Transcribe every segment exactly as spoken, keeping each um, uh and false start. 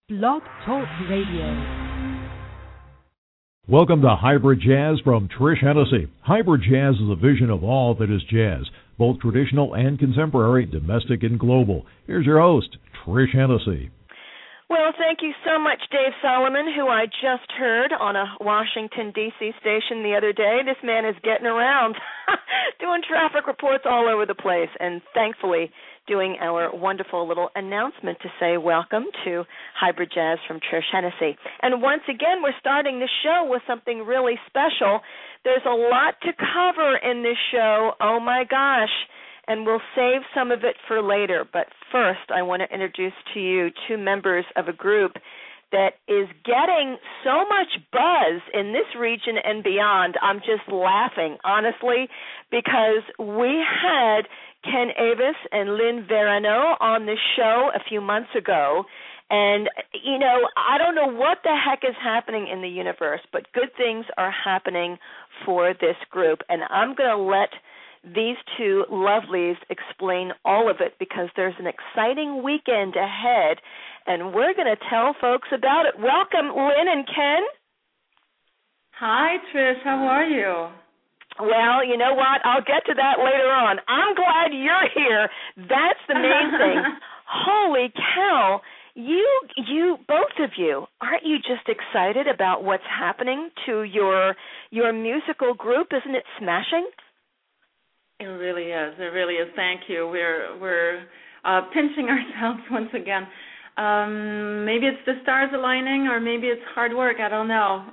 Blog Talk Radio. Welcome to Hybrid Jazz from Trish Hennessy. Hybrid Jazz is a vision of all that is jazz, both traditional and contemporary, domestic and global. Here's your host, Trish Hennessy. Well, thank you so much, Dave Solomon, who I just heard on a Washington, D C station the other day. This man is getting around, doing traffic reports all over the place, and thankfully doing our wonderful little announcement to say welcome to Hybrid Jazz from Trish Hennessy. And once again, we're starting the show with something really special. There's a lot to cover in this show. Oh, my gosh. And we'll save some of it for later. But first, I want to introduce to you two members of a group that is getting so much buzz in this region and beyond. I'm just laughing, honestly, because we had Ken Avis and Lynn Verano on the show a few months ago. And, you know, I don't know what the heck is happening in the universe, but good things are happening for this group. And I'm going to let these two lovelies explain all of it because there's an exciting weekend ahead, and we're going to tell folks about it. Welcome, Lynn and Ken. Hi, Trish. How are you? Well, you know what? I'll get to that later on. I'm glad you're here. That's the main thing. Holy cow. You, you, both of you, aren't you just excited about what's happening to your your musical group? Isn't it smashing? It really is. It really is. Thank you. We're we're uh, pinching ourselves once again. Um, maybe it's the stars aligning, or maybe it's hard work. I don't know.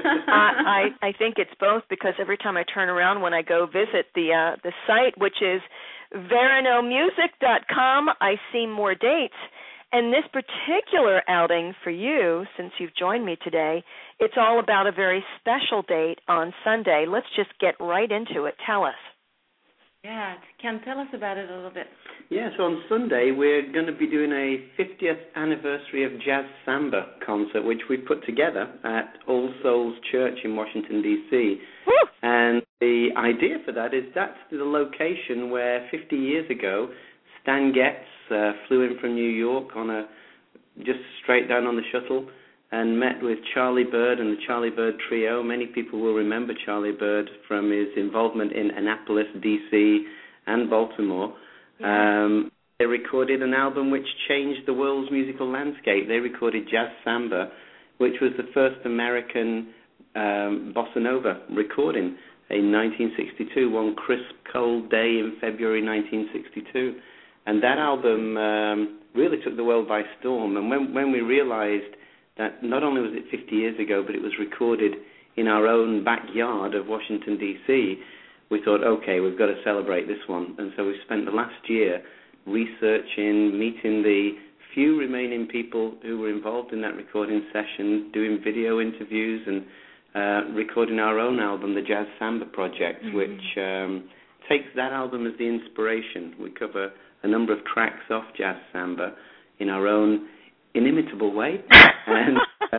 I, I I think it's both, because every time I turn around when I go visit the uh, the site, which is verano music dot com, I see more dates. And this particular outing for you, since you've joined me today, it's all about a very special date on Sunday. Let's just get right into it. Tell us. Yeah, Ken, tell us about it a little bit. Yeah, so on Sunday we're going to be doing a fiftieth anniversary of Jazz Samba concert, which we put together at All Souls Church in Washington, D C Woo! And the idea for that is that's the location where fifty years ago Stan Getz uh, flew in from New York on a just straight down on the shuttle and met with Charlie Byrd and the Charlie Byrd Trio. Many people will remember Charlie Byrd from his involvement in Annapolis, D C, and Baltimore. Yeah. Um, they recorded an album which changed the world's musical landscape. They recorded Jazz Samba, which was the first American um, bossa nova recording in nineteen sixty-two, one crisp, cold day in February nineteen sixty-two. And that album um, really took the world by storm. And when, when we realized that not only was it fifty years ago, but it was recorded in our own backyard of Washington, D C, we thought, okay, we've got to celebrate this one. And so we spent the last year researching, meeting the few remaining people who were involved in that recording session, doing video interviews, and uh, recording our own album, the Jazz Samba Project, mm-hmm. which um, takes that album as the inspiration. We cover a number of tracks off Jazz Samba in our own inimitable way, and uh,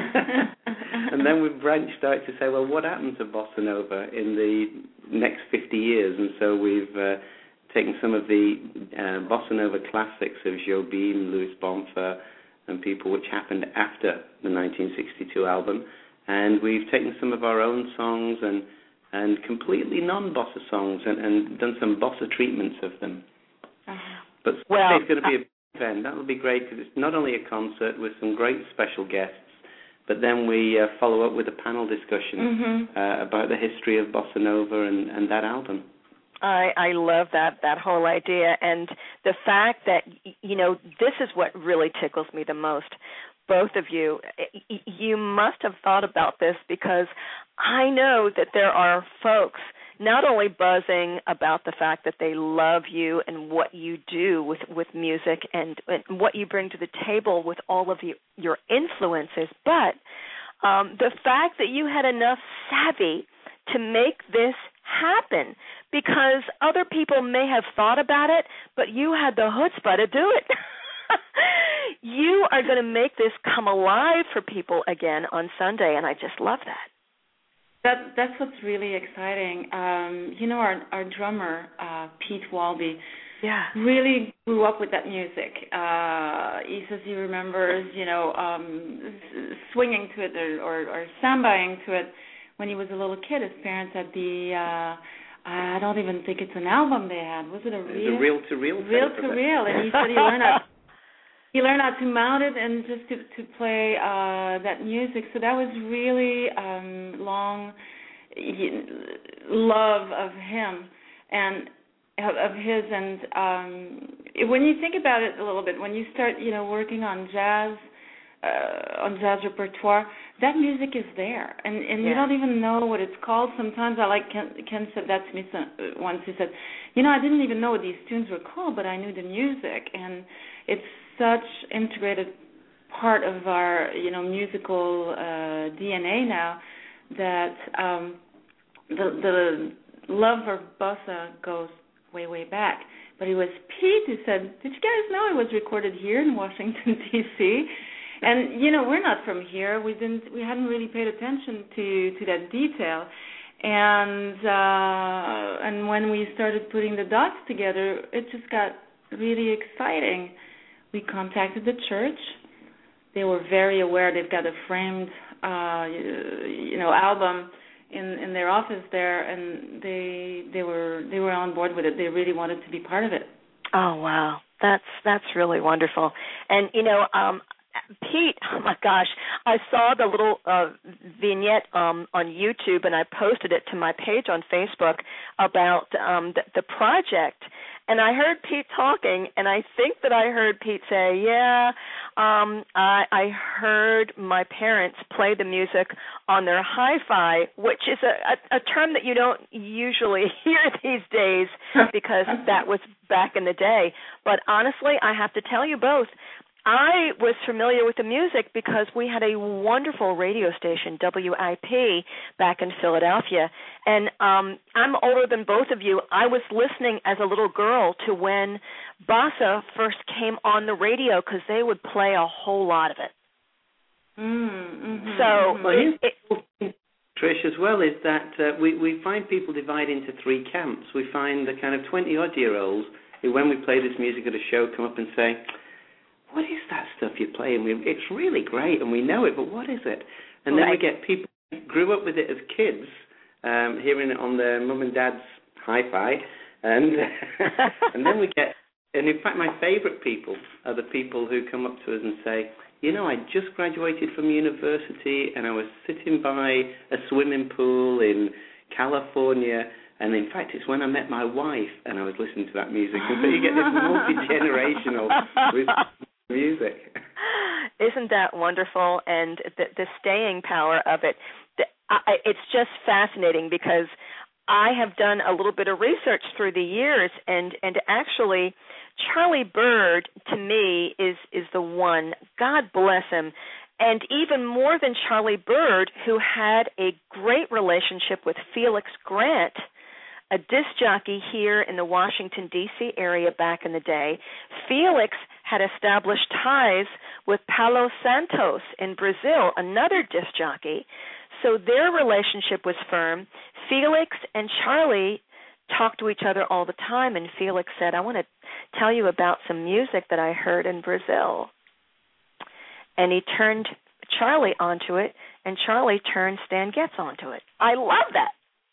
and then we branched out to say, well, what happened to bossa nova in the next fifty years? And so we've uh, taken some of the uh, bossa nova classics of Jobim, Louis Bonfa, and people which happened after the nineteen sixty-two album, and we've taken some of our own songs and and completely non-bossa songs and, and done some bossa treatments of them. Uh-huh. But well, it's going to be a event. That will be great because it's not only a concert with some great special guests, but then we uh, follow up with a panel discussion mm-hmm. uh, about the history of bossa nova and, and that album. I, I love that, that whole idea, and the fact that, you know, this is what really tickles me the most. Both of you, you must have thought about this, because I know that there are folks not only buzzing about the fact that they love you and what you do with, with music and, and what you bring to the table with all of you, your influences, but um, the fact that you had enough savvy to make this happen, because other people may have thought about it, but you had the chutzpah to do it. You are going to make this come alive for people again on Sunday, and I just love that. That that's what's really exciting. Um, you know, our our drummer uh, Pete Walby yeah. really grew up with that music. Uh, he says he remembers, you know, um, swinging to it or, or, or sambaing to it when he was a little kid. His parents had the, uh, I don't even think it's an album they had. Was it a reel? The reel to reel. Reel to reel, and he said he learned how he learned how to mount it and just to to play uh, that music. So that was really um, long love of him and of his. And um, when you think about it a little bit, when you start, you know, working on jazz, uh, on jazz repertoire, that music is there, and and yeah. you don't even know what it's called. Sometimes I like Ken, Ken said that to me once. He said, you know, I didn't even know what these tunes were called, but I knew the music, and it's such integrated part of our, you know, musical uh, D N A now that um, the the love for bossa goes way way back. But it was Pete who said, "Did you guys know it was recorded here in Washington D C?" And you know, we're not from here. We didn't. We hadn't really paid attention to, to that detail. And uh, and when we started putting the dots together, it just got really exciting. We contacted the church. They were very aware. They've got a framed, uh, you know, album in, in their office there, and they they were they were on board with it. They really wanted to be part of it. Oh wow, that's that's really wonderful. And you know, um, Pete, oh my gosh, I saw the little uh, vignette um, on YouTube, and I posted it to my page on Facebook about um, the, the project. And I heard Pete talking, and I think that I heard Pete say, yeah, um, I, I heard my parents play the music on their hi-fi, which is a, a, a term that you don't usually hear these days because that was back in the day. But honestly, I have to tell you both, I was familiar with the music because we had a wonderful radio station, W I P, back in Philadelphia. And um, I'm older than both of you. I was listening as a little girl to when bossa first came on the radio because they would play a whole lot of it. Mm-hmm. So, well, it, it, Trish, as well, is that uh, we, we find people divide into three camps. We find the kind of twenty-odd-year-olds who, when we play this music at a show, come up and say, what is that stuff you're playing? It's really great, and we know it, but what is it? And then right. we get people who grew up with it as kids, um, hearing it on their mum and dad's hi-fi, and and then we get, and in fact, my favorite people are the people who come up to us and say, you know, I just graduated from university, and I was sitting by a swimming pool in California, and in fact, it's when I met my wife, and I was listening to that music. And so you get this multi-generational music. Isn't that wonderful? And the, the staying power of it. The, I, it's just fascinating because I have done a little bit of research through the years, and, and actually Charlie Byrd, to me, is, is the one. God bless him. And even more than Charlie Byrd, who had a great relationship with Felix Grant, a disc jockey here in the Washington, D C area back in the day. Felix had established ties with Paulo Santos in Brazil, another disc jockey. So their relationship was firm. Felix and Charlie talked to each other all the time, and Felix said, I want to tell you about some music that I heard in Brazil. And he turned Charlie onto it, and Charlie turned Stan Getz onto it. I love that.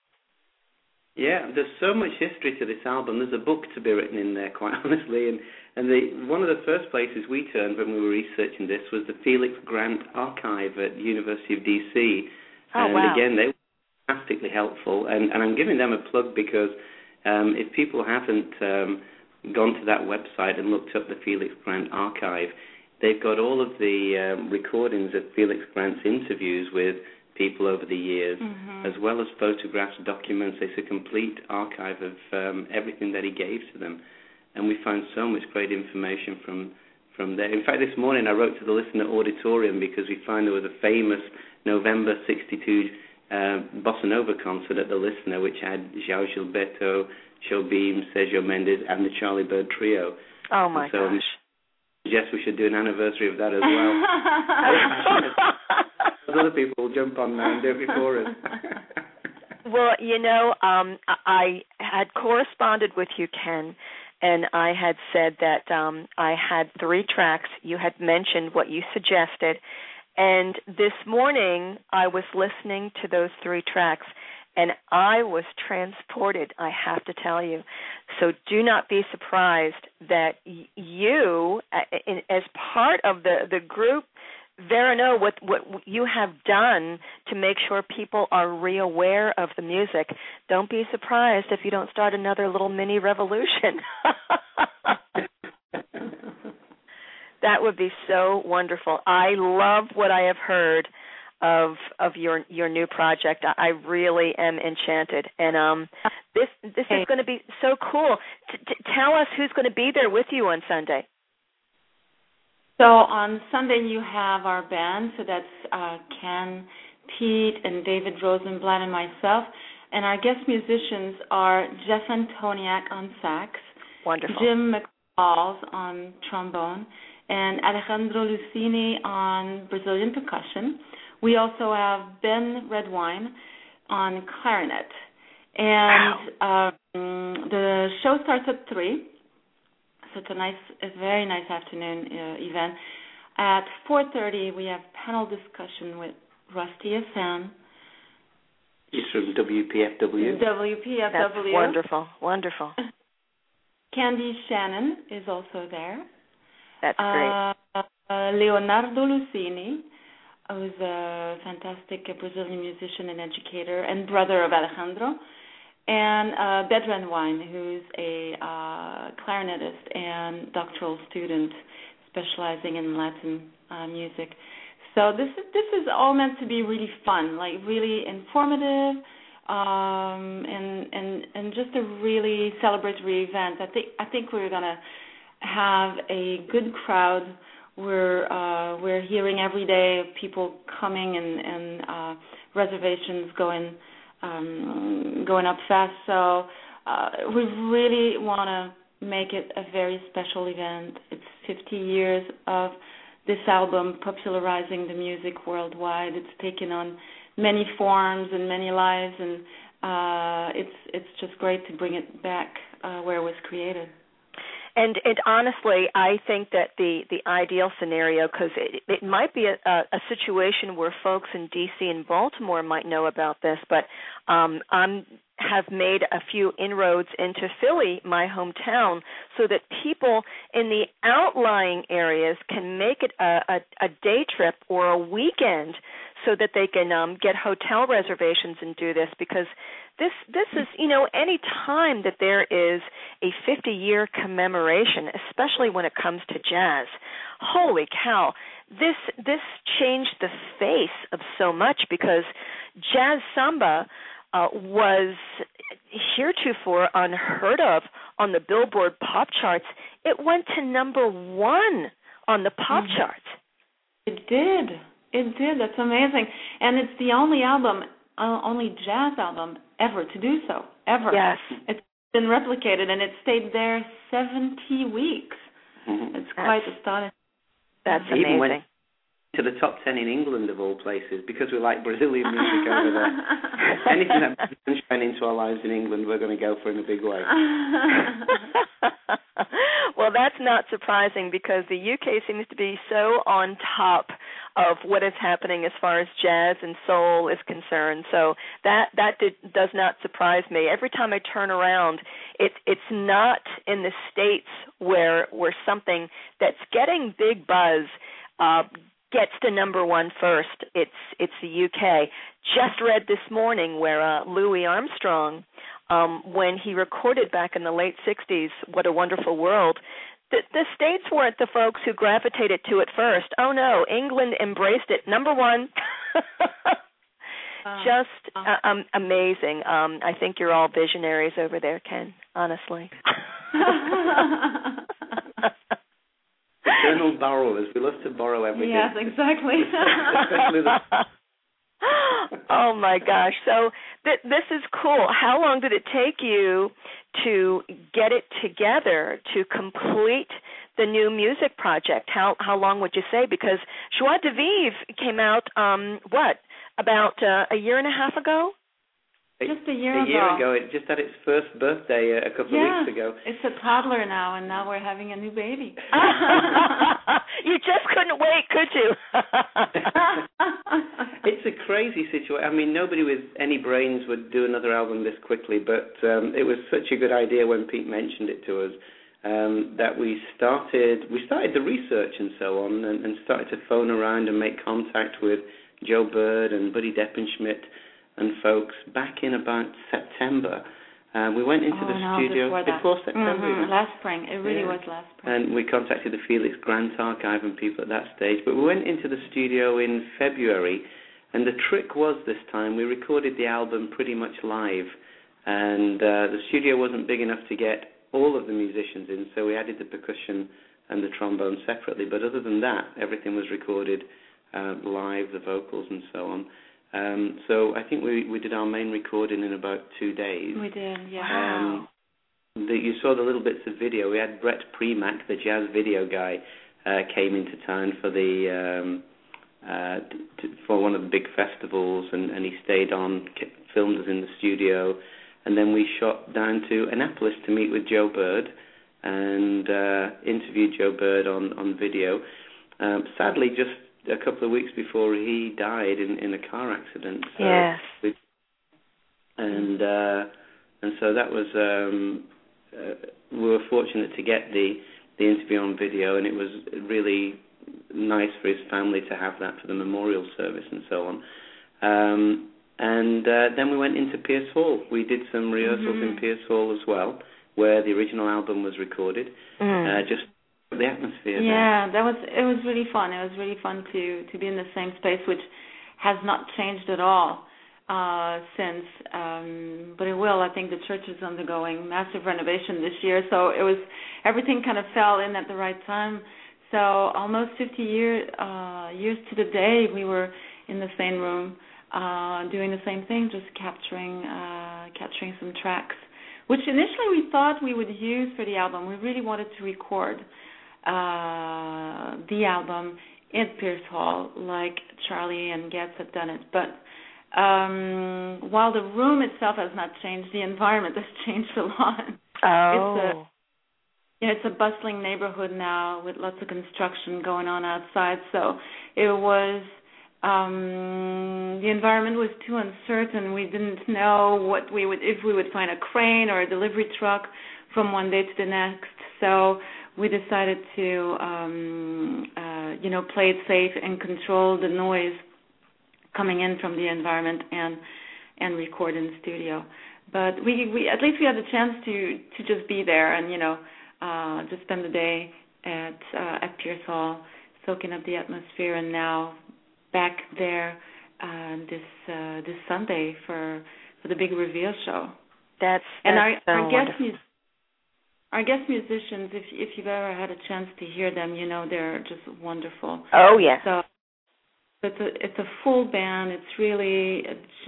Yeah, there's so much history to this album. There's a book to be written in there, quite honestly. And and the one of the first places we turned when we were researching this was the Felix Grant Archive at the University of D C. Oh, and wow. again, they were fantastically helpful. And, and I'm giving them a plug because um, if people haven't um, gone to that website and looked up the Felix Grant Archive, they've got all of the um, recordings of Felix Grant's interviews with people over the years, mm-hmm. as well as photographs, documents. It's a complete archive of um, everything that he gave to them. And we found so much great information from, from there. In fact, this morning I wrote to the Listener Auditorium because we found there was a famous November sixty-two uh, Bossa Nova concert at the Listener, which had João Gilberto, Jobim, Sergio Mendes, and the Charlie Byrd Trio. Oh, my so, gosh. Yes, we should do an anniversary of that as well. Other people will jump on there and do it before us. Well, you know, um, I had corresponded with you, Ken, and I had said that um, I had three tracks. You had mentioned what you suggested, and this morning I was listening to those three tracks, and I was transported, I have to tell you. So do not be surprised that y- you, as part of the, the group, Verano, what, what you have done to make sure people are re-aware of the music, don't be surprised if you don't start another little mini revolution. That would be so wonderful. I love what I have heard of of your your new project. I really am enchanted, and um, this this is going to be so cool. T- t- tell us who's going to be there with you on Sunday. So on Sunday you have our band. So that's uh, Ken, Pete, and David Rosenblatt and myself. And our guest musicians are Jeff Antoniak on sax, wonderful, Jim McFalls on trombone, and Alejandro Lucini on Brazilian percussion. We also have Ben Redwine on clarinet. And wow. um, the show starts at three, so it's a nice, a very nice afternoon uh, event. At four thirty, we have panel discussion with Rusty Hassan. He's from W P F W. W P F W. That's wonderful, wonderful. Candy Shannon is also there. That's great. Uh, uh, Leonardo Lucini, who's a fantastic Brazilian musician and educator and brother of Alejandro, and uh, Bedran Wine, who's a uh, clarinetist and doctoral student specializing in Latin uh, music. So this is this is all meant to be really fun, like really informative, um, and and and just a really celebratory event. I think I think we're gonna have a good crowd. We're uh, we're hearing every day of people coming and and uh, reservations going um, going up fast. So uh, we really want to make it a very special event. It's fifty years of this album popularizing the music worldwide. It's taken on many forms and many lives, and uh, it's it's just great to bring it back uh, where it was created. And and honestly, I think that the, the ideal scenario, because it, it might be a, a situation where folks in D C and Baltimore might know about this, but um, I have made a few inroads into Philly, my hometown, so that people in the outlying areas can make it a, a, a day trip or a weekend so that they can um, get hotel reservations and do this, because this this is, you know, any time that there is a fifty-year commemoration, especially when it comes to jazz, holy cow, this this changed the face of so much, because jazz samba uh, was heretofore unheard of on the Billboard pop charts. It went to number one on the pop mm-hmm. charts. It did. It did. That's amazing. And it's the only album, uh, only jazz album ever to do so, ever. Yes. It's been replicated, and it stayed there seventy weeks. Mm-hmm. It's quite that's, astonishing. That's it even amazing. went to the top ten in England, of all places, because we like Brazilian music over there. Anything that brings sunshine into our lives in England, we're going to go for in a big way. Well, that's not surprising, because the U K seems to be so on top of what is happening as far as jazz and soul is concerned. So that that did, does not surprise me. Every time I turn around, it, it's not in the States where where something that's getting big buzz uh, gets to number one first. It's it's the U K. Just read this morning where uh, Louis Armstrong, um, when he recorded back in the late sixties, What a Wonderful World, the, the States weren't the folks who gravitated to it first. Oh, no, England embraced it. Number one. uh, Just uh, uh, um, amazing. Um, I think you're all visionaries over there, Ken, honestly. Eternal borrowers. We love to borrow everything. Yes, exactly. Especially the... Oh, my gosh. So th- this is cool. How long did it take you to get it together, to complete the new music project? How how long would you say? Because Joie de Vivre came out, um, what, about uh, a year and a half ago? Just a year a ago. A year ago. It just had its first birthday a couple yeah, of weeks ago. It's a toddler now, and now we're having a new baby. You just couldn't wait, could you? It's a crazy situation. I mean, nobody with any brains would do another album this quickly, but um, it was such a good idea when Pete mentioned it to us um, that we started we started the research and so on, and, and started to phone around and make contact with Joe Bird and Buddy Deppenschmidt and folks back in about September. Uh, we went into oh, the no, studio before, before September. Mm-hmm. Last spring. It really yeah. was last spring. And we contacted the Felix Grant Archive and people at that stage. But we went into the studio in February, and the trick was this time we recorded the album pretty much live. And uh, the studio wasn't big enough to get all of the musicians in, so we added the percussion and the trombone separately. But other than that, everything was recorded uh, live, the vocals and so on. Um, so I think we, we did our main recording in about two days. We did, yeah. Um, the, you saw the little bits of video. We had Brett Premack, the jazz video guy, uh, came into town for the um, uh, t- for one of the big festivals, and, and he stayed on, filmed us in the studio, and then we shot down to Annapolis to meet with Joe Bird and uh, interviewed Joe Bird on on video. Um, sadly, just a couple of weeks before he died in, in a car accident. So yes. We, and uh, and so that was um, uh, we were fortunate to get the the interview on video, and it was really nice for his family to have that for the memorial service and so on. Um, and uh, then we went into Pierce Hall. We did some rehearsals mm-hmm. in Pierce Hall as well, where the original album was recorded. Mm. Uh, just the atmosphere. Yeah, there. that was it was really fun. It was really fun to to be in the same space, which has not changed at all uh, since. Um, but it will. I think the church is undergoing massive renovation this year, so it was everything kind of fell in at the right time. So almost fifty year, uh, years to the day, we were in the same room uh, doing the same thing, just capturing uh, capturing some tracks, which initially we thought we would use for the album. We really wanted to record Uh, the album in Pierce Hall, like Charlie and Getz have done it. But um, while the room itself has not changed, the environment has changed a lot. Oh. It's a, yeah, it's a bustling neighborhood now with lots of construction going on outside. So it was, um, the environment was too uncertain. We didn't know what we would, if we would find a crane or a delivery truck from one day to the next. So we decided to, um, uh, you know, play it safe and control the noise coming in from the environment and and record in the studio. But we, we at least we had the chance to, to just be there and, you know, uh, just spend the day at uh, at Pierce Hall, soaking up the atmosphere, and now back there uh, this uh, this Sunday for for the big reveal show. That's, that's and our, so our guest wonderful. Our guest musicians, if if you've ever had a chance to hear them, you know they're just wonderful. Oh yes. So it's a it's a full band. It's really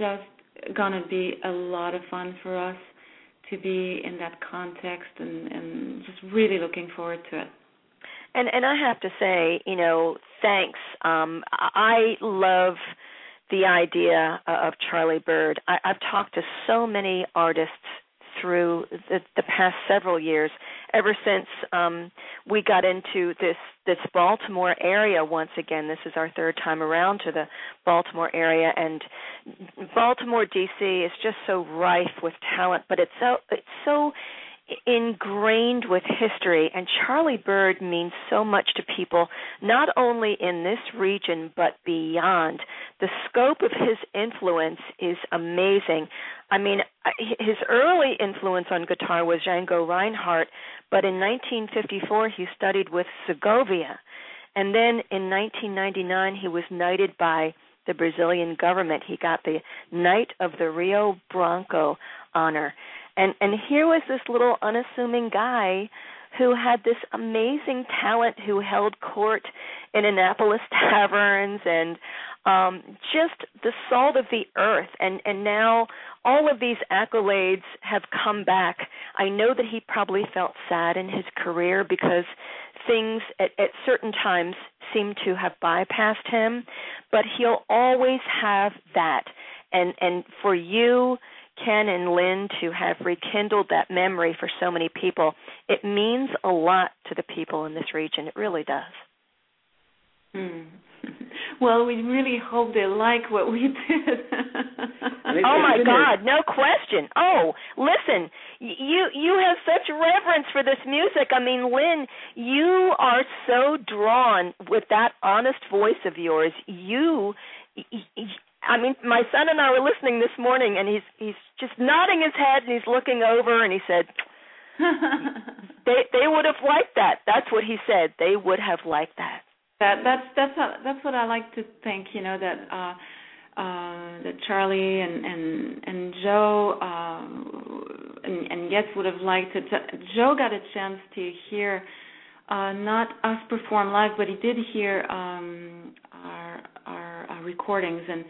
just gonna be a lot of fun for us to be in that context, and, and just really looking forward to it. And and I have to say, you know, thanks. Um, I love the idea of Charlie Bird. I, I've talked to so many artists through the, the past several years, ever since um, we got into this, this Baltimore area once again. This is our third time around to the Baltimore area, and Baltimore, D C is just so rife with talent, but it's so it's so ingrained with history, and Charlie Bird means so much to people, not only in this region but beyond. The scope of his influence is amazing. I mean, his early influence on guitar was Django Reinhardt, but in nineteen fifty-four he studied with Segovia, and then in nineteen ninety-nine he was knighted by the Brazilian government. He got the Knight of the Rio Branco honor. And and here was this little unassuming guy who had this amazing talent, who held court in Annapolis taverns, and um, just the salt of the earth. And, and now all of these accolades have come back. I know that he probably felt sad in his career because things at, at certain times seem to have bypassed him, but he'll always have that. And and for you Ken and Lynn to have rekindled that memory for so many people. It means a lot to the people in this region. It really does. Hmm. Well, we really hope they like what we did. Oh my God, no question. Oh, listen, you you have such reverence for this music. I mean, Lynn, you are so drawn with that honest voice of yours. You, I mean, my son and I were listening this morning, and he's he's just nodding his head, and he's looking over, and he said, they they would have liked that. That's what he said. They would have liked that. That that's that's how, that's what I like to think. You know that uh, uh, that Charlie and and and Joe uh, and, and Getz would have liked it. Joe got a chance to hear uh, not us perform live, but he did hear um, our, our our recordings, and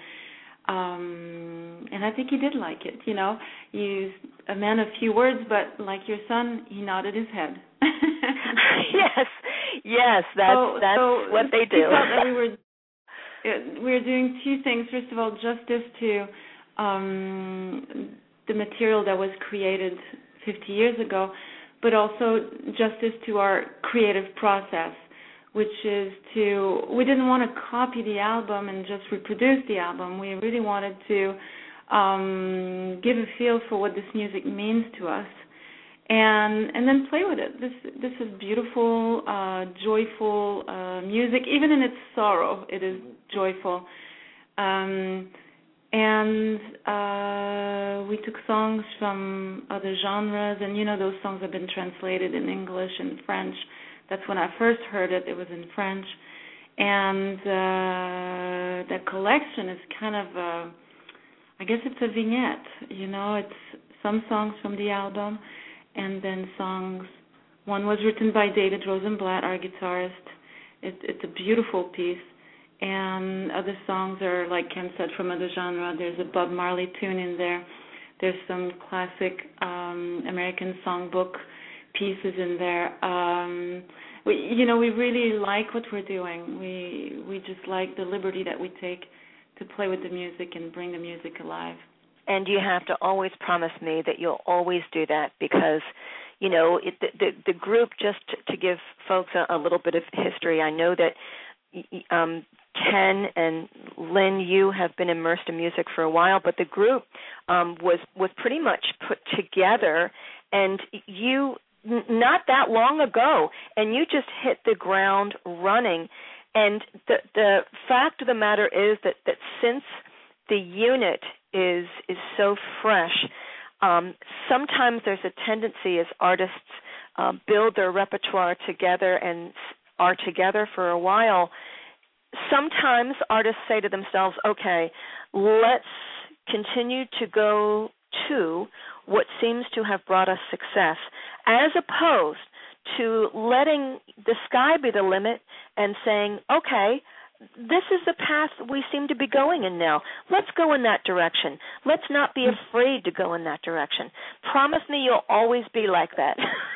um, and I think he did like it. You know, he's a man of few words, but like your son, he nodded his head. Yes. Yes, that's so, that's so what they do. We felt that we were we were doing two things. First of all, justice to um, the material that was created fifty years ago, but also justice to our creative process, which is to we didn't want to copy the album and just reproduce the album. We really wanted to um, give a feel for what this music means to us. And and then play with it. This this is beautiful, uh, joyful uh, music. Even in its sorrow, it is joyful. Um, and uh, we took songs from other genres, and you know those songs have been translated in English and French. That's when I first heard it. It was in French, and uh, that collection is kind of, a, I guess it's a vignette. You know, it's some songs from the album. And then songs, one was written by David Rosenblatt, our guitarist. It, it's a beautiful piece. And other songs are, like Ken said, from other genre. There's a Bob Marley tune in there. There's some classic um, American songbook pieces in there. Um, we, you know, we really like what we're doing. We we just like the liberty that we take to play with the music and bring the music alive. And you have to always promise me that you'll always do that because, you know, it, the, the the group, just to give folks a, a little bit of history, I know that um, Ken and Lynn, you have been immersed in music for a while, but the group um, was, was pretty much put together, and you, n- not that long ago, and you just hit the ground running. And the, the fact of the matter is that, that since the unit is is so fresh, um, sometimes there's a tendency as artists uh, build their repertoire together and are together for a while. Sometimes artists say to themselves, okay, let's continue to go to what seems to have brought us success, as opposed to letting the sky be the limit and saying, okay, this is the path we seem to be going in now. Let's go in that direction. Let's not be afraid to go in that direction. Promise me you'll always be like that.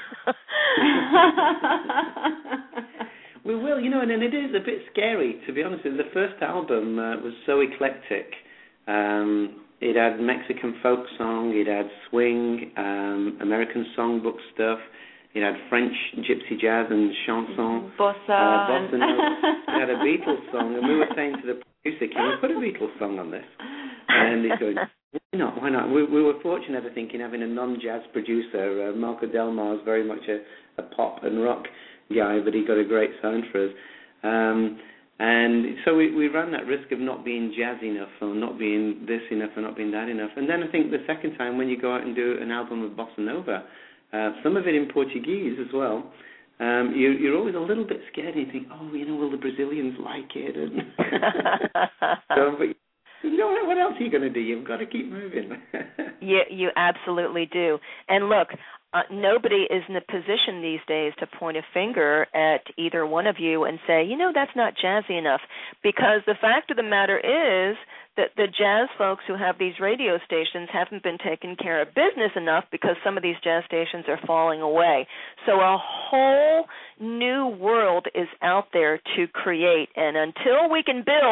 We will, you know, and, and it is a bit scary, to be honest. The first album uh, was so eclectic. Um, it had Mexican folk song, it had swing, um, American songbook stuff. It had French gypsy jazz and chanson. Bossa. Uh, bossa nova. It had a Beatles song, and we were saying to the producer, can we put a Beatles song on this? And he's going, why not, why not? We, we were fortunate, I think, in having a non-jazz producer. Uh, Marco Del Mar is very much a, a pop and rock guy, but he got a great sound for us. Um, and so we, we ran that risk of not being jazz enough, or not being this enough, or not being that enough. And then I think the second time, when you go out and do an album of bossa nova, Uh, some of it in Portuguese as well. Um, you, you're always a little bit scared, and you think, oh, you know, will the Brazilians like it? And so, but you know, what else are you going to do? You've got to keep moving. you, you absolutely do. And look, uh, nobody is in a position these days to point a finger at either one of you and say, you know, that's not jazzy enough, because the fact of the matter is that the jazz folks who have these radio stations haven't been taking care of business enough, because some of these jazz stations are falling away. So a whole new world is out there to create, and until we can build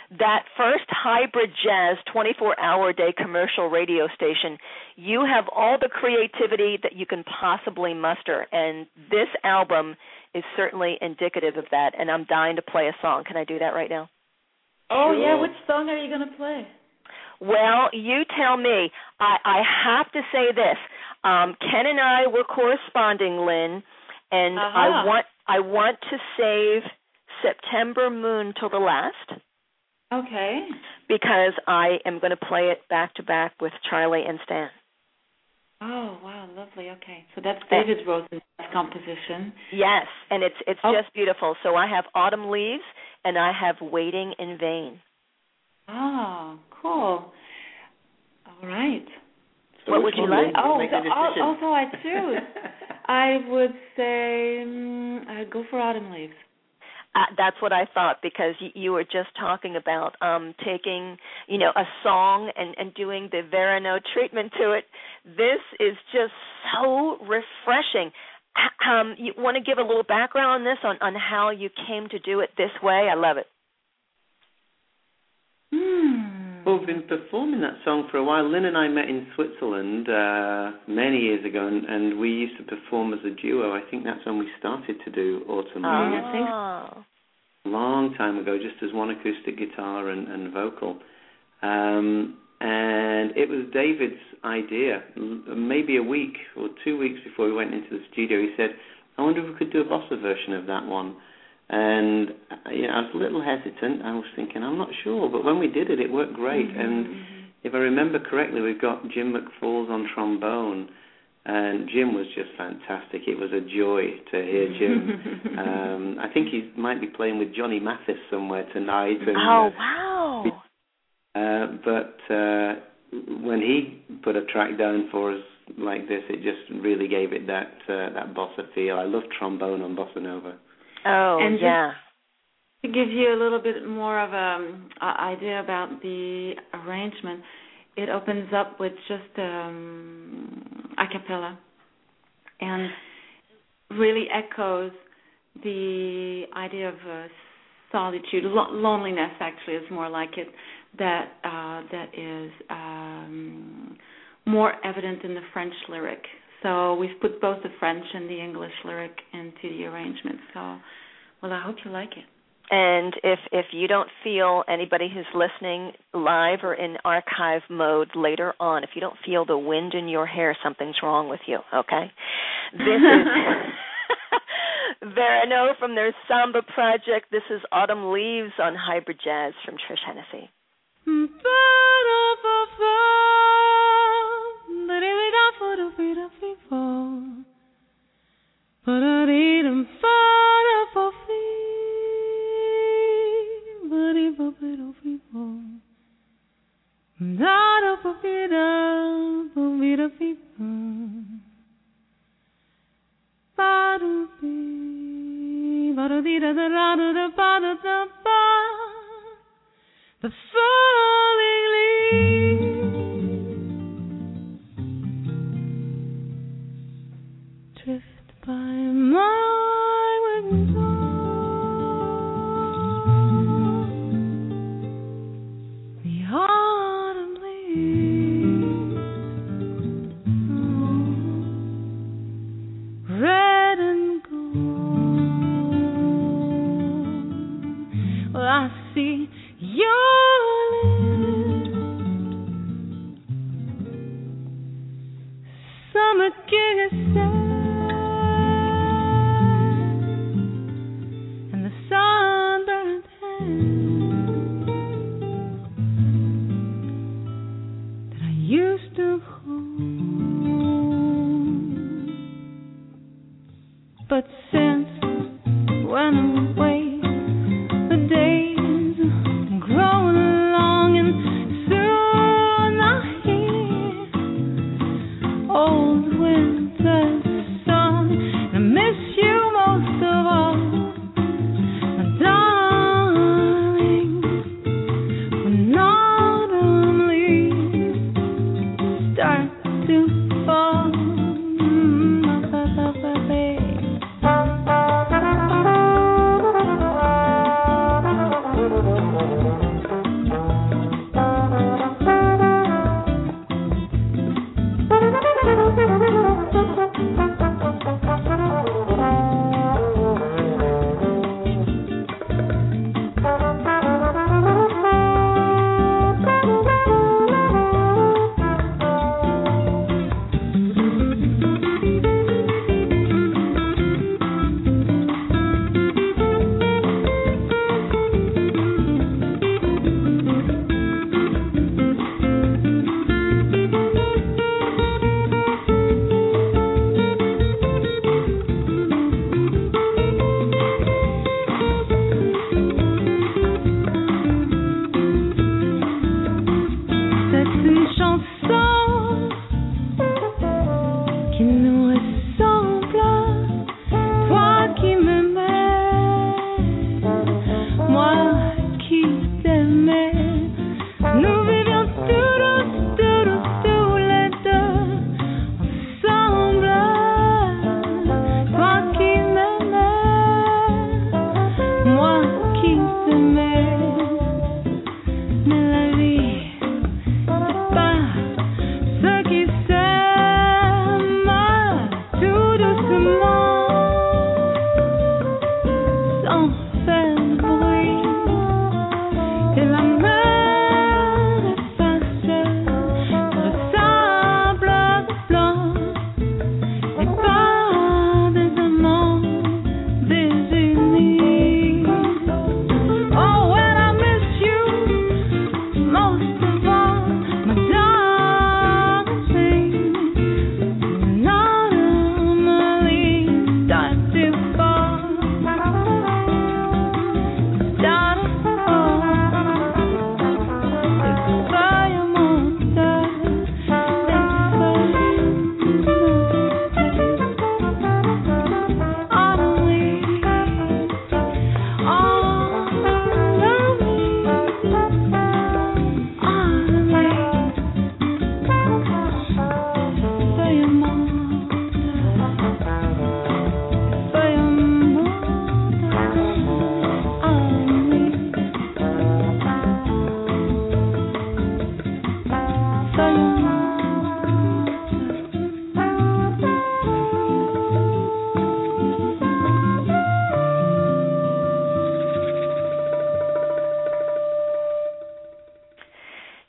that first hybrid jazz twenty-four hour a day commercial radio station, you have all the creativity that you can possibly muster, and this album is certainly indicative of that, and I'm dying to play a song. Can I do that right now? Oh, Sure. yeah. Which song are you going to play? Well, you tell me. I, I have to say this. Um, Ken and I were corresponding, Lynn, and Uh-huh. I want I want to save September Moon till the last. Okay. Because I am going to play it back to back with Charlie and Stan. Oh, wow, lovely. Okay. So that's David Rosen's composition. Yes, and it's it's Oh. just beautiful. So I have Autumn Leaves and I have Waiting in Vain. Oh, cool. All right. So What which would you one, like? Lynn? Oh, Make so the decision. also I choose. I would say um, I'd go for Autumn Leaves. Uh, that's what I thought, because you, you were just talking about um, taking, you know, a song and, and doing the Verano treatment to it. This is just so refreshing. H- Um, you want to give a little background on this, on, on how you came to do it this way? I love it. Hmm. Well, we've been performing that song for a while. Lynn and I met in Switzerland uh, many years ago, and, and we used to perform as a duo. I think that's when we started to do Autumn Oh. Leaves. A long time ago, just as one acoustic guitar and, and vocal. Um, and it was David's idea. L- maybe a week or two weeks before we went into the studio, he said, I wonder if we could do a bossa version of that one. And uh, you know, I was a little hesitant. I was thinking, I'm not sure. But when we did it, it worked great. Mm-hmm. And if I remember correctly, we've got Jim McFalls on trombone. And Jim was just fantastic. It was a joy to hear Jim. um, I think he might be playing with Johnny Mathis somewhere tonight. And, Oh, wow. Uh, but uh, when he put a track down for us like this, it just really gave it that uh, that bossa feel. I love trombone on bossa nova. Oh, And yeah. To give you a little bit more of an idea about the arrangement, it opens up with just um, a cappella and really echoes the idea of uh, solitude, lo- loneliness actually is more like it, that uh, that is um, more evident in the French lyric. So we've put both the French and the English lyric into the arrangement. So, well, I hope you like it. And if if you don't feel, anybody who's listening live or in archive mode later on, if you don't feel the wind in your hair, something's wrong with you, okay? This is Verano from their Samba project. This is Autumn Leaves on Hybrid Jazz from Trish Hennessy. The falling leaves drift by my window. The autumn leaves, oh, red and gold. Well, I see your lips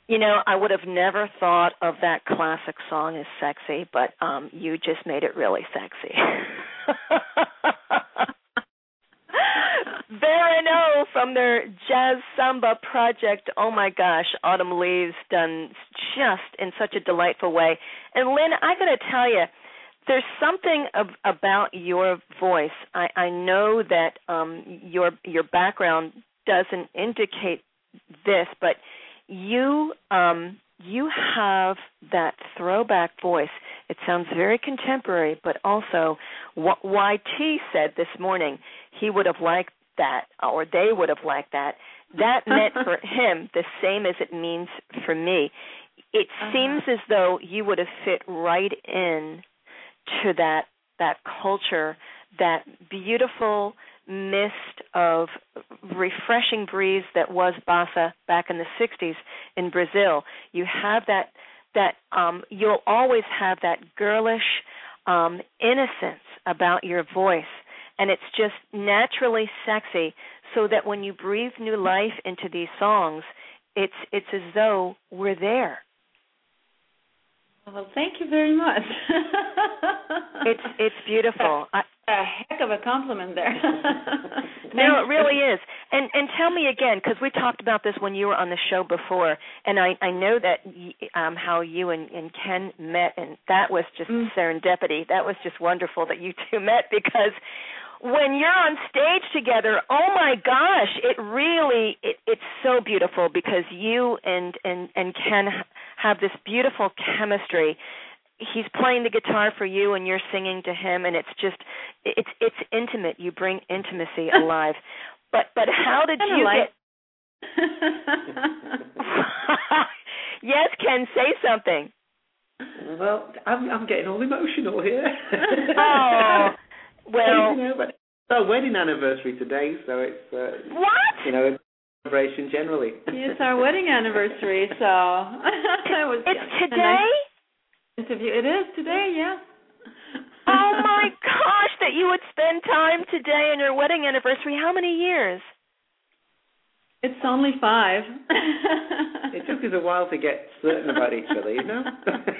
You know, I would have never thought of that classic song as sexy, but um, you just made it really sexy. Verano from their Jazz Samba project. Oh my gosh, Autumn Leaves, done just in such a delightful way. And Lynn, I got to tell you, there's something of, about your voice. I, I know that um, your your background doesn't indicate this, but you um, you have that throwback voice. It sounds very contemporary, but also what Y T said this morning, he would have liked that, or they would have liked that. That meant for him the same as it means for me. It uh-huh. seems as though you would have fit right in to that that culture, that beautiful mist of refreshing breeze that was bossa back in the sixties in Brazil. You have that that um, you'll always have that girlish um, innocence about your voice, and it's just naturally sexy. So that when you breathe new life into these songs, it's it's as though we're there. Well, thank you very much. it's it's beautiful. I, a heck of a compliment there. No, it really is. And and tell me again, because we talked about this when you were on the show before, and I, I know that y, um, how you and, and Ken met, and that was just mm. serendipity. That was just wonderful that you two met, because when you're on stage together, oh my gosh, it really it, it's so beautiful, because you and, and, and Ken have this beautiful chemistry. He's playing the guitar for you and you're singing to him, and it's just it's it's intimate. You bring intimacy alive. But but how did you like get Yes, Ken, say something. Well, I'm I'm getting all emotional here. Oh. Well, you know, but it's our wedding anniversary today, so it's uh, what? You know, celebration generally. It's our wedding anniversary, so it was it's today. Interview. It is today, yes. Oh my gosh, that you would spend time today on your wedding anniversary. How many years? It's only five. It took us a while to get certain about each other, you know.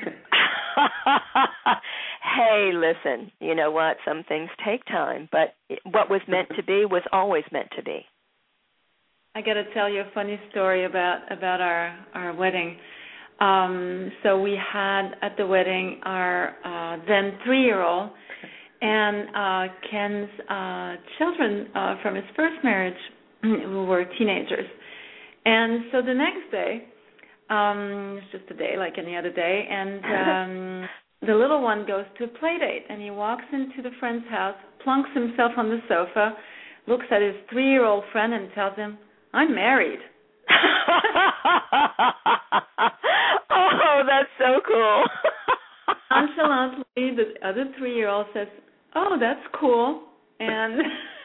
Hey, listen, you know what? Some things take time, but what was meant to be was always meant to be. I got to tell you a funny story about about our our wedding. Um, so we had at the wedding our uh, then three-year-old and uh, Ken's uh, children uh, from his first marriage who were teenagers. And so the next day, um, it's just a day like any other day, and um, the little one goes to a play date, and he walks into the friend's house, plunks himself on the sofa, looks at his three-year-old friend and tells him, "I'm married." Oh, that's so cool. Nonchalantly, the other three-year-old says, "Oh, that's cool," and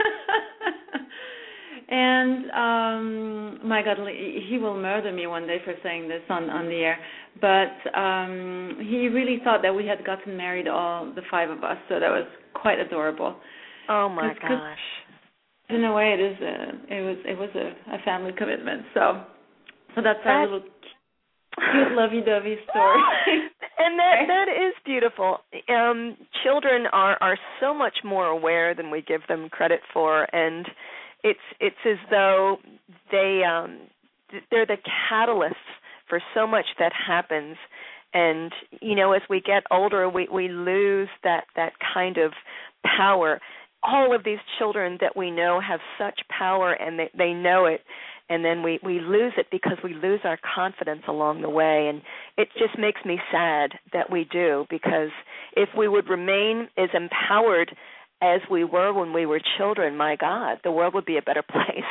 and um, my God, he will murder me one day for saying this on, on the air. But um, he really thought that we had gotten married, all the five of us, so that was quite adorable. Oh my Cause, gosh! In a way, it is a, it was it was a, a family commitment. So so that's that, our little cute lovey-dovey story. And that that is beautiful. Um, children are, are so much more aware than we give them credit for, and it's it's as though they um, they're the catalysts for so much that happens. And you know, as we get older, we, we lose that, that kind of power. All of these children that we know have such power, and they, they know it. And then we, we lose it because we lose our confidence along the way. And it just makes me sad that we do, because if we would remain as empowered as we were when we were children, my God, the world would be a better place.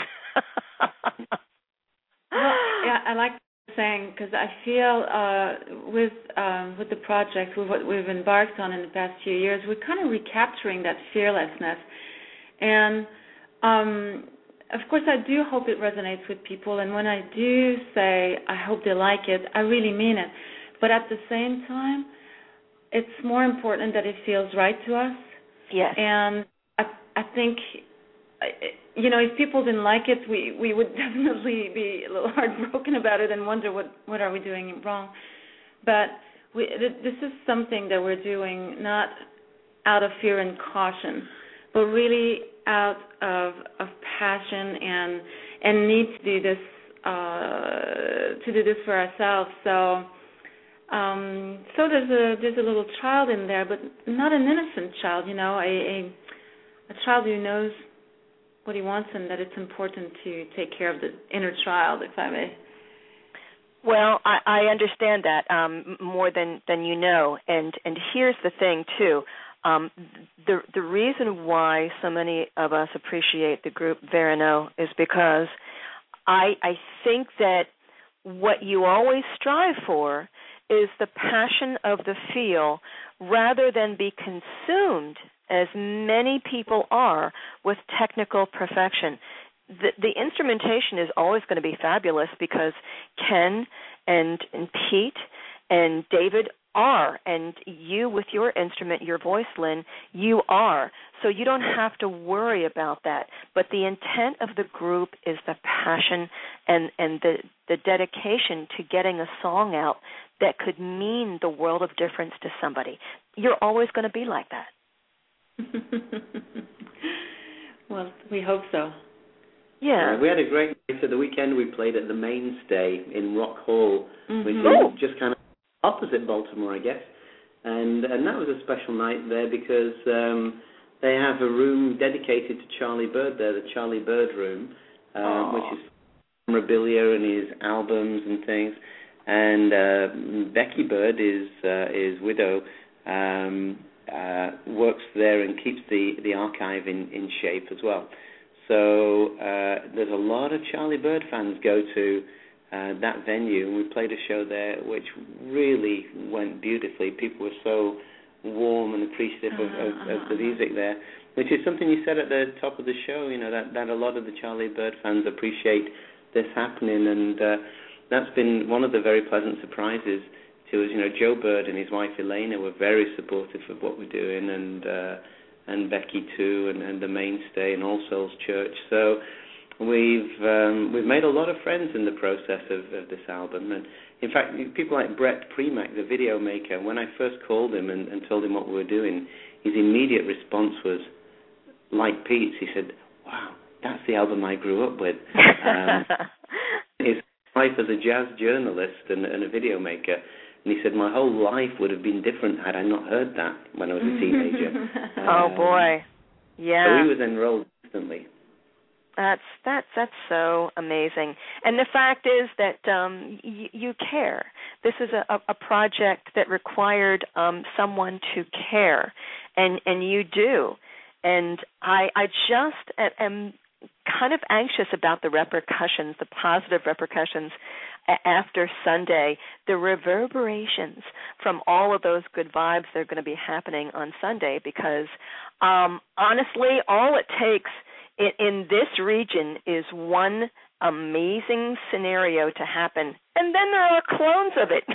Well, yeah, I like saying, because I feel uh, with um, with the project, with what we've embarked on in the past few years, we're kind of recapturing that fearlessness. And um of course, I do hope it resonates with people, and when I do say I hope they like it, I really mean it. But at the same time, it's more important that it feels right to us. Yes. And I, I think you know, if people didn't like it, we, we would definitely be a little heartbroken about it and wonder what, what are we doing wrong. But we, this is something that we're doing not out of fear and caution, but really out of of passion and and need to do this uh, to do this for ourselves. So. Um, so there's a there's a little child in there, but not an innocent child, you know, a, a a child who knows what he wants and that it's important to take care of the inner child, if I may. Well, I, I understand that um, more than, than you know, and and here's the thing too. Um, the the reason why so many of us appreciate the group Verano is because I I think that what you always strive for is the passion of the feel rather than be consumed, as many people are, with technical perfection. The, the instrumentation is always going to be fabulous because Ken and, and Pete and David are, and you with your instrument, your voice, Lynn, you are. So you don't have to worry about that. But the intent of the group is the passion and, and the, the dedication to getting a song out that could mean the world of difference to somebody. You're always going to be like that. Well, we hope so. Yeah. Uh, we had a great night. So the weekend we played at the Mainstay in Rock Hall, Mm-hmm. which is just kind of opposite Baltimore, I guess. And and that was a special night there because um, they have a room dedicated to Charlie Bird there, the Charlie Bird room, um, which is memorabilia and his albums and things. And uh, Becky Bird, his, uh, his widow, um, uh, works there and keeps the, the archive in, in shape as well. So uh, there's a lot of Charlie Bird fans go to uh, that venue, and we played a show there which really went beautifully. People were so warm and appreciative of, of, of the music there, which is something you said at the top of the show, you know, that, that a lot of the Charlie Bird fans appreciate this happening, and uh, that's been one of the very pleasant surprises to us. You know, Joe Bird and his wife Elena were very supportive of what we're doing, and uh, and Becky too, and, and the Mainstay and All Souls Church. So we've um, we've made a lot of friends in the process of, of this album. And in fact, people like Brett Premack, the video maker, when I first called him and, and told him what we were doing, his immediate response was, like Pete's, he said, "Wow, that's the album I grew up with." Um, his life as a jazz journalist and, and a video maker, and he said, my whole life would have been different had I not heard that when I was a teenager. Oh um, boy, yeah. So he was enrolled instantly. That's that's that's so amazing, and the fact is that um, y- you care. This is a, a project that required um, someone to care, and and you do. And I I just am kind of anxious about the repercussions, the positive repercussions after Sunday, the reverberations from all of those good vibes that are going to be happening on Sunday, because um, honestly, all it takes in, in this region is one amazing scenario to happen, and then there are clones of it.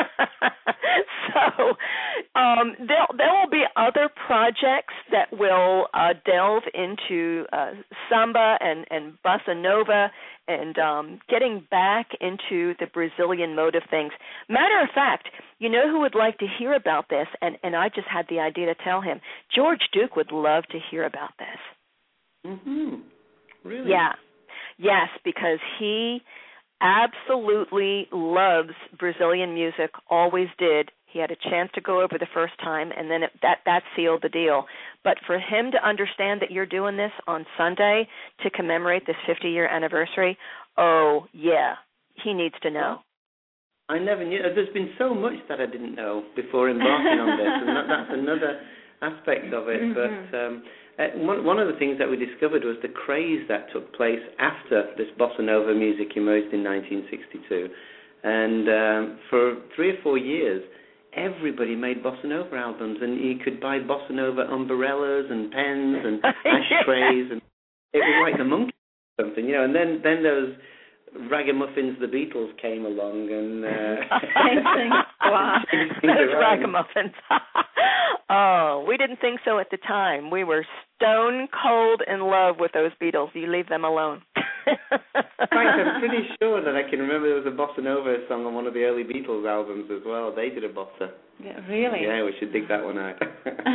So um, there, there will be other projects that will uh, delve into uh, samba and, and bossa nova and um, getting back into the Brazilian mode of things. Matter of fact, you know who would like to hear about this, and, and I just had the idea to tell him. George Duke would love to hear about this. Mm-hmm. Really? Yeah. Yes, because he absolutely loves Brazilian music, always did. He had a chance to go over the first time, and then it, that, that sealed the deal. But for him to understand that you're doing this on Sunday to commemorate this fifty-year anniversary, oh, yeah, he needs to know. I never knew. There's been so much that I didn't know before embarking on this, and that, that's another aspect of it. Mm-hmm. But um, uh, one, one of the things that we discovered was the craze that took place after this bossa nova music emerged in nineteen sixty-two. And um, for three or four years, everybody made bossa nova albums, and you could buy bossa nova umbrellas and pens and ashtrays, and it was like the Monkees or something, you know. And then then those Ragamuffins, the Beatles, came along, and uh, same thing. Wow, those Ragamuffins. Oh, we didn't think so at the time. We were stone cold in love with those Beatles. You leave them alone. Frank, I'm pretty sure that I can remember there was a bossa nova song on one of the early Beatles albums as well. They did a bossa. Yeah, really? Yeah, we should dig that one out.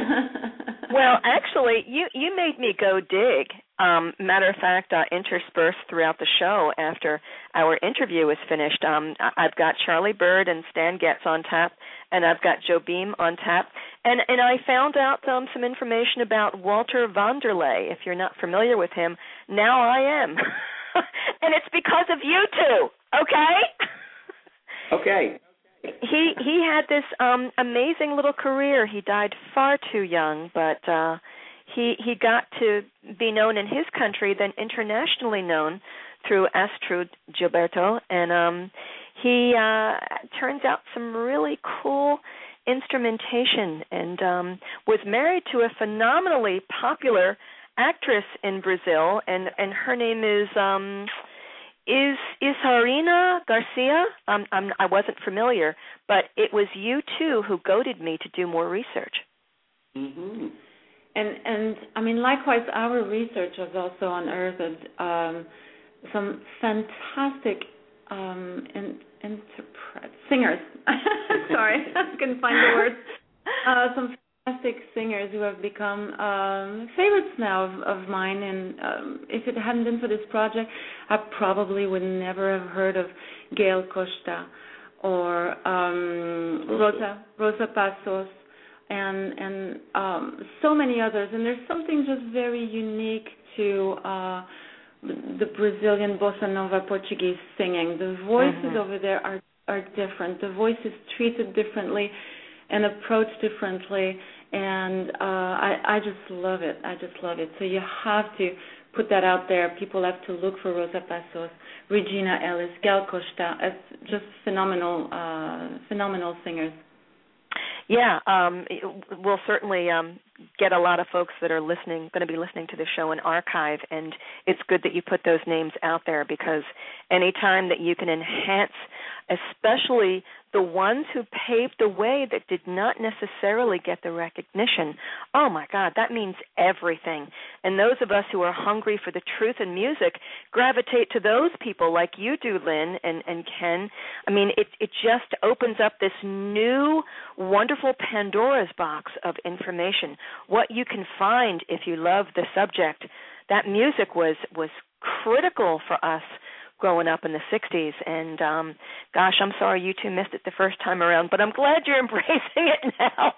Well, actually, you you made me go dig. Um, matter of fact, uh, interspersed throughout the show after our interview was finished, um, I've got Charlie Bird and Stan Getz on tap, and I've got Joe Beam on tap, and and I found out um, some information about Walter Vanderlei. If you're not familiar with him, now I am, and it's because of you two. Okay. Okay. He he had this um, amazing little career. He died far too young, but uh, he he got to be known in his country, then internationally known through Astrud Gilberto, and um, he uh, turns out some really cool instrumentation, and um, was married to a phenomenally popular actress in Brazil, and and her name is. Um, Is Isarina Garcia? Um, I'm, I wasn't familiar, but it was you too who goaded me to do more research. Mm-hmm. And and I mean, likewise, our research has also unearthed um, some fantastic um, in, interpret singers. Sorry, I couldn't find the words. Uh, some fantastic singers who have become um, favorites now of, of mine, and um, if it hadn't been for this project, I probably would never have heard of Gail Costa or um, Rosa Rosa Passos, and and um, so many others. And there's something just very unique to uh, the Brazilian bossa nova Portuguese singing. The voices mm-hmm. over there are are different. The voice is treated differently and approached differently. And uh, I, I just love it. I just love it. So you have to put that out there. People have to look for Rosa Passos, Regina Ellis, Gal Costa, as just phenomenal, uh, phenomenal singers. Yeah, um, we'll certainly um, get a lot of folks that are listening, going to be listening to the show in archive, and it's good that you put those names out there, because anytime that you can enhance, especially the ones who paved the way that did not necessarily get the recognition, oh my God, that means everything. And those of us who are hungry for the truth in music gravitate to those people like you do, Lynn and, and Ken. I mean, it, it just opens up this new, wonderful Pandora's box of information. What you can find if you love the subject. That music was, was critical for us growing up in the sixties, and um, gosh, I'm sorry you two missed it the first time around, but I'm glad you're embracing it now.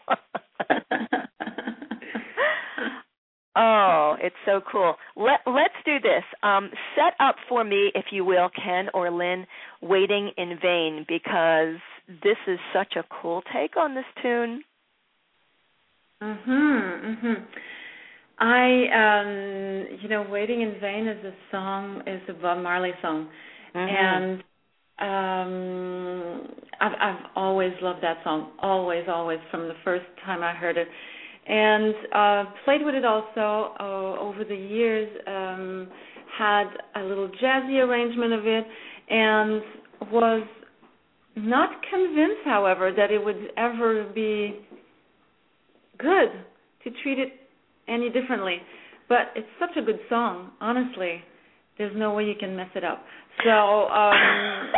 Oh, it's so cool. Let, let's do this. Um, set up for me, if you will, Ken or Lynn, Waiting in Vain, because this is such a cool take on this tune. Mm-hmm, mm-hmm. I, um, you know, Waiting in Vain is a song, is a Bob Marley song. Mm-hmm. And um, I've, I've always loved that song, always, always, from the first time I heard it. And uh, played with it also uh, over the years, um, had a little jazzy arrangement of it, and was not convinced, however, that it would ever be good to treat it any differently. But it's such a good song, honestly. There's no way you can mess it up. So, um,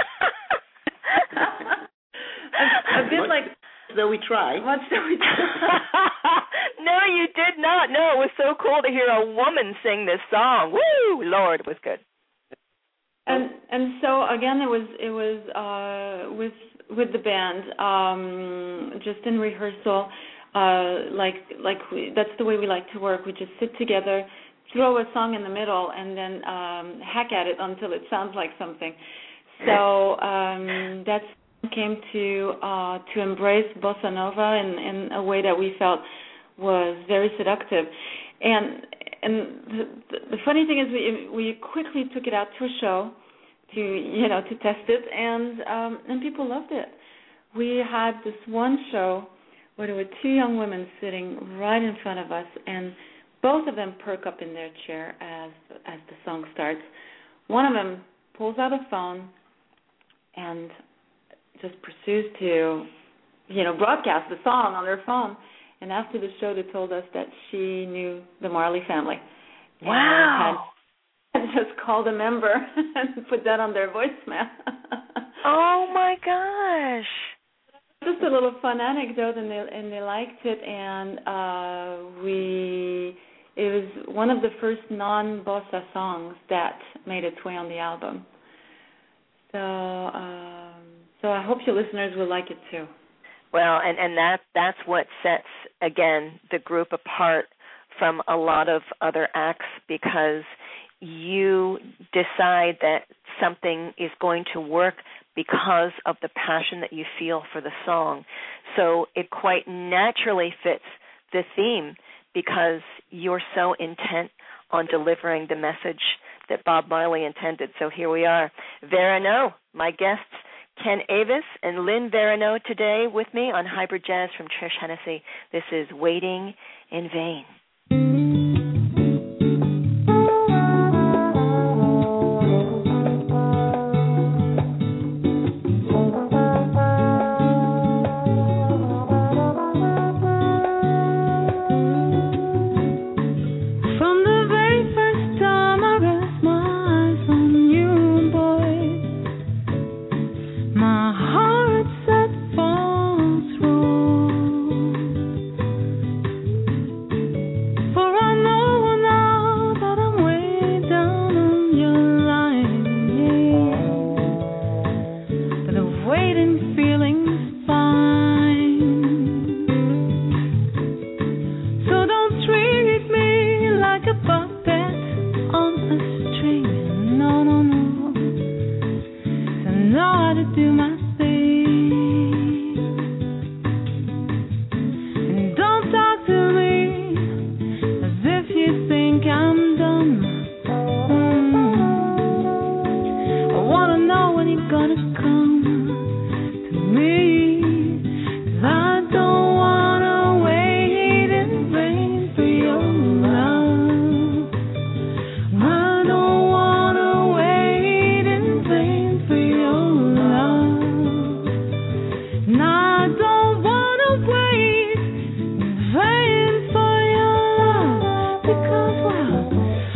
a, a bit much like... Though we try. Much though we try. No, you did not. No, it was so cool to hear a woman sing this song. Woo! Lord, it was good. And and so again, it was it was uh, with with the band, um, just in rehearsal. Uh, like like we, that's the way we like to work. We just sit together, throw a song in the middle, and then um, hack at it until it sounds like something. So um, that's came to uh, to embrace bossa nova in, in a way that we felt was very seductive. And and the, the funny thing is, we we quickly took it out to a show to you know to test it, and um, and people loved it. We had this one show where there were two young women sitting right in front of us, and both of them perk up in their chair as as the song starts. One of them pulls out a phone and just pursues to, you know, broadcast the song on their phone. And after the show, they told us that she knew the Marley family. Wow. And had just called a member and put that on their voicemail. Oh, my gosh. Just a little fun anecdote, and they, and they liked it. And uh, we, it was one of the first non-bossa songs that made its way on the album. So, um, so I hope your listeners will like it too. Well, and, and that that's what sets, again, the group apart from a lot of other acts, because you decide that something is going to work because of the passion that you feel for the song. So it quite naturally fits the theme because you're so intent on delivering the message that Bob Marley intended. So here we are. Verano, my guests, Ken Avis and Lynn Verano, today with me on Hybrid Jazz from Trish Hennessy. This is Waiting in Vain.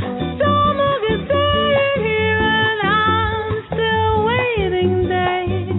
Day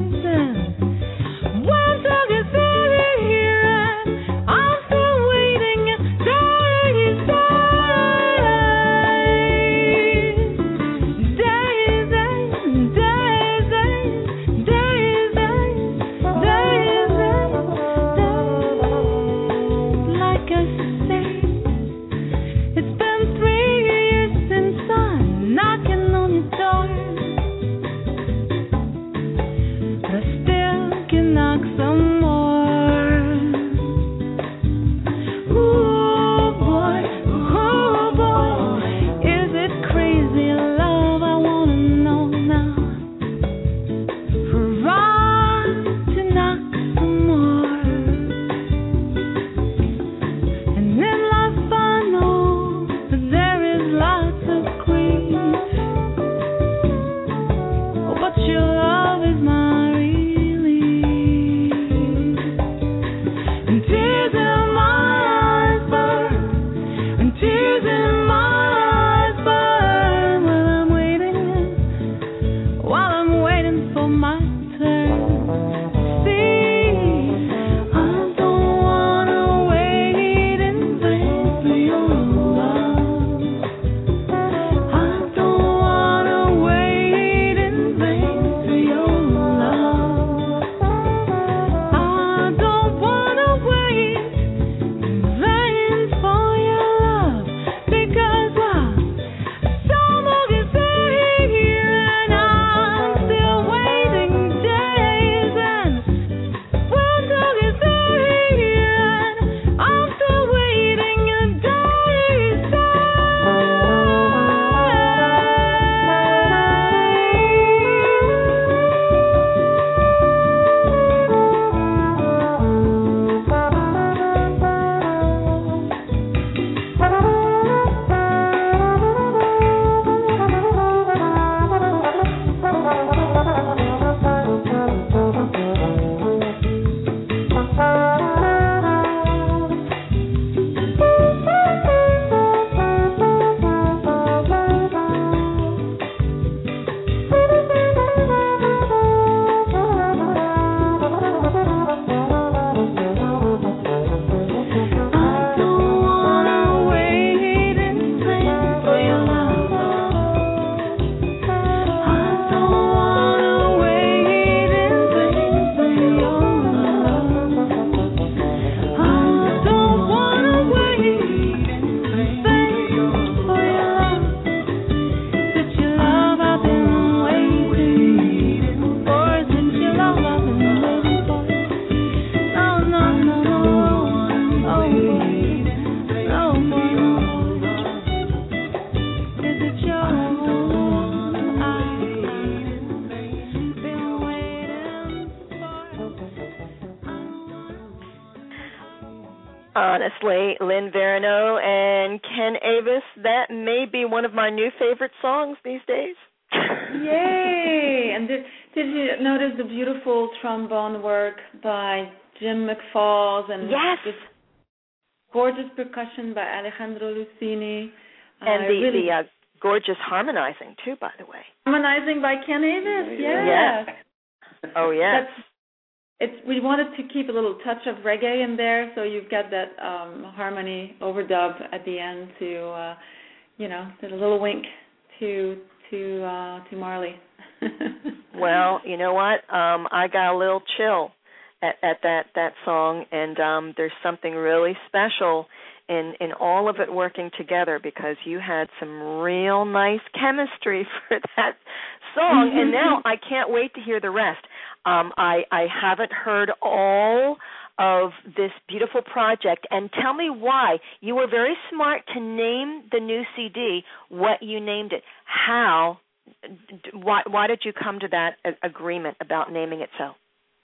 Honestly, Lynn Verino and Ken Avis, that may be one of my new favorite songs these days. Yay! And did, did you notice the beautiful trombone work by Jim McFalls and yes. this gorgeous percussion by Alejandro Lucini? And uh, the, really the uh, gorgeous harmonizing, too, by the way. Harmonizing by Ken Avis, yes. yes. Oh, yes. That's, it's, we wanted to keep a little touch of reggae in there, so you've got that um, harmony overdub at the end to, uh, you know, a little wink to to uh, to Marley. Well, you know what? Um, I got a little chill at, at that, that song, and um, there's something really special in, in all of it working together because you had some real nice chemistry for that song, and now I can't wait to hear the rest. Um, I, I haven't heard all of this beautiful project, and tell me why. You were very smart to name the new C D what you named it. How, why, why did you come to that agreement about naming it so?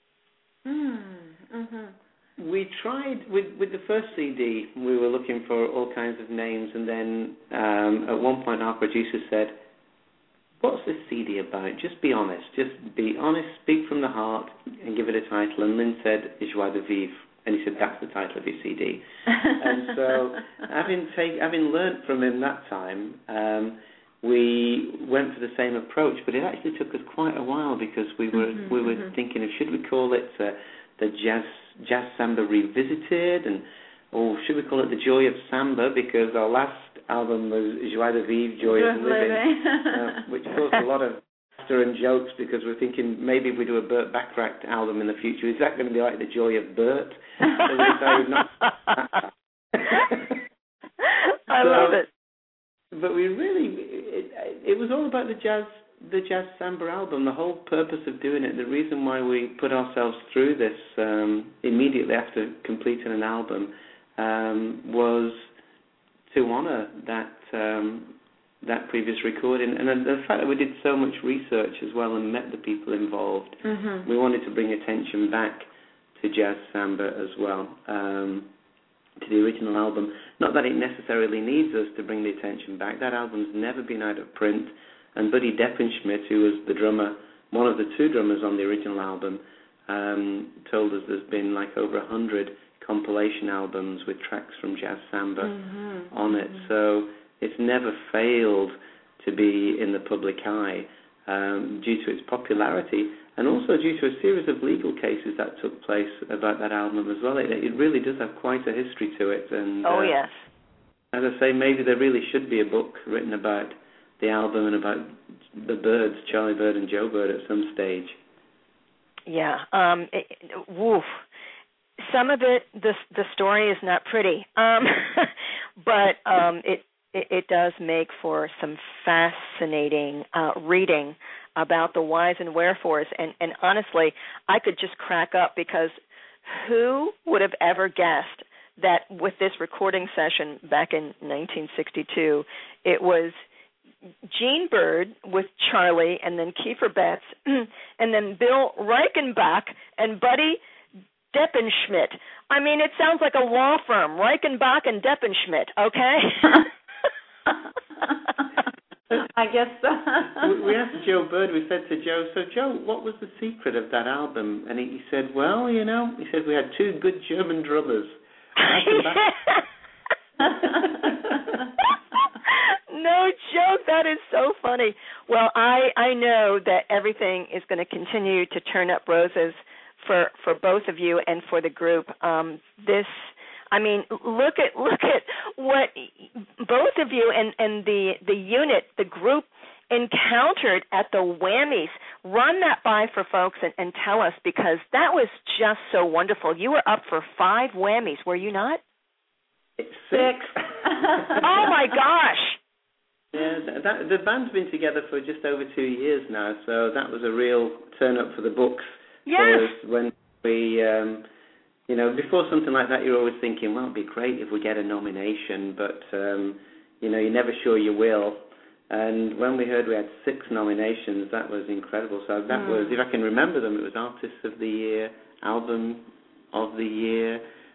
Mm-hmm. We tried, with, with the first C D, we were looking for all kinds of names, and then um, at one point our producer said, what's this C D about? Just be honest. Just be honest, speak from the heart, and give it a title. And Lynn said, Joie de Vivre. And he said, that's the title of your C D. And so, having take, having learnt from him that time, um, we went for the same approach. But it actually took us quite a while because we were mm-hmm, we were mm-hmm. thinking of, should we call it uh, the Jazz Jazz Samba Revisited? And or should we call it the Joy of Samba? Because our last album was Joie de Vivre, Joy Just of Living, living. uh, which caused a lot of laughter and jokes because we're thinking maybe if we do a Burt Bacharach album in the future, is that going to be like the Joy of Burt? So we decided not. I so, love it. But we really, it, it was all about the jazz, the Jazz Samba album. The whole purpose of doing it, the reason why we put ourselves through this um, immediately after completing an album um, was to honour that um, that previous recording, and then the fact that we did so much research as well and met the people involved. Mm-hmm. We wanted to bring attention back to Jazz Samba as well, um, to the original album. Not that it necessarily needs us to bring the attention back. That album's never been out of print, and Buddy Deppenschmidt, who was the drummer, one of the two drummers on the original album, um, told us there's been like over a hundred compilation albums with tracks from Jazz Samba mm-hmm. on it. Mm-hmm. So it's never failed to be in the public eye um, due to its popularity, and also due to a series of legal cases that took place about that album as well. It, it really does have quite a history to it. And oh, uh, yes. As I say, maybe there really should be a book written about the album and about the Byrds, Charlie Byrd and Joe Byrd, at some stage. Yeah. Um, it, woof. Some of it, the the story is not pretty, um, but um, it, it it does make for some fascinating uh, reading about the whys and wherefores. And, and honestly, I could just crack up because who would have ever guessed that with this recording session back in nineteen sixty-two, it was Gene Byrd with Charlie and then Kiefer Betts and then Bill Reichenbach and Buddy Deppenschmidt. I mean, it sounds like a law firm, Reichenbach and Deppenschmidt, okay? I guess so. We asked Joe Byrd, we said to Joe, so Joe, what was the secret of that album? And he, he said, well, you know, he said we had two good German drummers. No joke, that is so funny. Well, I, I know that everything is going to continue to turn up roses for, for both of you and for the group. Um, this, I mean, look at look at what both of you and, and the the unit, the group encountered at the Whammies. Run that by for folks and, and tell us, because that was just so wonderful. You were up for five Whammies, were you not? Six. Oh my gosh. Yeah, that, the band's been together for just over two years now, so that was a real turn up for the books. Yes. For us when we, um, you know, before something like that, you're always thinking, well, it'd be great if we get a nomination, but, um, you know, you're never sure you will. And when we heard we had six nominations, that was incredible. So that mm. was, if I can remember them, it was Artist of the Year, Album of the Year,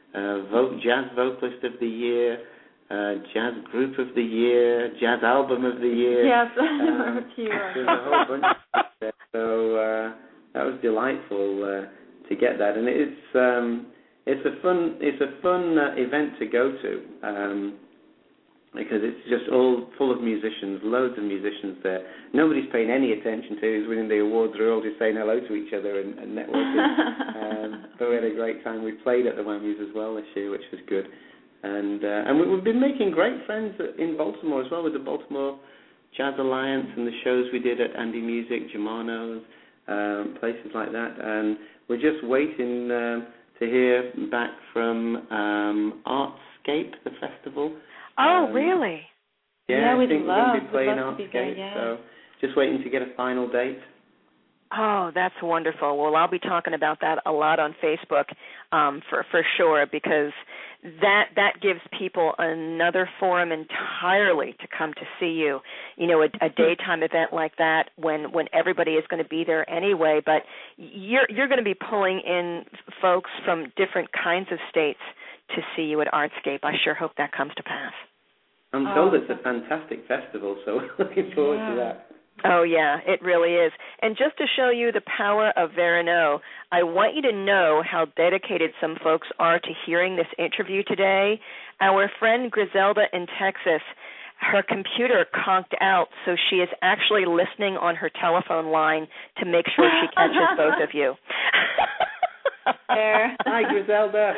uh, vote Jazz Vocalist of the Year, uh, Jazz Group of the Year, Jazz Album of the Year. Yes, uh, a few. There's a whole bunch of stuff there. So uh, that was delightful uh, to get that, and it's um, it's a fun it's a fun uh, event to go to. Um, Because it's just all full of musicians, loads of musicians there. Nobody's paying any attention to who's winning the awards. They're all just saying hello to each other and, and networking. um, but we had a great time. We played at the Whammies as well this year, which was good. And uh, and we, we've been making great friends in Baltimore as well with the Baltimore Jazz Alliance and the shows we did at Andy Music, Germano's, um, places like that. And we're just waiting um, to hear back from um, Artscape, the festival. Oh, Um, really? Yeah, Yeah, I we'd think we're love- going to be playing we'd love to be there, Artscape, yeah. so just waiting to get a final date. Oh, that's wonderful. Well, I'll be talking about that a lot on Facebook um, for for sure, because that that gives people another forum entirely to come to see you. You know, a, a daytime event like that when, when everybody is going to be there anyway, but you're you're going to be pulling in folks from different kinds of states to see you at Artscape. I sure hope that comes to pass. I'm Oh, told it's a that's- fantastic festival, so looking forward Yeah. to that. Oh, yeah, it really is. And just to show you the power of Verano, I want you to know how dedicated some folks are to hearing this interview today. Our friend Griselda in Texas, her computer conked out, so she is actually listening on her telephone line to make sure she catches both of you. There. Hi, Griselda.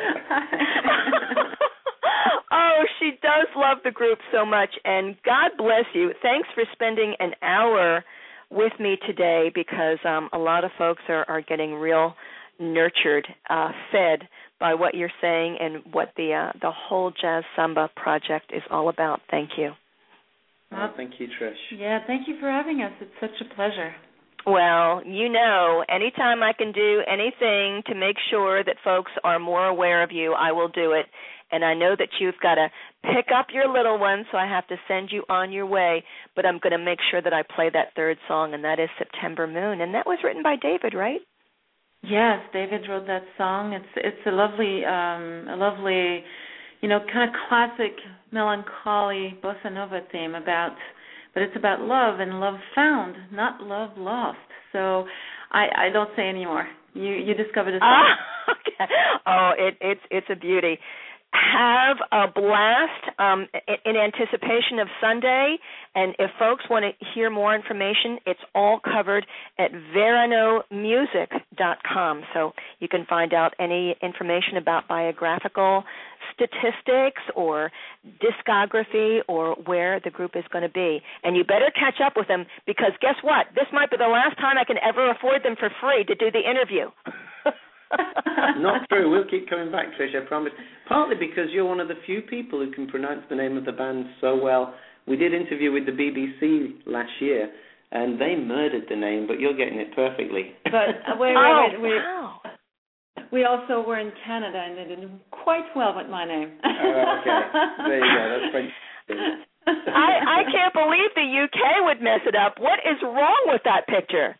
Oh, she does love the group so much, and God bless you. Thanks for spending an hour with me today, because um, a lot of folks are, are getting real nurtured, uh, fed by what you're saying and what the uh, the whole Jazz Samba project is all about. Thank you. Oh, thank you, Trish. Yeah, thank you for having us. It's such a pleasure. Well, you know, anytime I can do anything to make sure that folks are more aware of you, I will do it. And I know that you've got to pick up your little one, so I have to send you on your way. But I'm going to make sure that I play that third song, and that is September Moon. And that was written by David, right? Yes, David wrote that song. It's it's a lovely, um, a lovely, you know, kind of classic melancholy bossa nova theme about, but it's about love and love found, not love lost. So I, I don't say anymore. You you discovered a song. Ah, okay. Oh, it, it's it's a beauty. Have a blast um, in anticipation of Sunday, and if folks want to hear more information, it's all covered at verano music dot com, so you can find out any information about biographical statistics or discography or where the group is going to be. And you better catch up with them, because guess what? This might be the last time I can ever afford them for free to do the interview. Not true. We'll keep coming back, Trish, I promise. Partly because you're one of the few people who can pronounce the name of the band so well. We did interview with the B B C last year, and they murdered the name, but you're getting it perfectly. But uh, wait, wait, Oh, wait, we wow. we also were in Canada, and they did quite well with my name. Oh, okay. There you go. That's French. I, I can't believe the U K would mess it up. What is wrong with that picture?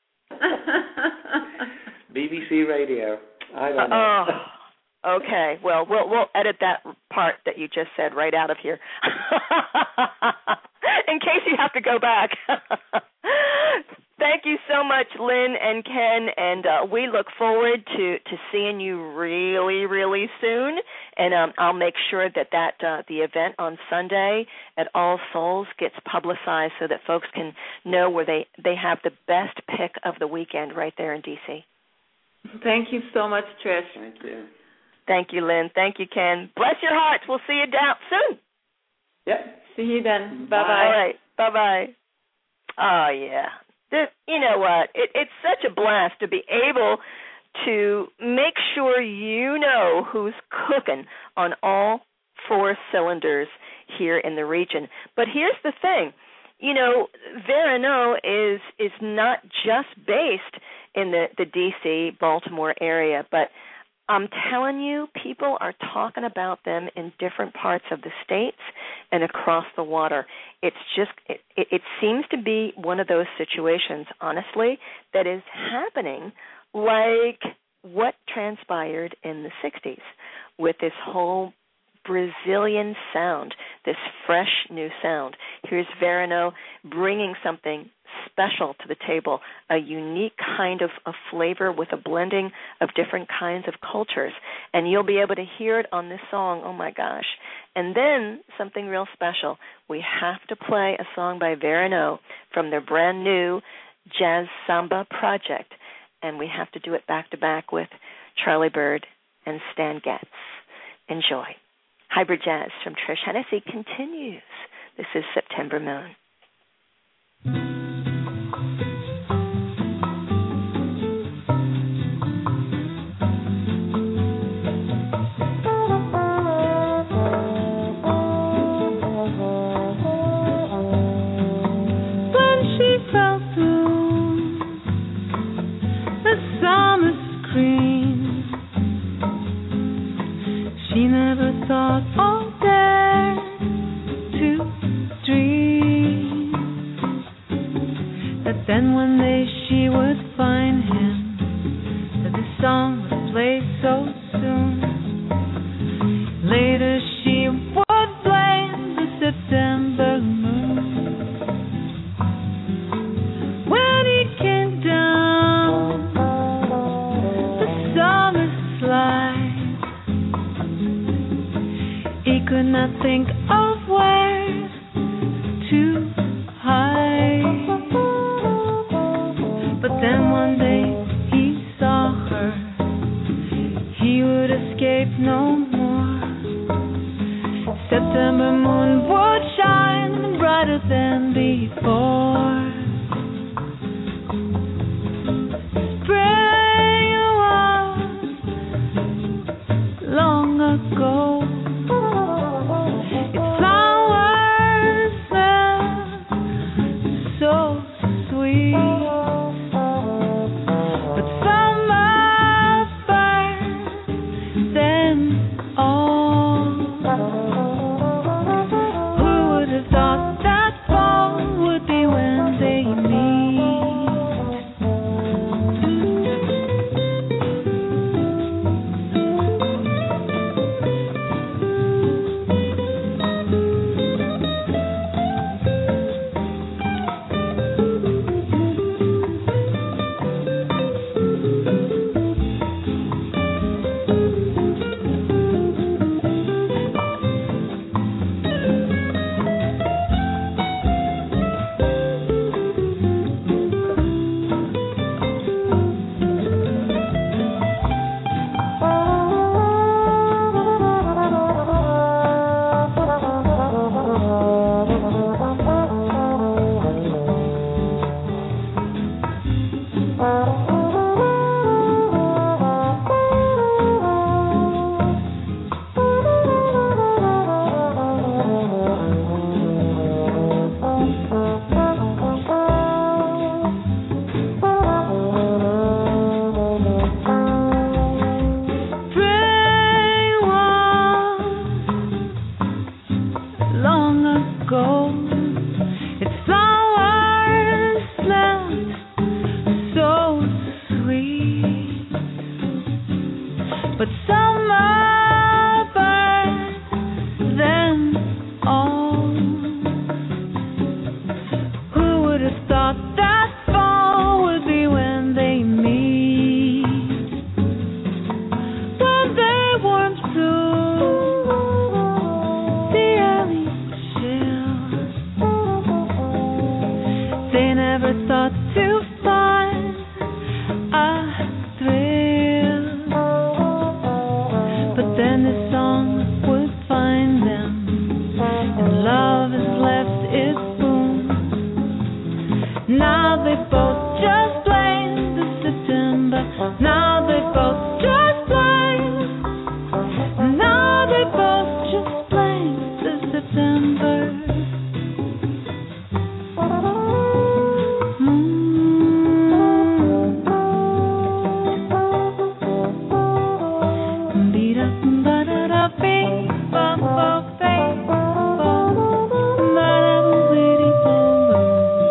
B B C Radio. I don't know. Oh, okay. Well, we'll we'll edit that part that you just said right out of here, in case you have to go back. Thank you so much, Lynn and Ken, and uh, we look forward to, to seeing you really, really soon. And um, I'll make sure that, that uh, the event on Sunday at All Souls gets publicized so that folks can know where they, they have the best pick of the weekend right there in D C. Thank you so much, Trish. Thank you. Thank you, Lynn. Thank you, Ken. Bless your hearts. We'll see you down soon. Yep. See you then. Bye. Bye-bye. All right. Bye-bye. Oh, yeah. This, you know what? It, it's such a blast to be able to make sure you know who's cooking on all four cylinders here in the region. But here's the thing. You know, Verano is is not just based in the, the D C, Baltimore area, but I'm telling you, people are talking about them in different parts of the states and across the water. It's just, it, it, it seems to be one of those situations, honestly, that is happening like what transpired in the sixties with this whole Brazilian sound, this fresh new sound. Here's Verano bringing something special to the table, a unique kind of a flavor with a blending of different kinds of cultures. And you'll be able to hear it on this song, oh my gosh. And then something real special. We have to play a song by Verano from their brand new Jazz Samba project. And we have to do it back to back with Charlie Byrd and Stan Getz. Enjoy. Hybrid Jazz from Trish Hennessy continues. This is September Moon. When she fell through the summer screen, she never thought or dared to dream that then one day she would find him, that the song would play so soon. Later she would blame the September moon. When he came down the summer slide, he could not think of where to hide. But then one day he saw her. He would escape no more. September moon would shine brighter than before. Spring was long ago.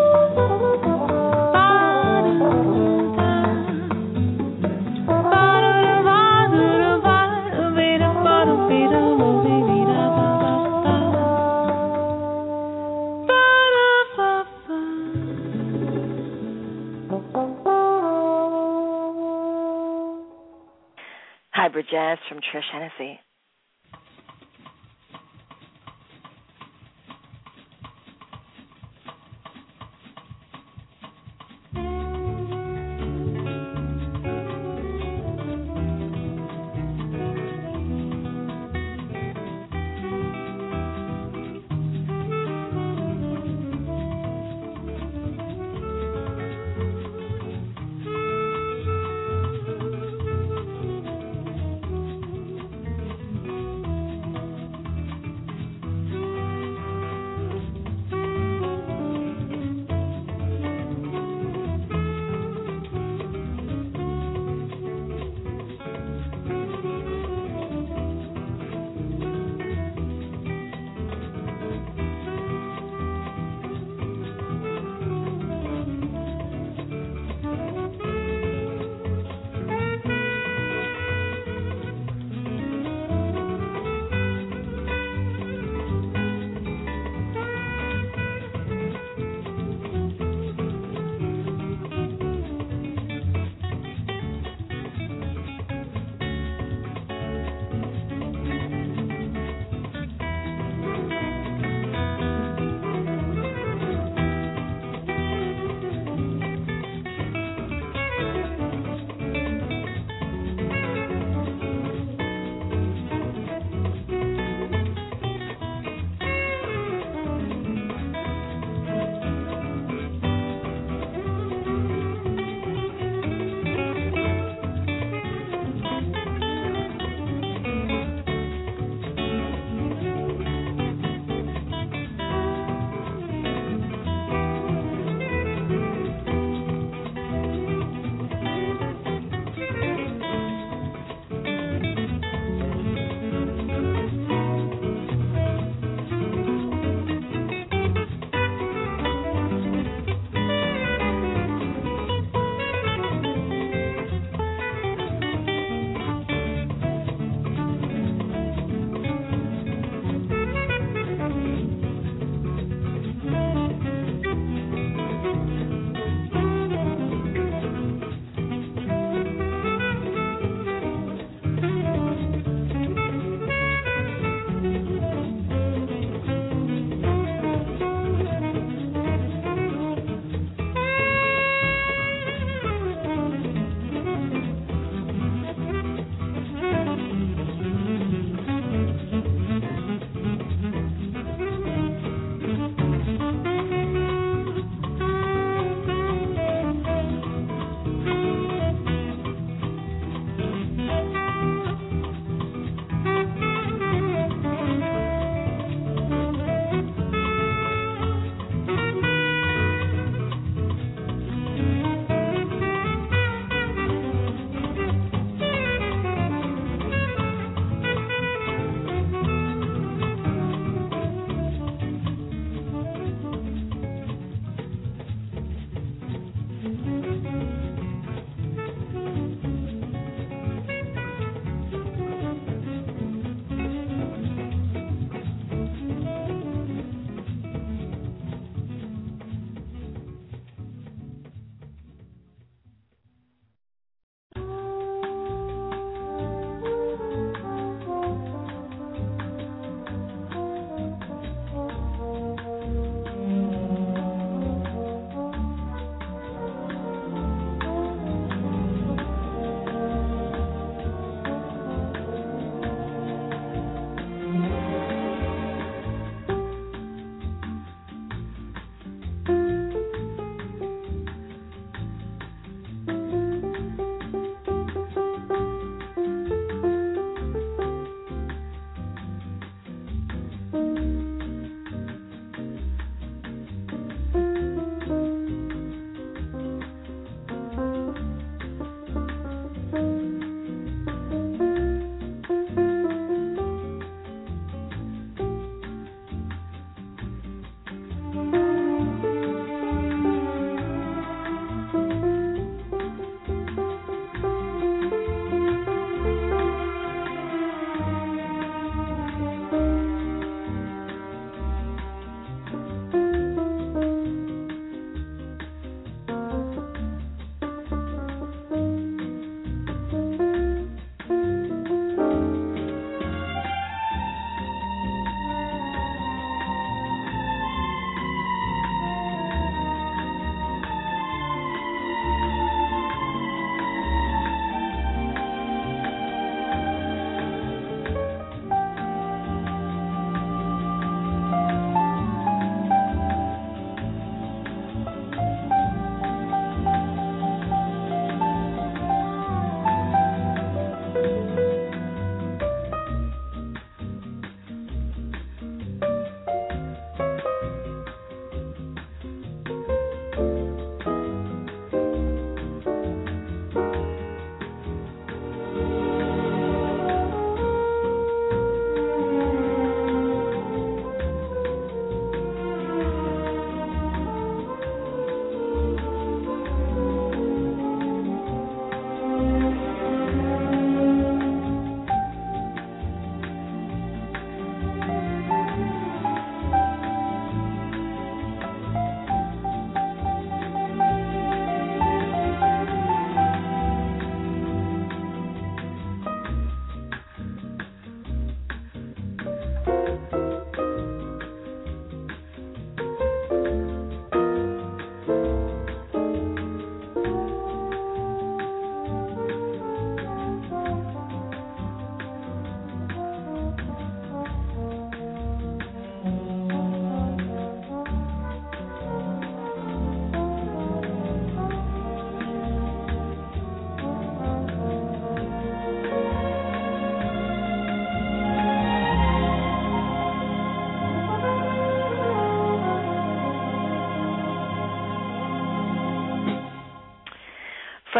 Bye. Hybrid Jazz from Trish Hennessy.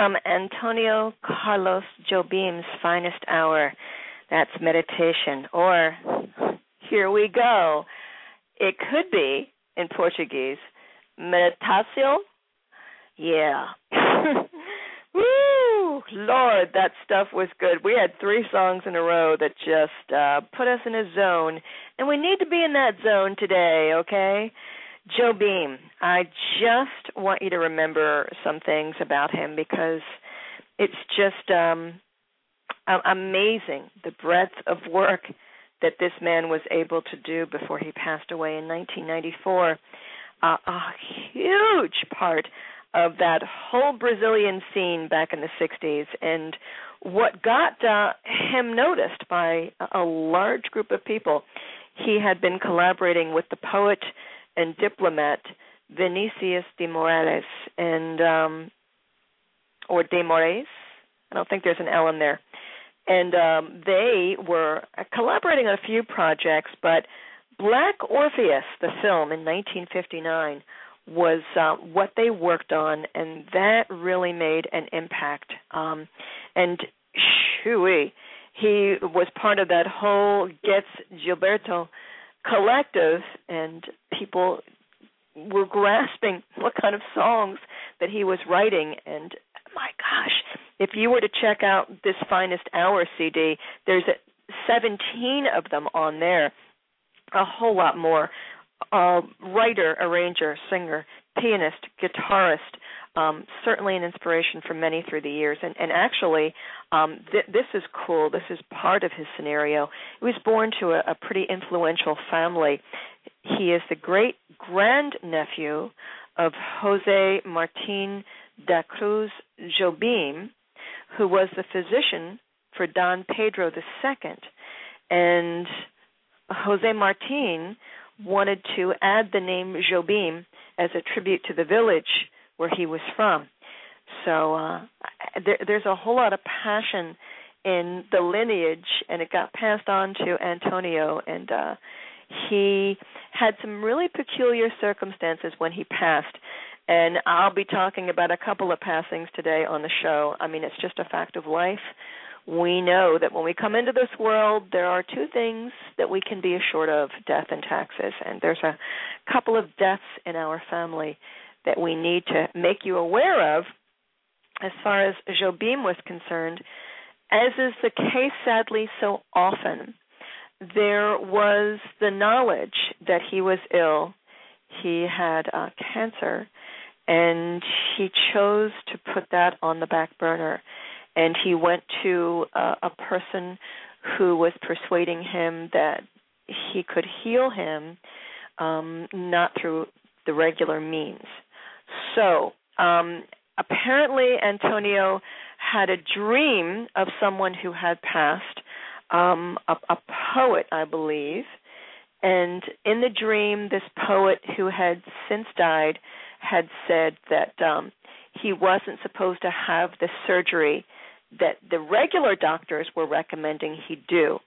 from Antonio Carlos Jobim's finest hour. That's meditation, or here we go. It could be, in Portuguese, meditação. Yeah. Woo! Lord, that stuff was good. We had three songs in a row that just uh, put us in a zone, and we need to be in that zone today, okay? Jobim, I just want you to remember some things about him because it's just um, amazing, the breadth of work that this man was able to do before he passed away in nineteen ninety-four. Uh, a huge part of that whole Brazilian scene back in the sixties, and what got uh, him noticed by a large group of people. He had been collaborating with the poet and diplomat Vinicius de Moraes, and um, or de Moraes. I don't think there's an L in there. And um, they were collaborating on a few projects, but Black Orpheus, the film in nineteen fifty-nine, was uh, what they worked on, and that really made an impact. Um, and shooey, he was part of that whole Getz Gilberto collective, and people were grasping what kind of songs that he was writing. And my gosh, if you were to check out this Finest Hour C D, there's seventeen of them on there, a whole lot more. Uh, writer, arranger, singer, pianist, guitarist, um, certainly an inspiration for many through the years. And, and actually, um, th- this is cool. This is part of his scenario. He was born to a, a pretty influential family. He is the great-grandnephew of Jose Martin da Cruz Jobim, who was the physician for Don Pedro the Second. And Jose Martin wanted to add the name Jobim as a tribute to the village where he was from. So uh, there, there's a whole lot of passion in the lineage, and it got passed on to Antonio, and uh, he had some really peculiar circumstances when he passed. And I'll be talking about a couple of passings today on the show. I mean, it's just a fact of life. We know that when we come into this world, there are two things that we can be assured of, death and taxes. And there's a couple of deaths in our family that we need to make you aware of. As far as Jobim was concerned, as is the case, sadly, so often, there was the knowledge that he was ill. He had uh, cancer, and he chose to put that on the back burner. And he went to uh, a person who was persuading him that he could heal him, um, not through the regular means. So um, apparently Antonio had a dream of someone who had passed, um, a, a poet, I believe. And in the dream, this poet who had since died had said that um, he wasn't supposed to have the surgery that the regular doctors were recommending he do.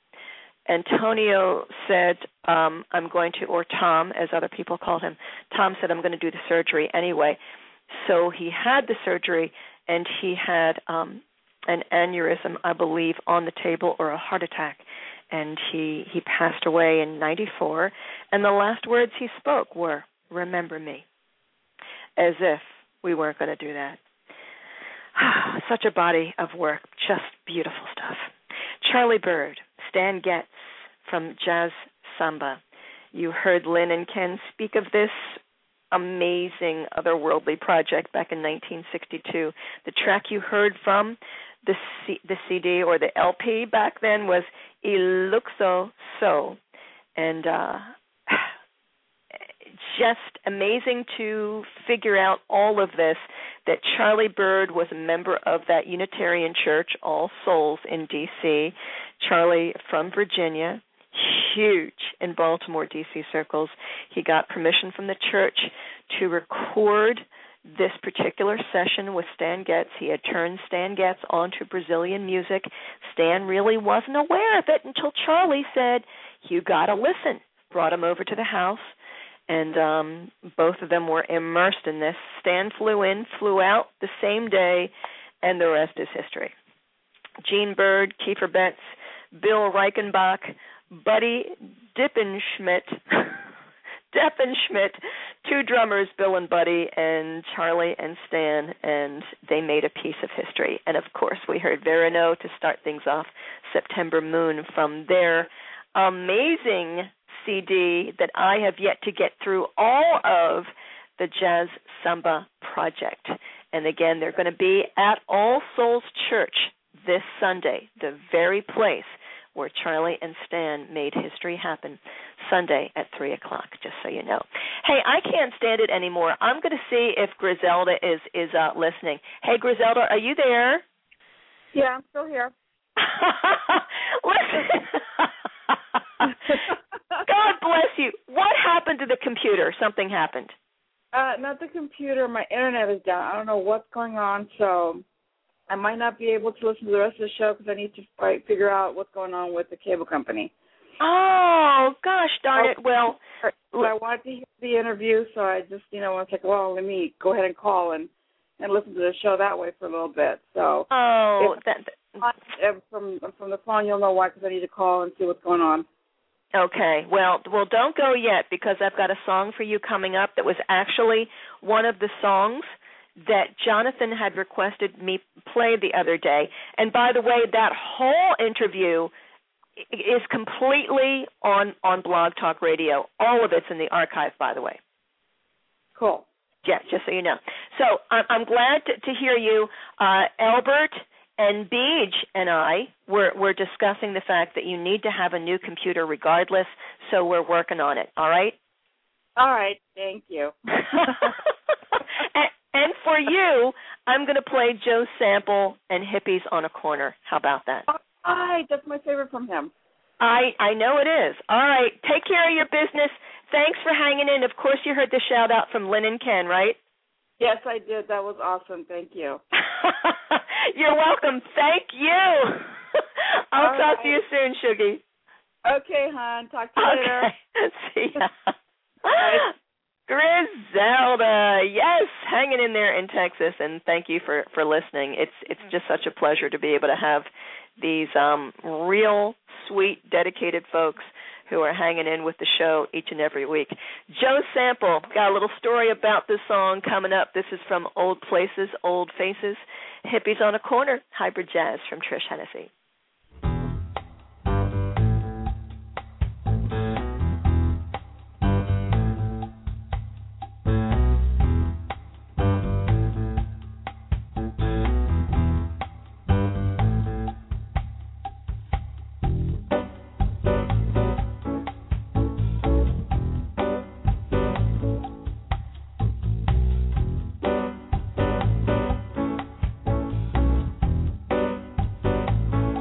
Antonio said, um, I'm going to, or Tom, as other people called him, Tom said, I'm going to do the surgery anyway. So he had the surgery, and he had um, an aneurysm, I believe, on the table, or a heart attack, and he, he passed away in ninety-four, and the last words he spoke were, remember me, as if we weren't going to do that. Such a body of work, just beautiful stuff. Charlie Byrd, Stan Getz from Jazz Samba. You heard Lynn and Ken speak of this amazing otherworldly project back in nineteen sixty-two. The track you heard from the C- the C D or the L P back then was Iluxo So. And uh, just amazing to figure out all of this, that Charlie Byrd was a member of that Unitarian Church, All Souls in D C Charlie from Virginia, huge in Baltimore, D C circles. He got permission from the church to record this particular session with Stan Getz. He had turned Stan Getz onto Brazilian music. Stan really wasn't aware of it until Charlie said, you got to listen. Brought him over to the house. And um, both of them were immersed in this. Stan flew in, flew out the same day, and the rest is history. Gene Bird, Kiefer Betts, Bill Reichenbach, Buddy Dippenschmidt, Deppenschmidt, two drummers, Bill and Buddy, and Charlie and Stan, and they made a piece of history. And, of course, we heard Verano to start things off, September Moon, from their amazing C D that I have yet to get through all of, the Jazz Samba Project. And, again, they're going to be at All Souls Church this Sunday, the very place where Charlie and Stan made history happen, Sunday at three o'clock, just so you know. Hey, I can't stand it anymore. I'm going to see if Griselda is, is uh, listening. Hey, Griselda, are you there? Yeah, I'm still here. Listen. God bless you. What happened to the computer? Something happened. Uh, not the computer. My internet is down. I don't know what's going on, so I might not be able to listen to the rest of the show because I need to fight, figure out what's going on with the cable company. Oh, gosh darn it. Well, so I wanted to hear the interview, so I just, you know, was like, well, let me go ahead and call and, and listen to the show that way for a little bit. So oh, if, that, if from from the phone, you'll know why, because I need to call and see what's going on. Okay. Well, well, don't go yet, because I've got a song for you coming up that was actually one of the songs that Jonathan had requested me play the other day. And by the way, that whole interview is completely on, on Blog Talk Radio. All of it's in the archive, by the way. Cool. Yeah, just so you know. So I'm, I'm glad to, to hear you. Uh, Albert and Beej and I were, were discussing the fact that you need to have a new computer regardless, so we're working on it, all right? All right, thank you. and, and for you, I'm going to play Joe Sample and Hippies on a Corner. How about that? All right, that's my favorite from him. I, I know it is. All right, take care of your business. Thanks for hanging in. Of course, you heard the shout-out from Lynn and Ken, right? Yes, I did. That was awesome. Thank you. You're welcome. Thank you. I'll All talk right. to you soon, Shuggy. Okay, hon. Talk to you Okay. later. See ya. Bye. Griselda, yes, hanging in there in Texas, and thank you for, for listening. It's it's just such a pleasure to be able to have these um, real, sweet, dedicated folks who are hanging in with the show each and every week. Joe Sample, got a little story about this song coming up. This is from Old Places, Old Faces, Hippies on a Corner, Hybrid Jazz from Trish Hennessy. Thank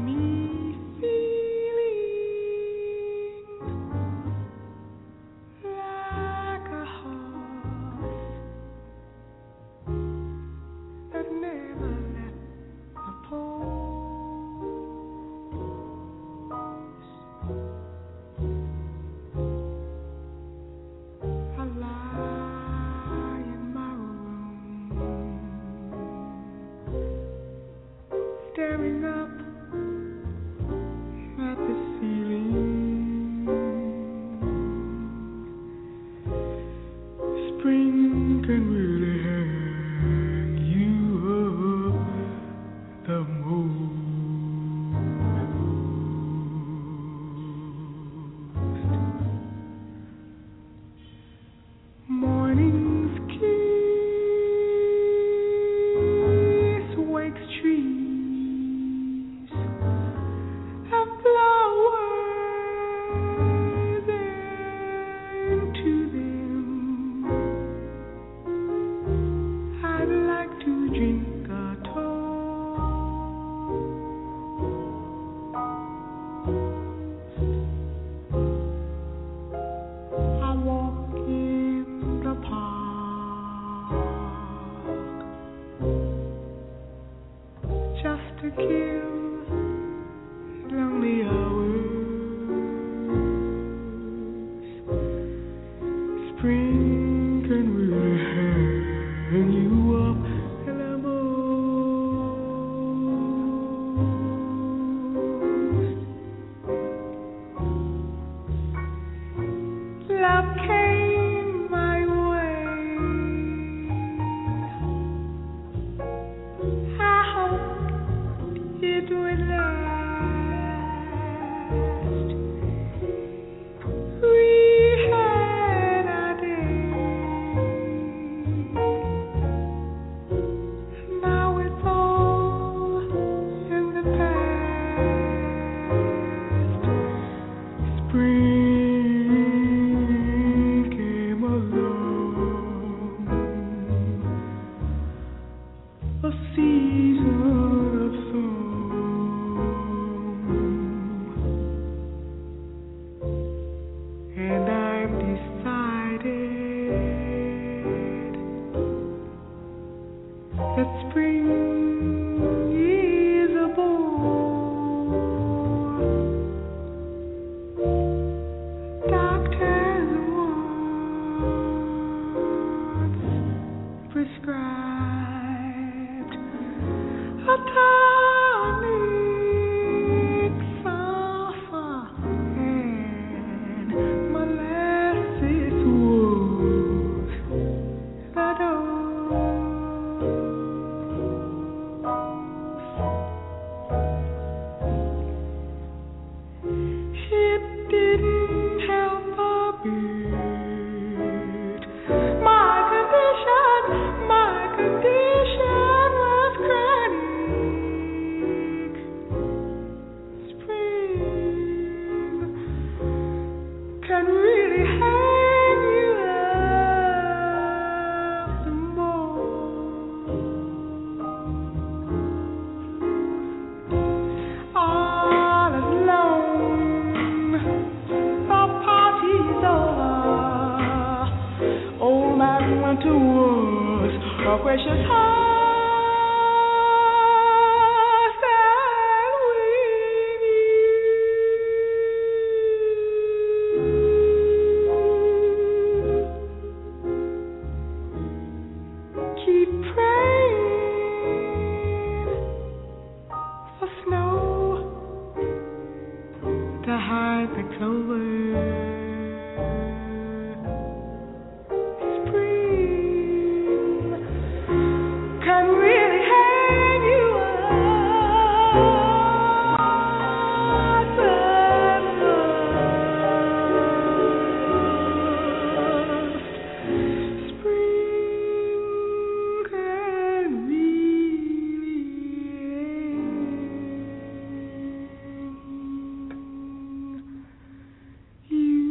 You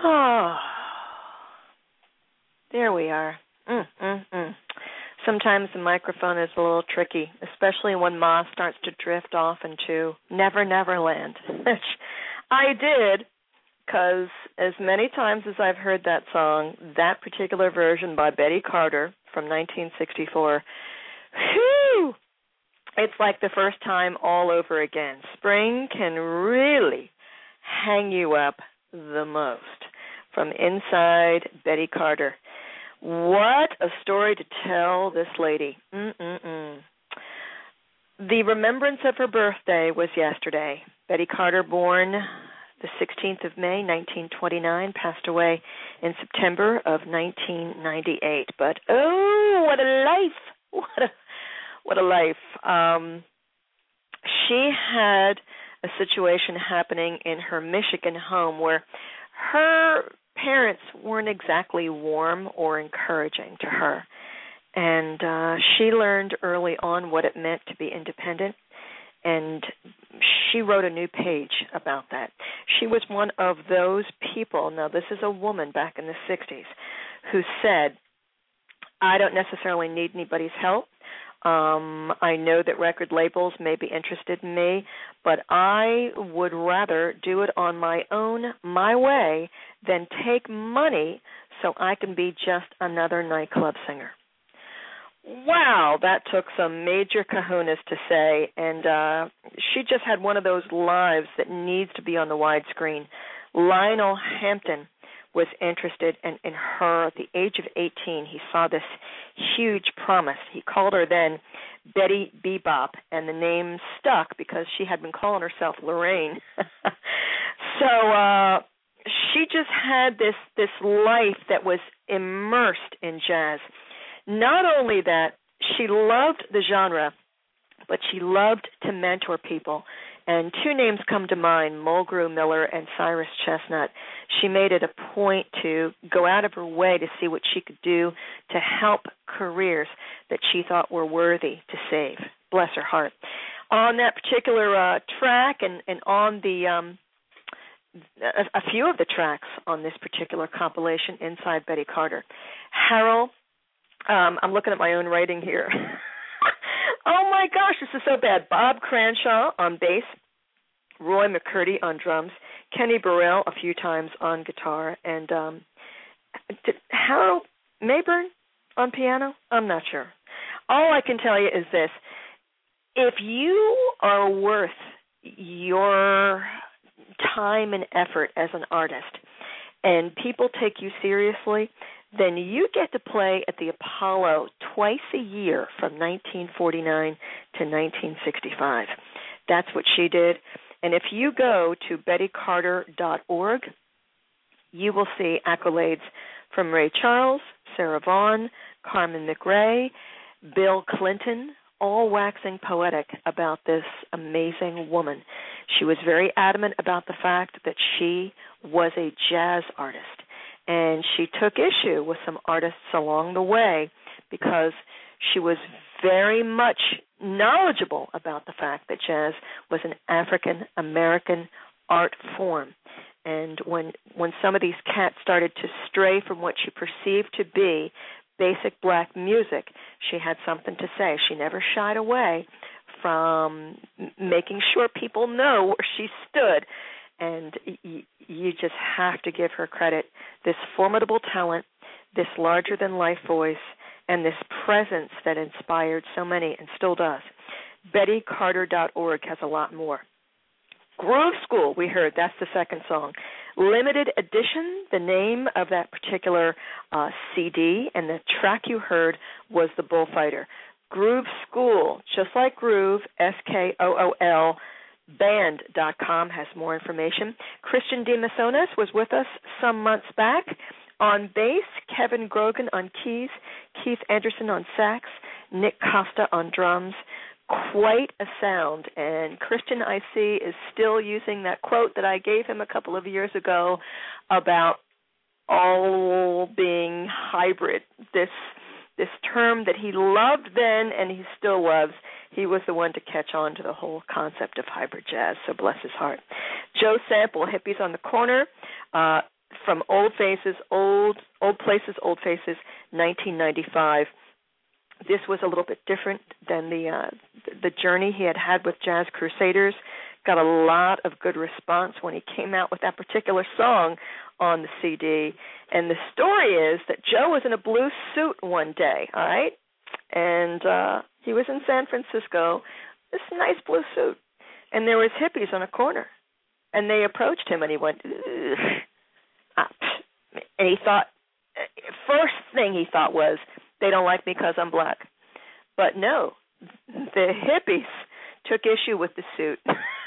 Oh, there we are. Mm, mm, mm. Sometimes the microphone is a little tricky, especially when Ma starts to drift off into Never Never Land, which I did, because as many times as I've heard that song, that particular version by Betty Carter from nineteen sixty-four, whew, it's like the first time all over again. Spring can really hang you up the most. From inside Betty Carter. What a story to tell this lady. Mm-mm-mm. The remembrance of her birthday was yesterday. Betty Carter, born the sixteenth of May, nineteen twenty-nine, passed away in September of nineteen ninety-eight. But, oh, what a life. What a, what a life. Um, she had a situation happening in her Michigan home where her parents weren't exactly warm or encouraging to her. And uh, she learned early on what it meant to be independent, and she wrote a new page about that. She was one of those people, now this is a woman back in the sixties, who said, I don't necessarily need anybody's help. Um, I know that record labels may be interested in me, but I would rather do it on my own, my way, than take money so I can be just another nightclub singer. Wow, that took some major kahunas to say, and uh, she just had one of those lives that needs to be on the widescreen. Lionel Hampton was interested in, in her at the age of eighteen. He saw this huge promise. He called her then Betty Bebop, and the name stuck because she had been calling herself Lorraine. so uh, she just had this, this life that was immersed in jazz. Not only that, she loved the genre, but she loved to mentor people. And two names come to mind, Mulgrew Miller and Cyrus Chestnut. She made it a point to go out of her way to see what she could do to help careers that she thought were worthy to save. Bless her heart. On that particular uh, track and, and on the um, a, a few of the tracks on this particular compilation, Inside Betty Carter, Harold, um, I'm looking at my own writing here. Oh, my gosh, this is so bad. Bob Cranshaw on bass, Roy McCurdy on drums, Kenny Burrell a few times on guitar, and um, did Harold Mayburn on piano? I'm not sure. All I can tell you is this. If you are worth your time and effort as an artist and people take you seriously, then you get to play at the Apollo twice a year from nineteen forty-nine to nineteen sixty-five. That's what she did. And if you go to betty carter dot org, you will see accolades from Ray Charles, Sarah Vaughan, Carmen McRae, Bill Clinton, all waxing poetic about this amazing woman. She was very adamant about the fact that she was a jazz artist. And she took issue with some artists along the way because she was very much knowledgeable about the fact that jazz was an African-American art form. And when when some of these cats started to stray from what she perceived to be basic black music, she had something to say. She never shied away from making sure people know where she stood. And y- you just have to give her credit. This formidable talent, this larger-than-life voice, and this presence that inspired so many and still does. betty carter dot org has a lot more. Groove School, we heard, that's the second song. Limited Edition, the name of that particular uh, C D, and the track you heard was The Bullfighter. Groove School, just like Groove, S K O O L, band dot com has more information. Christian DeMasonis was with us some months back. On bass, Kevin Grogan on keys, Keith Anderson on sax, Nick Costa on drums. Quite a sound. And Christian, I see, is still using that quote that I gave him a couple of years ago about all being hybrid, this this term that he loved then and he still loves. He was the one to catch on to the whole concept of hybrid jazz, so bless his heart. Joe Sample, Hippies on the Corner, uh, from Old Faces, Old Old Places, Old Faces, nineteen ninety-five. This was a little bit different than the uh, the journey he had had with Jazz Crusaders. Got a lot of good response when he came out with that particular song on the C D. And the story is that Joe was in a blue suit one day, all right? And uh, he was in San Francisco, this nice blue suit. And there was hippies on a corner. And they approached him, and he went, ah, and he thought, first thing he thought was, they don't like me because I'm black. But no, the hippies took issue with the suit.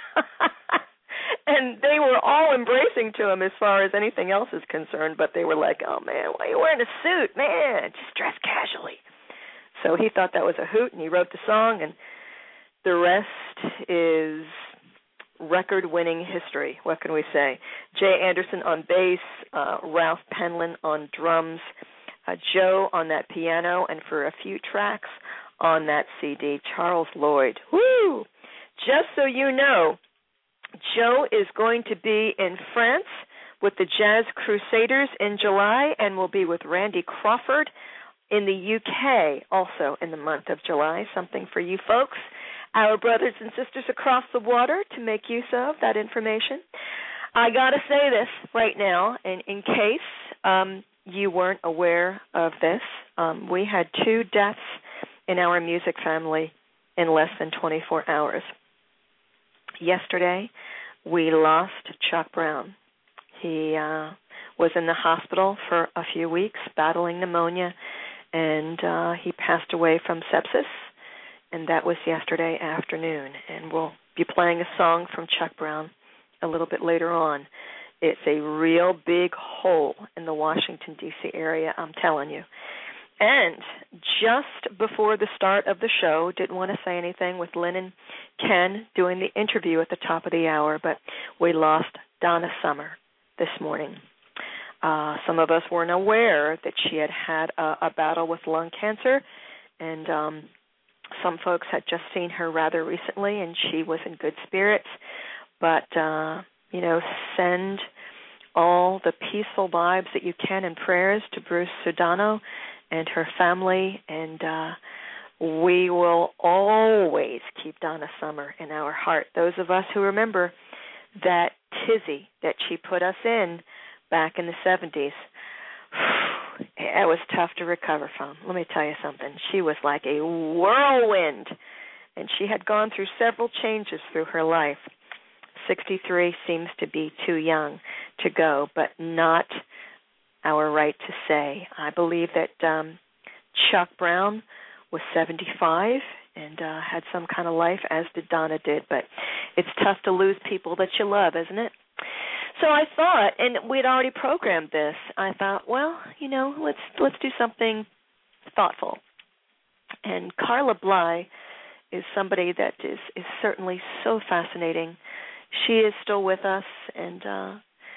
And they were all embracing to him as far as anything else is concerned, but they were like, oh, man, why are you wearing a suit? Man, just dress casually. So he thought that was a hoot, and he wrote the song, and the rest is record-winning history. What can we say? Jay Anderson on bass, uh, Ralph Penland on drums, uh, Joe on that piano, and for a few tracks on that C D, Charles Lloyd. Woo! Just so you know, Joe is going to be in France with the Jazz Crusaders in July and will be with Randy Crawford in the U K also in the month of July. Something for you folks, our brothers and sisters across the water, to make use of that information. I got to say this right now, and in case um, you weren't aware of this, um, we had two deaths in our music family in less than twenty-four hours. Yesterday, we lost Chuck Brown. He uh, was in the hospital for a few weeks battling pneumonia, and uh, he passed away from sepsis, and that was yesterday afternoon. And we'll be playing a song from Chuck Brown a little bit later on. It's a real big hole in the Washington, D C area, I'm telling you. And just before the start of the show, didn't want to say anything with Lynn and Ken doing the interview at the top of the hour, but we lost Donna Summer this morning. Uh, some of us weren't aware that she had had a, a battle with lung cancer, and um, some folks had just seen her rather recently, and she was in good spirits. But, uh, you know, send all the peaceful vibes that you can and prayers to Bruce Sudano and her family, and uh, we will always keep Donna Summer in our heart. Those of us who remember that tizzy that she put us in back in the seventies, it was tough to recover from. Let me tell you something. She was like a whirlwind, and she had gone through several changes through her life. sixty-three seems to be too young to go, but not our right to say. I believe that um, Chuck Brown was seventy-five and uh, had some kind of life, as did Donna did, but it's tough to lose people that you love, isn't it? So I thought, and we'd already programmed this, I thought, well, you know, let's let's do something thoughtful. And Carla Bly is somebody that is, is certainly so fascinating. She is still with us, and uh,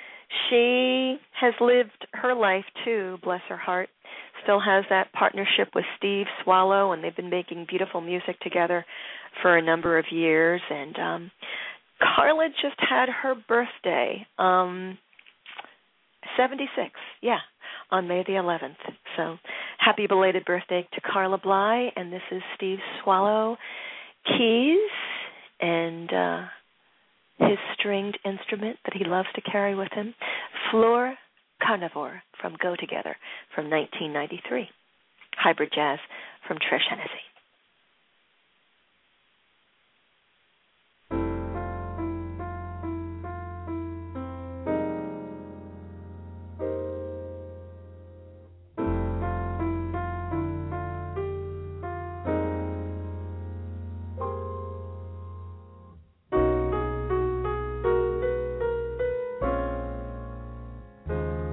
she has lived her life, too, bless her heart. Still has that partnership with Steve Swallow, and they've been making beautiful music together for a number of years. And um, Carla just had her birthday, um, seventy-six, yeah, on May the eleventh. So happy belated birthday to Carla Bly, and this is Steve Swallow keys and uh, his stringed instrument that he loves to carry with him, Fleur Carnivore from Go Together from nineteen ninety-three. Hybrid Jazz from Trish Hennessy.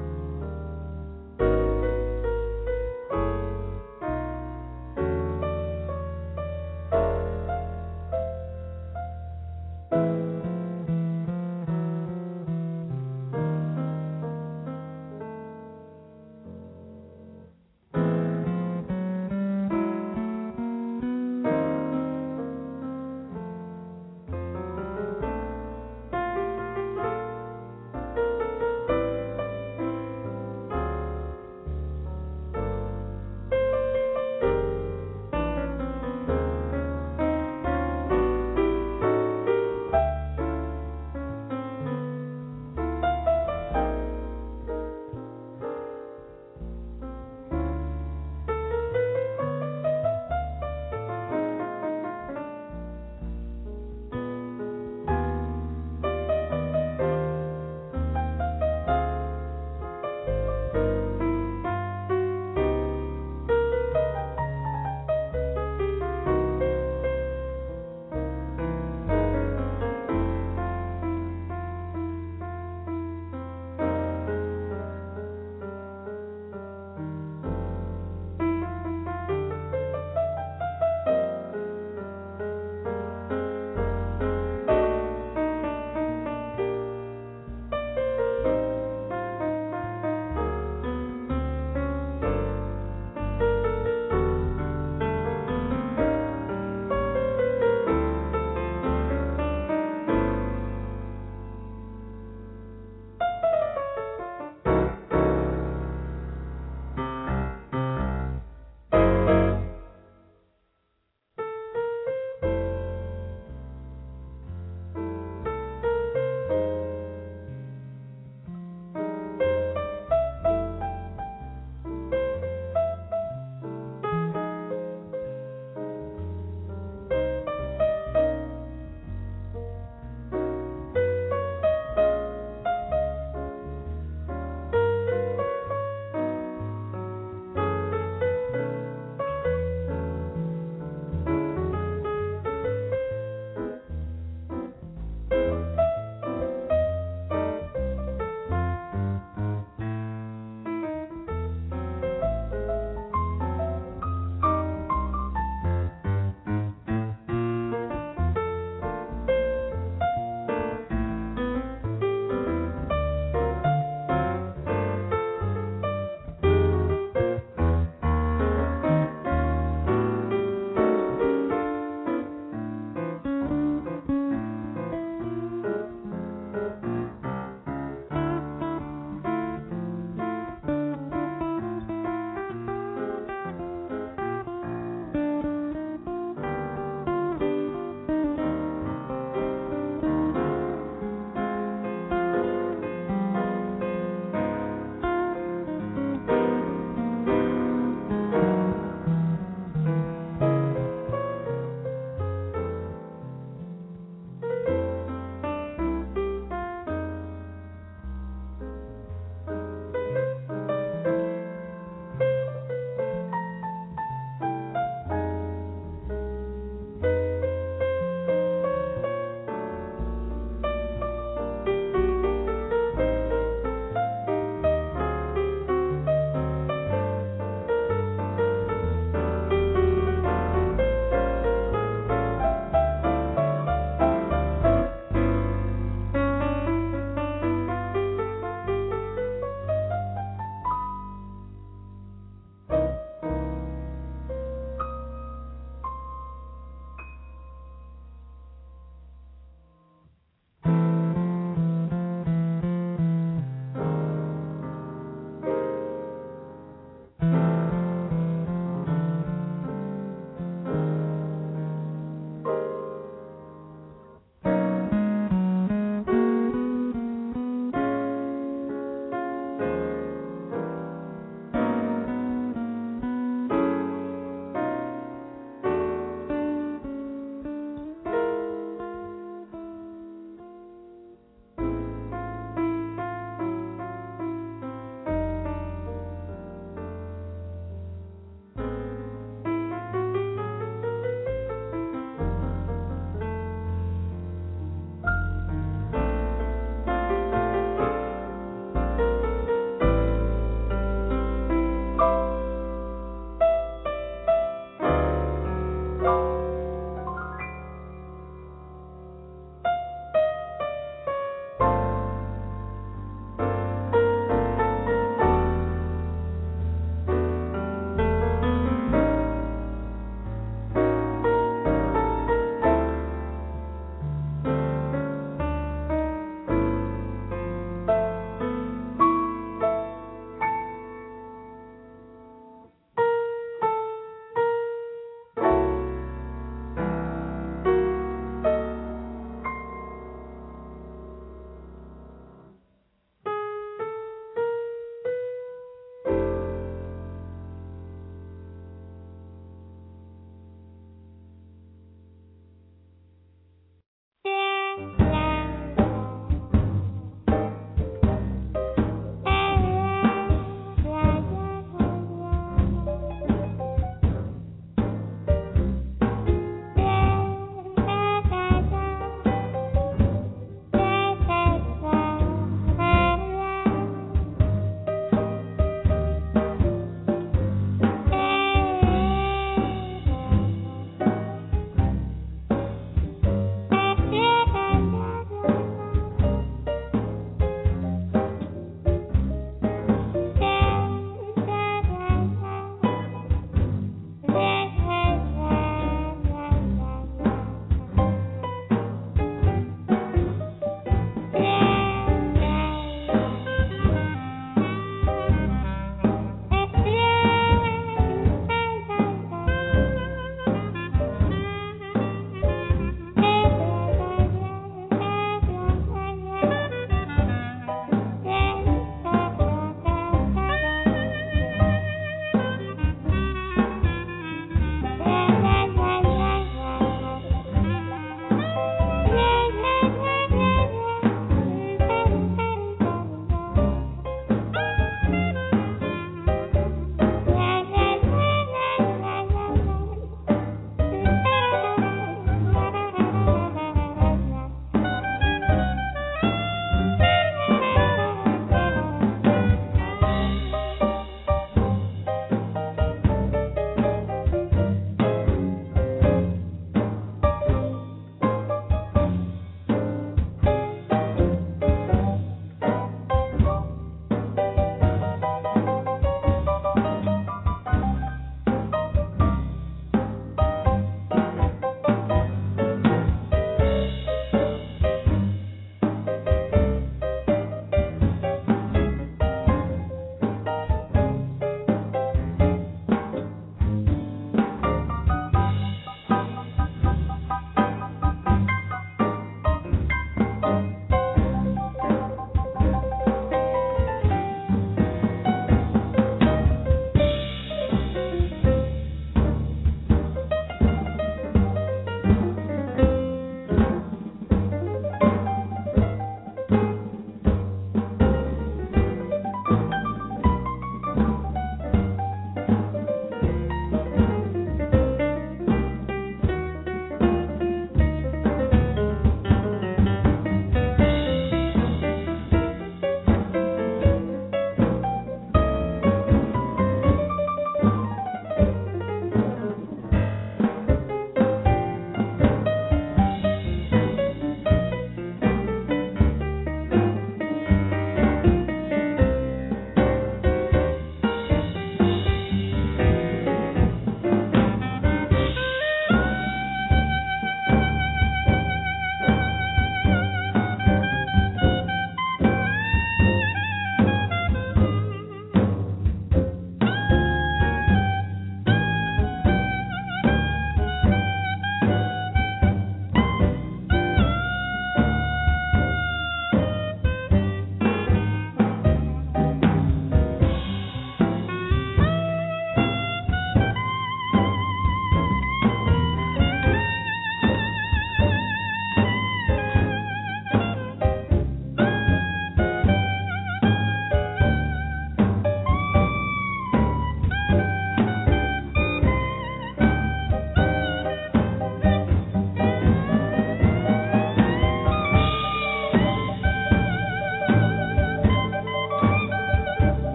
Thank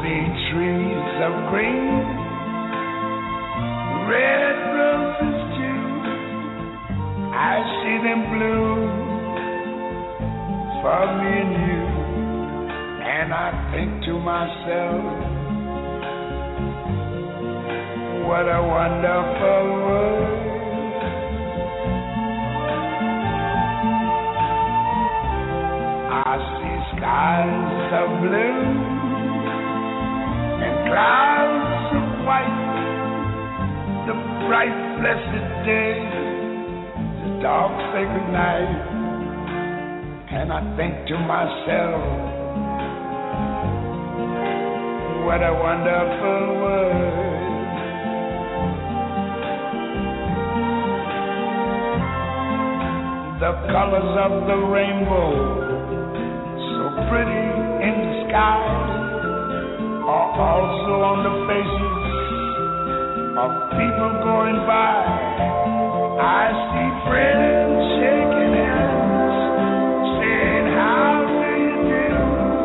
see trees of green, red roses too. I see them bloom for me and you. And I think to myself, what a wonderful world. I see skies of blue and clouds of white, the bright blessed day, the dark sacred night. And I think to myself, what a wonderful world. The colors of the rainbow, pretty in the sky, are also on the faces of people going by. I see friends shaking hands, saying, how do you do?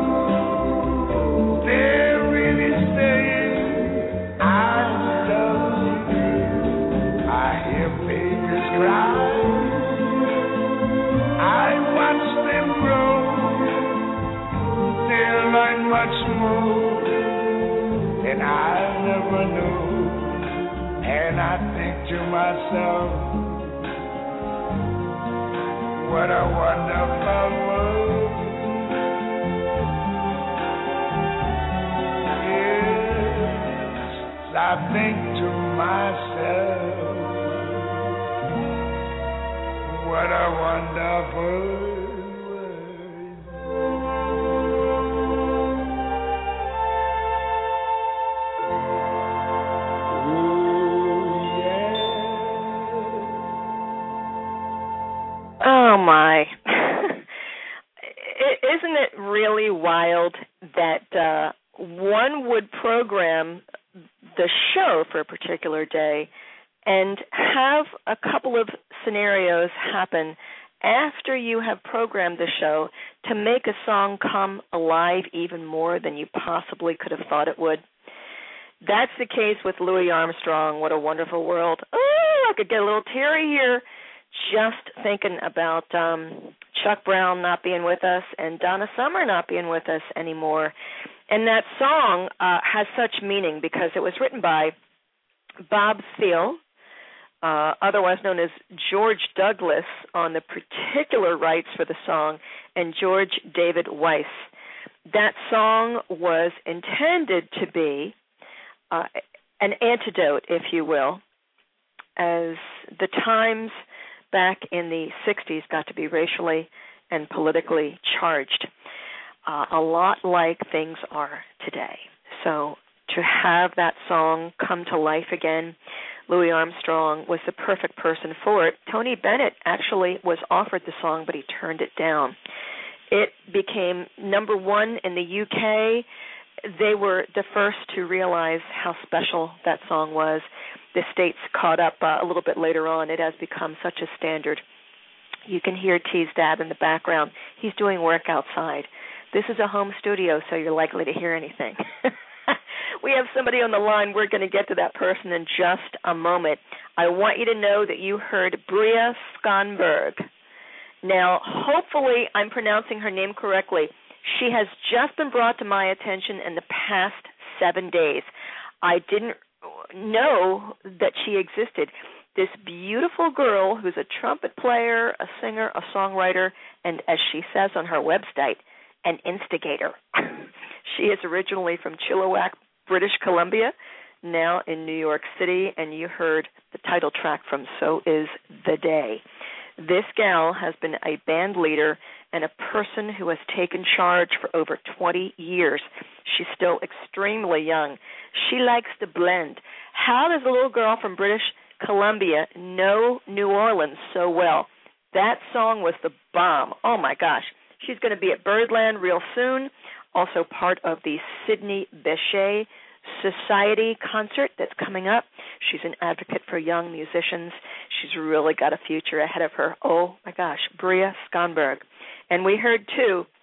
They're really saying, I love you. I hear babies cry, I watch them grow. They'll learn much more than I never knew. And I think to myself, what a wonderful world. Yes, I think to myself, what a wonderful world. Oh, my. Isn't it really wild that uh, one would program the show for a particular day and have a couple of scenarios happen after you have programmed the show to make a song come alive even more than you possibly could have thought it would? That's the case with Louis Armstrong, What a Wonderful World. Oh, I could get a little teary here just thinking about um, Chuck Brown not being with us and Donna Summer not being with us anymore. And that song uh, has such meaning because it was written by Bob Thiele, uh, otherwise known as George Douglas, on the particular rights for the song, and George David Weiss. That song was intended to be uh, an antidote, if you will, as the times back in the sixties got to be racially and politically charged, uh, a lot like things are today. So to have that song come to life again, Louis Armstrong was the perfect person for it. Tony Bennett actually was offered the song, but he turned it down. It became number one in the U K. They were the first to realize how special that song was. The States caught up uh, a little bit later on. It has become such a standard. You can hear Tease Dad in the background. He's doing work outside. This is a home studio, so you're likely to hear anything. We have somebody on the line. We're going to get to that person in just a moment. I want you to know that you heard Bria Skonberg. Now, hopefully I'm pronouncing her name correctly. She has just been brought to my attention in the past seven days. I didn't know that she existed. This beautiful girl who's a trumpet player, a singer, a songwriter, and as she says on her website, an instigator. She is originally from Chilliwack, British Columbia, now in New York City, and you heard the title track from So Is the Day. This gal has been a band leader and a person who has taken charge for over twenty years. She's still extremely young. She likes to blend. How does a little girl from British Columbia know New Orleans so well? That song was the bomb. Oh, my gosh. She's going to be at Birdland real soon, also part of the Sidney Bechet Society concert that's coming up. She's an advocate for young musicians. She's really got a future ahead of her. Oh, my gosh, Bria Skonberg. And we heard, too,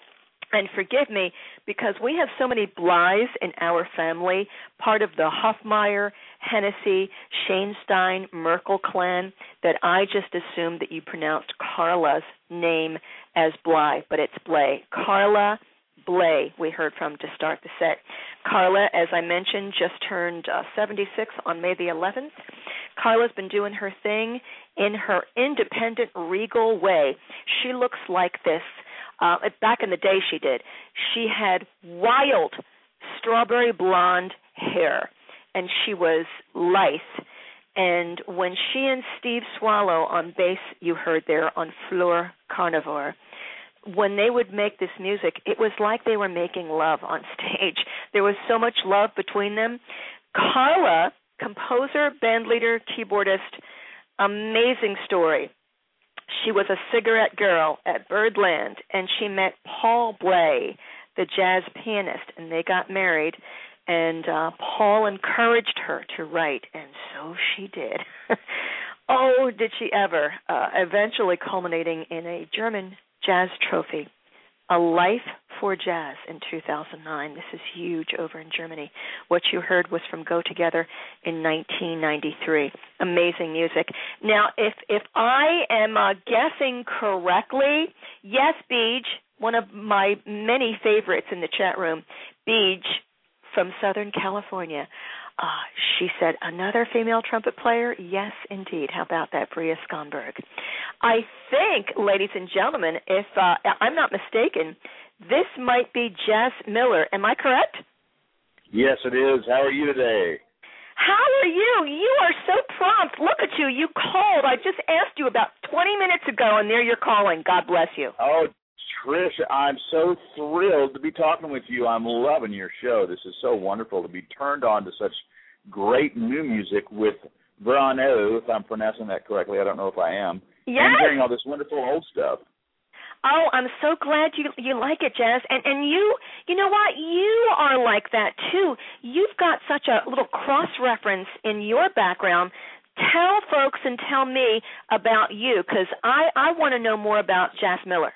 And forgive me, because we have so many Blys in our family, part of the Hoffmeyer, Hennessy, Shainstein, Merkel clan, that I just assumed that you pronounced Carla's name as Bly, but it's Blay. Carla Blay, we heard from to start the set. Carla, as I mentioned, just turned uh, seventy-six on May the eleventh. Carla's been doing her thing in her independent, regal way. She looks like this. Uh, back in the day she did. She had wild strawberry blonde hair, and she was lithe. And when she and Steve Swallow on bass, you heard there on Fleur Carnivore, when they would make this music, it was like they were making love on stage. There was so much love between them. Carla, composer, bandleader, keyboardist, amazing story. She was a cigarette girl at Birdland, and she met Paul Bley, the jazz pianist, and they got married, and uh, Paul encouraged her to write, and so she did. Oh, did she ever, uh, eventually culminating in a German jazz trophy, A Life for Jazz in two thousand nine. This is huge over in Germany. What you heard was from Go Together in nineteen ninety-three. Amazing music. Now, if if I am uh, guessing correctly, yes, Beej, one of my many favorites in the chat room, Beej from Southern California. Uh, she said, another female trumpet player? Yes, indeed. How about that, Bria Skonberg? I think, ladies and gentlemen, if uh, I'm not mistaken, this might be Jess Miller. Am I correct? Yes, it is. How are you today? How are you? You are so prompt. Look at you. You called. I just asked you about twenty minutes ago, and there you're calling. God bless you. Oh, Trish, I'm so thrilled to be talking with you. I'm loving your show. This is so wonderful to be turned on to such great new music with Verano, if I'm pronouncing that correctly. I don't know if I am. Yes. And hearing all this wonderful old stuff. Oh, I'm so glad you you like it, Jazz. And and you, you know what? You are like that, too. You've got such a little cross-reference in your background. Tell folks and tell me about you, because I, I want to know more about Jazz Miller.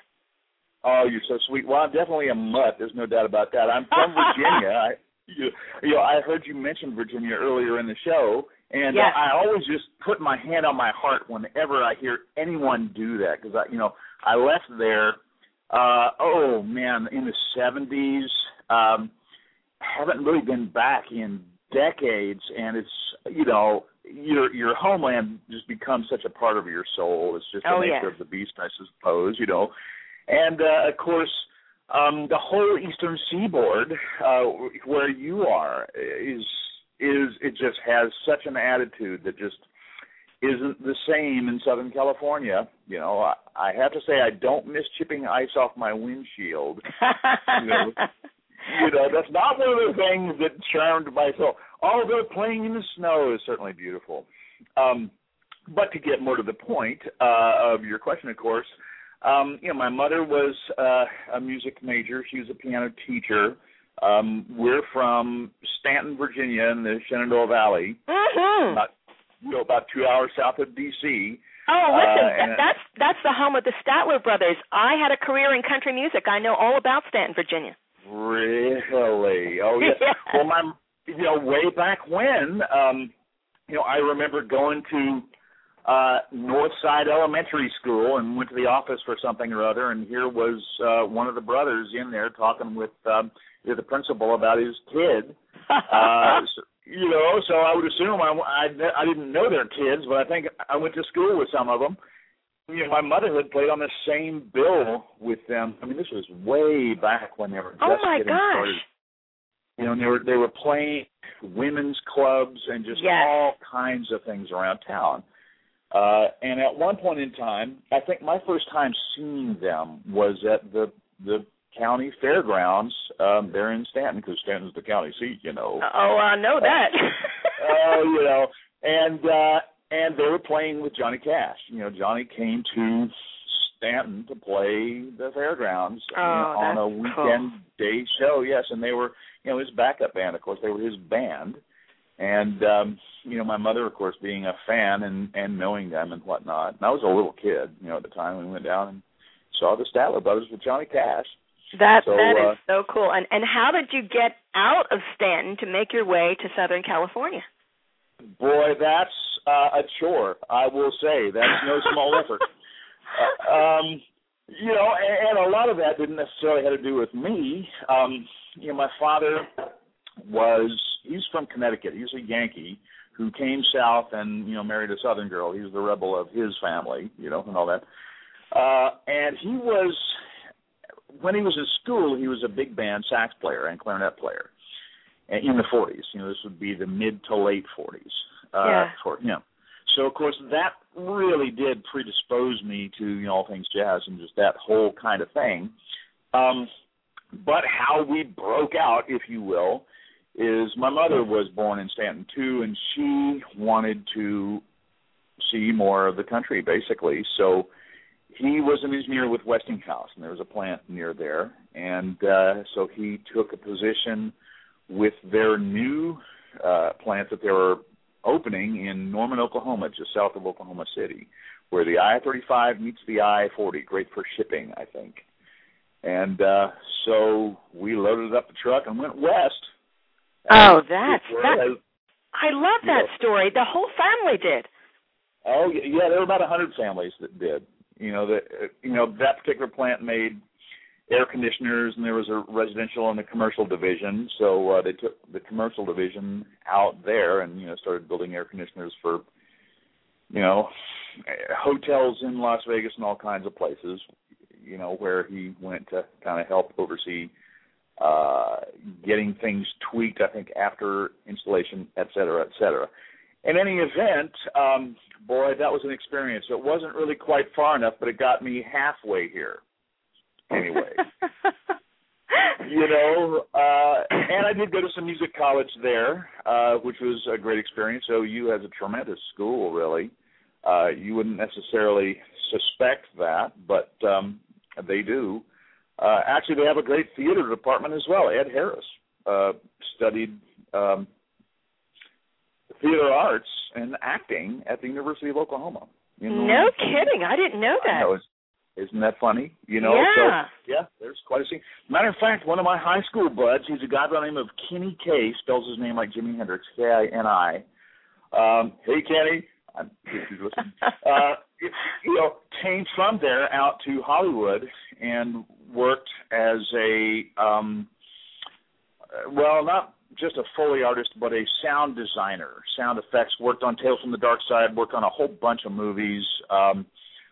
Oh, you're so sweet. Well, I'm definitely a mutt. There's no doubt about that. I'm from Virginia. I, you, you know, I heard you mention Virginia earlier in the show, and yes. uh, I always just put my hand on my heart whenever I hear anyone do that, because I, you know, I left there. Uh, oh man, in the seventies. Um, haven't really been back in decades, and it's you know, your your homeland just becomes such a part of your soul. It's just the oh, nature yes. of the beast, I suppose. You know. And, uh, of course, um, the whole eastern seaboard, uh, where you are, is is it just has such an attitude that just isn't the same in Southern California. You know, I, I have to say I don't miss chipping ice off my windshield. you, know, you know, that's not one of the things that charmed my soul. Although playing in the snow is certainly beautiful. Um, but to get more to the point uh, of your question, of course, Um, you know, my mother was uh, a music major. She was a piano teacher. Um, we're from Stanton, Virginia, in the Shenandoah Valley, mm-hmm. about, you know, about two hours south of D C Oh, listen, uh, that, that's that's the home of the Statler brothers. I had a career in country music. I know all about Stanton, Virginia. Really? Oh, yes. Yeah. Well, my, you know, way back when, um, you know, I remember going to Uh, Northside Elementary School and went to the office for something or other, and here was uh, one of the brothers in there talking with um, the principal about his kid. uh, so, you know, so I would assume I, I, I didn't know their kids, but I think I went to school with some of them. You know, my mother had played on the same bill with them. I mean, this was way back when they were just oh my getting gosh. started. You know, and they were they were playing women's clubs and just yes. all kinds of things around town. Uh, and at one point in time, I think my first time seeing them was at the the county fairgrounds um, there in Stanton, because Stanton's the county seat, you know. Oh, I know that. Oh, uh, you know, and uh, and they were playing with Johnny Cash. You know, Johnny came to Stanton to play the fairgrounds oh, you know, on a weekend cool. day show. Yes, and they were, you know, his backup band. Of course, they were his band. And, um, you know, my mother, of course, being a fan and, and knowing them and whatnot. And I was a little kid, you know, at the time when we went down and saw the Statler Brothers with Johnny Cash. That so, that uh, is so cool. And and how did you get out of Stanton to make your way to Southern California? Boy, that's uh, a chore, I will say. That's no small effort. Uh, um, you know, and, and a lot of that didn't necessarily have to do with me. Um, you know, my father was, he's from Connecticut. He's a Yankee who came south and, you know, married a Southern girl. He was the rebel of his family, you know, and all that. Uh, and he was, when he was in school, he was a big band sax player and clarinet player in the forties. You know, this would be the mid to late forties uh, yeah. for him. So, of course, that really did predispose me to, you know, all things jazz and just that whole kind of thing. Um, but how we broke out, if you will, is my mother was born in Stanton, too, and she wanted to see more of the country, basically. So he was an engineer with Westinghouse, and there was a plant near there. And uh, so he took a position with their new uh, plant that they were opening in Norman, Oklahoma, just south of Oklahoma City, where the I thirty-five meets the I forty, great for shipping, I think. And uh, so we loaded up the truck and went west. Oh, that's that. Was, I love that know, story. The whole family did. Oh yeah, there were about a hundred families that did. You know that you know that particular plant made air conditioners, and there was a residential and a commercial division. So uh, they took the commercial division out there and you know started building air conditioners for you know hotels in Las Vegas and all kinds of places. You know where he went to kind of help oversee uh, getting things tweaked, I think, after installation, et cetera, et cetera. In any event, um, boy, that was an experience. It wasn't really quite far enough, but it got me halfway here. Anyway, you know, uh, and I did go to some music college there, uh, which was a great experience. O U has a tremendous school, really. Uh, you wouldn't necessarily suspect that, but um, they do. Uh, actually, they have a great theater department as well. Ed Harris uh, studied um, theater arts and acting at the University of Oklahoma. You know, no kidding. I didn't know that. I know, isn't that funny? You know, yeah. So, yeah, there's quite a scene. Matter of fact, one of my high school buds, he's a guy by the name of Kenny K, spells his name like Jimi Hendrix, K I N I. Um, hey, Kenny. I'm, if he's listening. uh, it, you know, came from there out to Hollywood and worked as a, um, well, not just a Foley artist, but a sound designer, sound effects, worked on Tales from the Dark Side, worked on a whole bunch of movies. Um,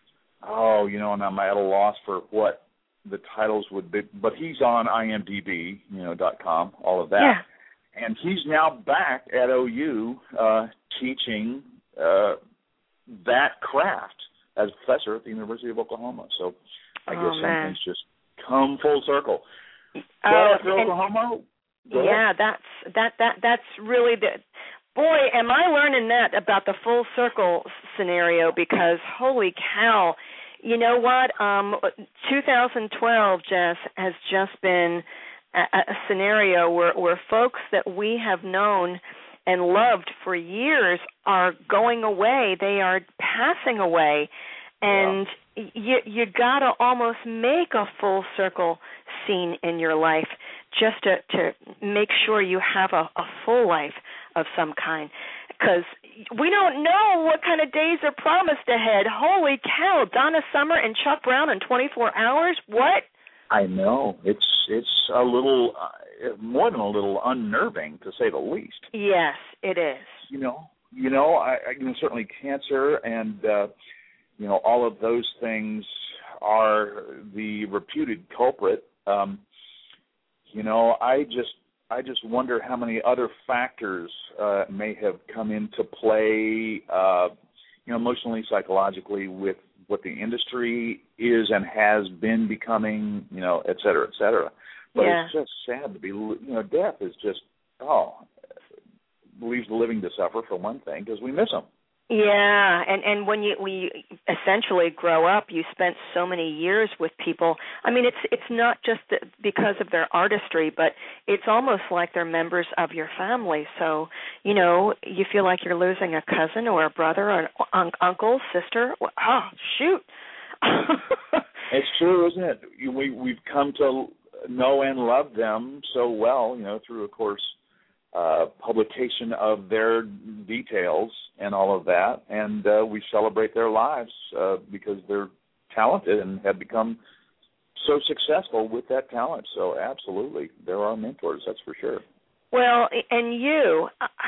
oh, you know, and I'm at a loss for what the titles would be, but he's on I M D B, you know, dot com, all of that. Yeah. And he's now back at O U uh, teaching uh, that craft as a professor at the University of Oklahoma. So I oh, guess some man. things just come full circle. Uh, well, after and, Oklahoma, yeah, that's that that that's really the. Boy, am I learning that about the full circle scenario, because holy cow, you know what? Um, twenty twelve, Jess, has just been a, a scenario where, where folks that we have known and loved for years are going away. They are passing away. And yeah. you you got to almost make a full circle scene in your life just to, to make sure you have a, a full life of some kind, because we don't know what kind of days are promised ahead. Holy cow, Donna Summer and Chuck Brown in twenty-four hours? What? I know. It's it's a little, uh, more than a little unnerving, to say the least. Yes, it is. You know, you know, I, I you know, certainly cancer and, uh, you know, all of those things are the reputed culprit. Um, you know, I just, I just wonder how many other factors uh, may have come into play, uh, you know, emotionally, psychologically, with what the industry is and has been becoming, you know, et cetera, et cetera. But yeah. it's just sad to be, you know, death is just, oh, leaves the living to suffer, for one thing, because we miss them. Yeah, and and when you we essentially grow up, you spent so many years with people. I mean, it's it's not just because of their artistry, but it's almost like they're members of your family. So, you know, you feel like you're losing a cousin or a brother or an un- uncle, sister. Oh, shoot. It's true, isn't it? We we've come to know and love them so well, you know, through, of course, uh, publication of their details and all of that. And uh, we celebrate their lives uh, because they're talented and have become so successful with that talent. So absolutely, they're our mentors, that's for sure. Well, and you,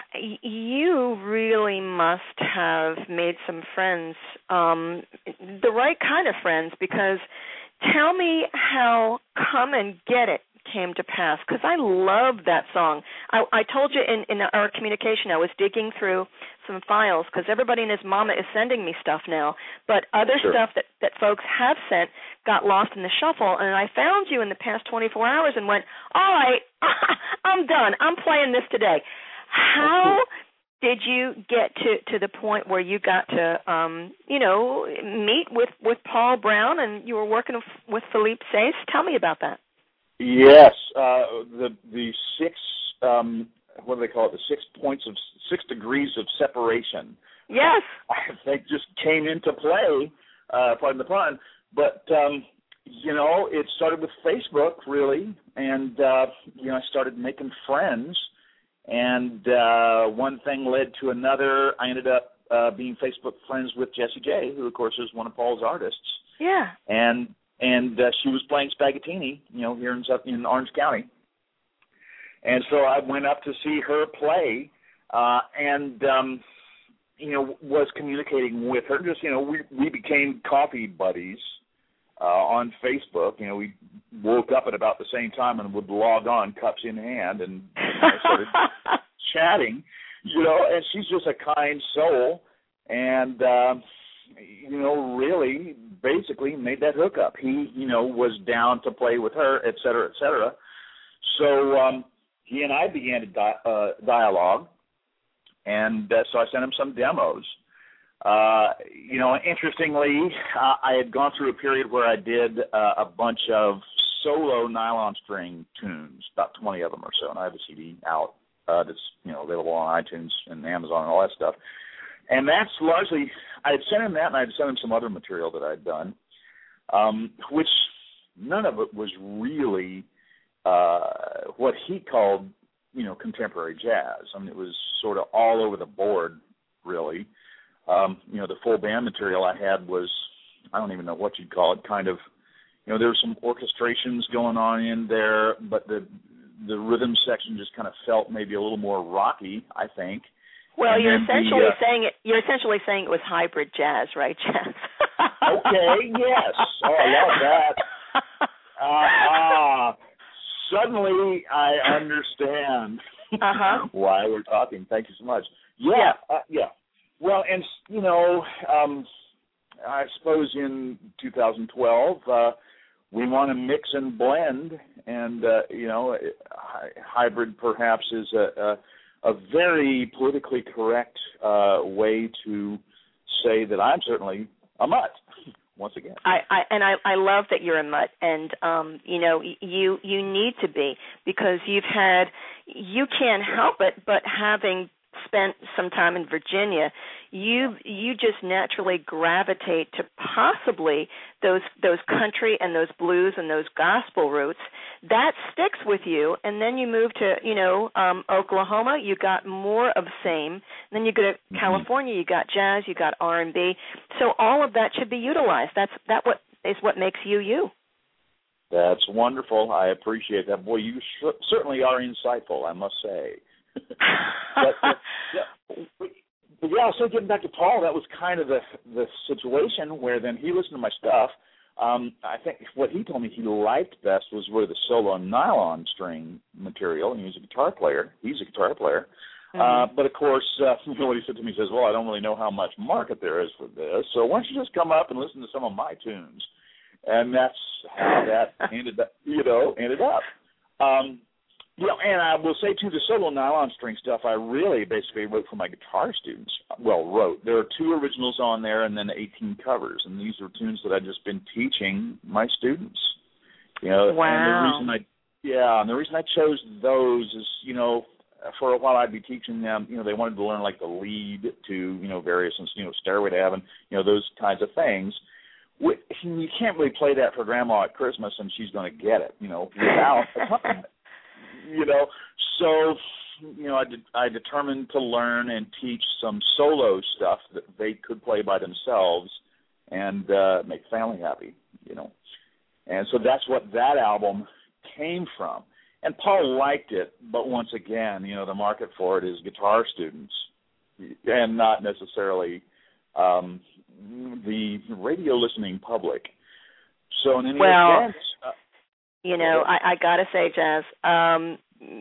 you really must have made some friends, um, the right kind of friends, because tell me how Come and Get It came to pass, because I love that song. I, I told you in, in our communication I was digging through some files because everybody and his mama is sending me stuff now, but other sure. stuff that, that folks have sent got lost in the shuffle, and I found you in the past twenty-four hours and went, all right, I'm done. I'm playing this today. How did you get to, to the point where you got to, um, you know, meet with, with Paul Brown and you were working with Philippe Saisse? Tell me about that. Yes, uh, the the six um, what do they call it? The six points of six degrees of separation. Yes, I think just came into play. Uh, pardon the pun, but um, you know, it started with Facebook really, and uh, you know, I started making friends, and uh, one thing led to another. I ended up uh, being Facebook friends with Jessie J, who of course is one of Paul's artists. Yeah, and. And uh, she was playing Spaghettini, you know, here in, in Orange County. And so I went up to see her play uh, and, um, you know, was communicating with her. Just, you know, we, we became coffee buddies uh, on Facebook. You know, we woke up at about the same time and would log on, cups in hand, and you know, started chatting, you know, and she's just a kind soul. And, uh, you know, really basically made that hookup. He, you know, was down to play with her, et cetera, et cetera. So um, he and I began a di- uh, dialogue, and uh, so I sent him some demos. Uh, you know, interestingly, uh, I had gone through a period where I did uh, a bunch of solo nylon string tunes, about twenty of them or so, and I have a C D out uh, that's, you know, available on iTunes and Amazon and all that stuff. And that's largely, I had sent him that, and I had sent him some other material that I'd done, um, which none of it was really uh, what he called, you know, contemporary jazz. I mean, it was sort of all over the board, really. Um, you know, the full band material I had was, I don't even know what you'd call it, kind of, you know, there were some orchestrations going on in there, but the the rhythm section just kind of felt maybe a little more rocky, I think. Well, and you're essentially the, uh, saying it. You're essentially saying it was hybrid jazz, right, Jazz? Okay. Yes. Oh, I love that. Ah, uh, suddenly I understand uh-huh. why we're talking. Thank you so much. Yeah. Yeah. Uh, yeah. Well, and you know, um, I suppose in two thousand twelve uh, we want to mix and blend, and uh, you know, hybrid perhaps is a. a a very politically correct uh, way to say that I'm certainly a mutt, once again. I, I and I, I love that you're a mutt, and um, you know, you you need to be, because you've had, you can't help it but having spent some time in Virginia, you you just naturally gravitate to possibly those those country and those blues and those gospel roots. That sticks with you, and then you move to, you know, um, Oklahoma, you got more of same. And then you go to mm-hmm. California, you got jazz, you got R and B. So all of that should be utilized. That's that what is what makes you you. That's wonderful. I appreciate that. Boy, you sh- certainly are insightful, I must say. but, but, yeah, but, but yeah, so getting back to Paul, that was kind of the the situation where then he listened to my stuff. Um, I think what he told me he liked best was where the solo nylon string material, and he was a guitar player. He's a guitar player. Mm-hmm. Uh, but, of course, uh, you know what he said to me, he says, well, I don't really know how much market there is for this, so why don't you just come up and listen to some of my tunes? And that's how that ended up, you know, ended up. Um, you know, and I will say, too, the solo nylon string stuff I really basically wrote for my guitar students. Well, wrote. There are two originals on there and then eighteen covers, and these are tunes that I've just been teaching my students. You know, wow. And the reason I, yeah, and the reason I chose those is, you know, for a while I'd be teaching them, you know, they wanted to learn like the lead to, you know, various, you know, Stairway to Heaven, you know, those kinds of things. we, you can't really play that for Grandma at Christmas and she's going to get it, you know, without accompaniment. You know, so, you know, I, de- I determined to learn and teach some solo stuff that they could play by themselves and uh, make family happy, you know. And so that's what that album came from. And Paul liked it, but once again, you know, the market for it is guitar students and not necessarily um, the radio listening public. So in any well, event, uh, you know, I, I got to say, Jazz, um,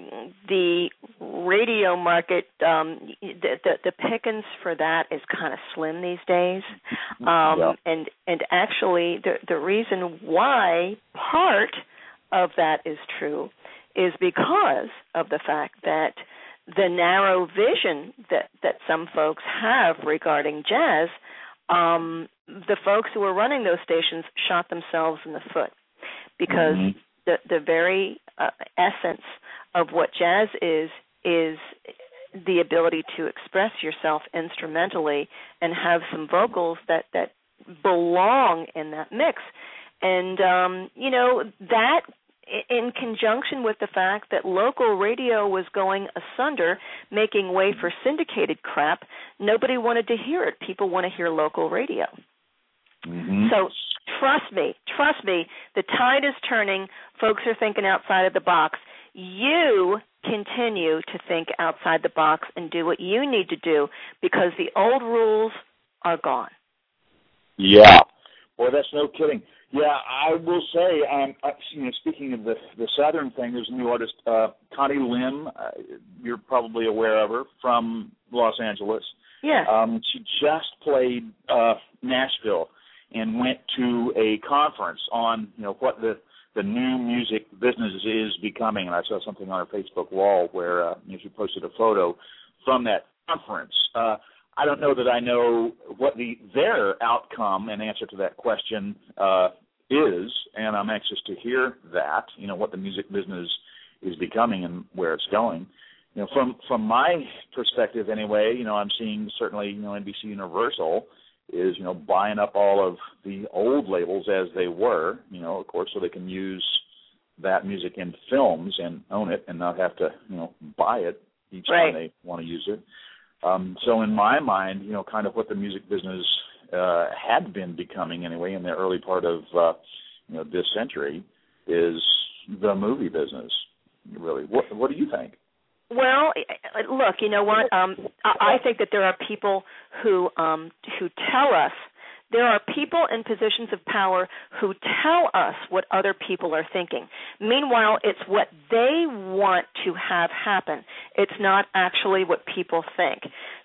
the radio market, um, the, the the pickings for that is kind of slim these days, um, yeah. and and actually the the reason why part of that is true is because of the fact that the narrow vision that that some folks have regarding jazz, um, the folks who are running those stations shot themselves in the foot because mm-hmm. the the very uh, essence of what jazz is, is the ability to express yourself instrumentally and have some vocals that, that belong in that mix. And, um, you know, that in conjunction with the fact that local radio was going asunder, making way for syndicated crap, nobody wanted to hear it. People want to hear local radio. Mm-hmm. So trust me, trust me, the tide is turning. Folks are thinking outside of the box. You continue to think outside the box and do what you need to do because the old rules are gone. Yeah. Boy, that's no kidding. Yeah, I will say, um, you know, speaking of the the Southern thing, there's a new artist, uh, Connie Lim. Uh, you're probably aware of her from Los Angeles. Yeah. Um, she just played uh, Nashville and went to a conference on, you know, what the the new music business is becoming, and I saw something on her Facebook wall where uh, you know, she posted a photo from that conference. Uh, I don't know that I know what the their outcome and answer to that question uh, is, and I'm anxious to hear that, you know, what the music business is becoming and where it's going. You know, from from my perspective anyway, you know, I'm seeing certainly, you know, N B C Universal is, you know, buying up all of the old labels as they were, you know, of course, so they can use that music in films and own it and not have to, you know, buy it each right. time they want to use it. Um, so in my mind, you know, kind of what the music business uh, had been becoming anyway in the early part of, uh, you know, this century is the movie business, really. What, what do you think? Well, look, you know what? Um, I think that there are people who um, who tell us, there are people in positions of power who tell us what other people are thinking. Meanwhile, it's what they want to have happen. It's not actually what people think.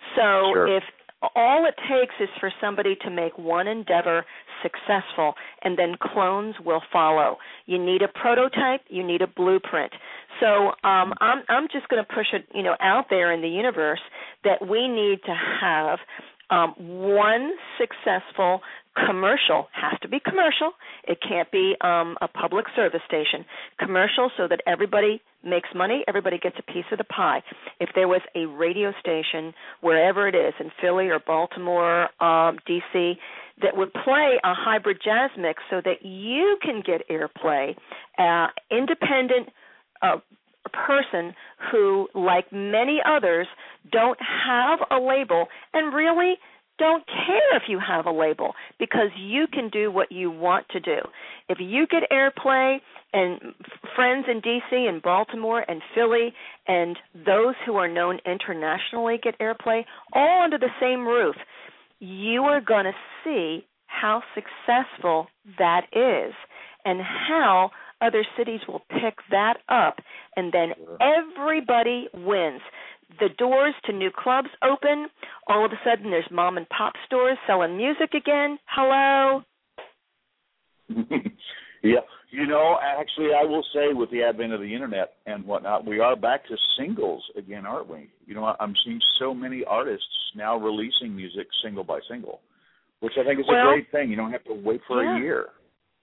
So sure. if all it takes is for somebody to make one endeavor successful, and then clones will follow. You need a prototype. You need a blueprint. So um, I'm, I'm just going to push it, you know, out there in the universe that we need to have um, one successful commercial. Has to be commercial. It can't be um, a public service station. Commercial so that everybody makes money, everybody gets a piece of the pie. If there was a radio station, wherever it is, in Philly or Baltimore, um, D C, that would play a hybrid jazz mix so that you can get airplay, uh, independent uh, person who, like many others, don't have a label and really don't care if you have a label because you can do what you want to do. If you get airplay and friends in D C and Baltimore and Philly and those who are known internationally get airplay all under the same roof, you are going to see how successful that is and how other cities will pick that up, and then everybody wins. The doors to new clubs open. All of a sudden, there's mom and pop stores selling music again. Hello? Yeah. You know, actually, I will say with the advent of the Internet and whatnot, we are back to singles again, aren't we? You know, I'm seeing so many artists now releasing music single by single, which I think is well, a great thing. You don't have to wait for yeah. a year.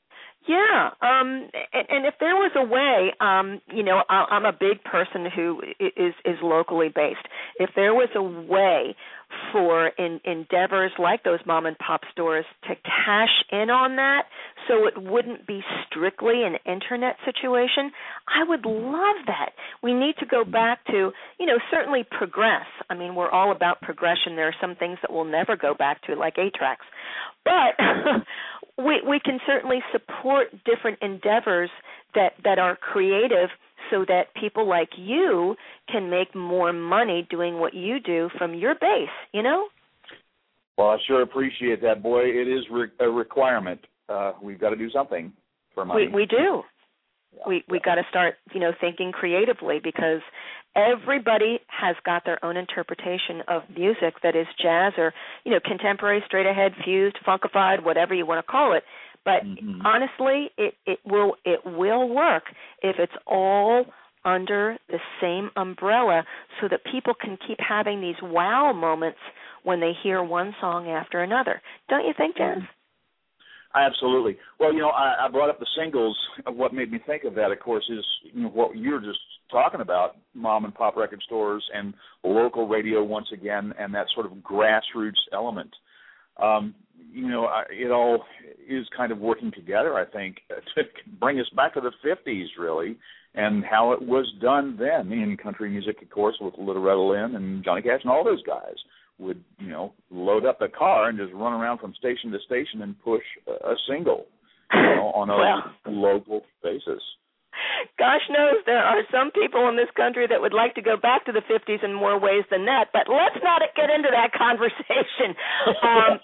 Yeah, um, and, and if there was a way, um, you know, I, I'm a big person who is is locally based. If there was a way for in, endeavors like those mom and pop stores to cash in on that, so it wouldn't be strictly an internet situation, I would love that. We need to go back to, you know, certainly progress. I mean, we're all about progression. There are some things that we'll never go back to, like eight tracks, but we we can certainly support different endeavors that, that are creative so that people like you can make more money doing what you do from your base, you know? Well, I sure appreciate that, boy. It is re- a requirement. Uh, we've got to do something for money. We, we do. Yeah. We we got to start, you know, thinking creatively, because everybody has got their own interpretation of music that is jazz or, you know, contemporary, straight ahead, fused, funkified, whatever you want to call it. But mm-hmm. honestly, it, it will it will work if it's all under the same umbrella, so that people can keep having these wow moments when they hear one song after another. Don't you think, Jazz? Absolutely. Well, you know, I, I brought up the singles. What made me think of that, of course, is you know, what you're just talking about, mom and pop record stores and local radio once again, and that sort of grassroots element. Um, you know, I, it all is kind of working together, I think, to bring us back to the fifties, really, and how it was done then in country music, of course, with Loretta Lynn and Johnny Cash and all those guys would, you know, load up the car and just run around from station to station and push a, a single, you know, on a well, local basis. Gosh knows there are some people in this country that would like to go back to the fifties in more ways than that, but let's not get into that conversation. Um,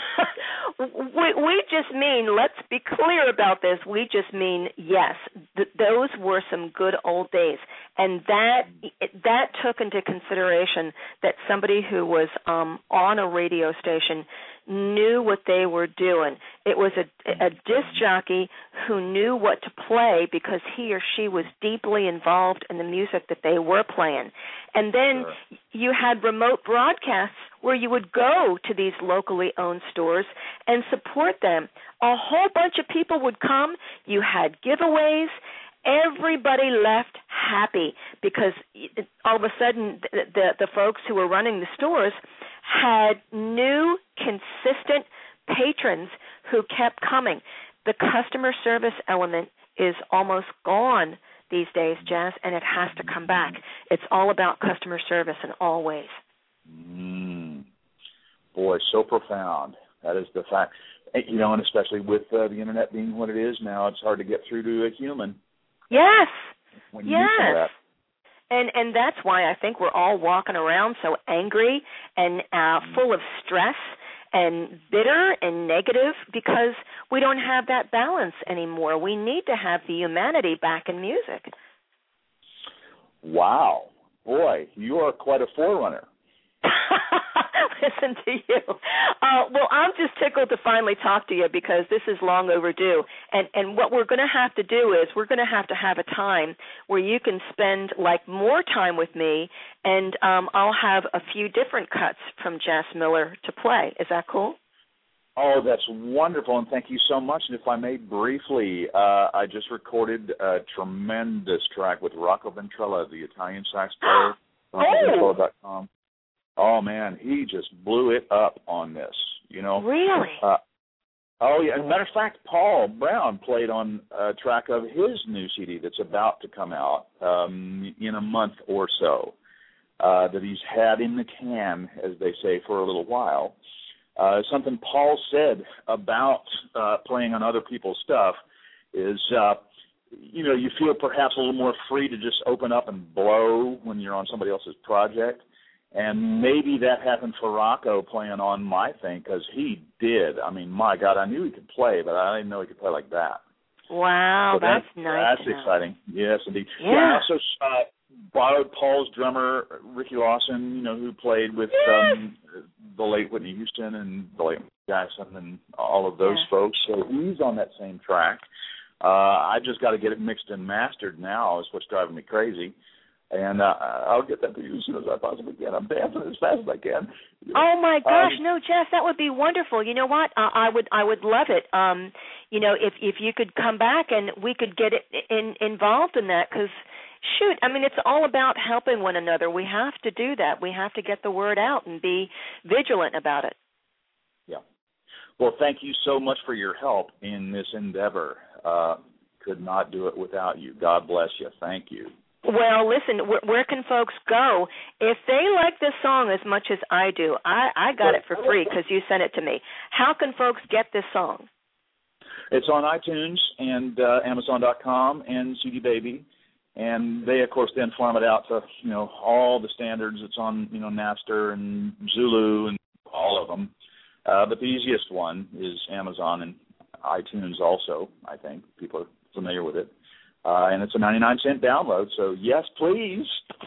we, we just mean, let's be clear about this, we just mean, yes, th- those were some good old days, and that that took into consideration that somebody who was um, on a radio station knew what they were doing. It was a, a disc jockey who knew what to play because he or she was deeply involved in the music that they were playing. And then sure. you had remote broadcasts where you would go to these locally owned stores and support them. A whole bunch of people would come. You had giveaways. Everybody left happy because all of a sudden the, the, the folks who were running the stores had new, consistent patrons who kept coming. The customer service element is almost gone these days, Jazz, and it has to come back. It's all about customer service in all ways. Mm. Boy, so profound. That is the fact. You know, and especially with uh, the Internet being what it is now, it's hard to get through to a human. Yes, when you yes. do that. And and that's why I think we're all walking around so angry and uh, full of stress and bitter and negative because we don't have that balance anymore. We need to have the humanity back in music. Wow. Boy, you are quite a forerunner. Listen to you. Uh, well, I'm just tickled to finally talk to you because this is long overdue. And and what we're going to have to do is we're going to have to have a time where you can spend like more time with me, and um, I'll have a few different cuts from Jess Miller to play. Is that cool? Oh, that's wonderful, and thank you so much. And if I may briefly, uh, I just recorded a tremendous track with Rocco Ventrella, the Italian sax player, oh. Ventrella dot com. Oh, man, he just blew it up on this, you know. Really? Uh, oh, yeah. As a matter of fact, Paul Brown played on a track of his new C D that's about to come out um, in a month or so uh, that he's had in the can, as they say, for a little while. Uh, something Paul said about uh, playing on other people's stuff is, uh, you know, you feel perhaps a little more free to just open up and blow when you're on somebody else's project. And maybe that happened for Rocco playing on my thing, because he did. I mean, my God, I knew he could play, but I didn't know he could play like that. Wow, so that's that, nice. That's exciting. Yes, indeed. Yeah. yeah I also uh, borrowed Paul's drummer, Ricky Lawson, you know, who played with yes. um, the late Whitney Houston and the late Jackson and all of those yeah. folks. So he's on that same track. Uh, I just got to get it mixed and mastered now is what's driving me crazy. And uh, I'll get that to you as soon as I possibly can. I'm dancing as fast as I can. Oh my gosh, um, no, Jess, that would be wonderful. You know what? Uh, I would, I would love it. Um, you know, if if you could come back and we could get it in, involved in that, because shoot, I mean, it's all about helping one another. We have to do that. We have to get the word out and be vigilant about it. Yeah. Well, thank you so much for your help in this endeavor. Uh, could not do it without you. God bless you. Thank you. Well, listen, where, where can folks go? If they like this song as much as I do, I, I got it for free because you sent it to me. How can folks get this song? It's on iTunes and uh, Amazon dot com and C D Baby. And they, of course, then farm it out to, you know, all the standards. It's on, you know, Napster and Zulu and all of them. Uh, but the easiest one is Amazon and iTunes also, I think. People are familiar with it. Uh, and it's a ninety-nine cent download. So, yes, please.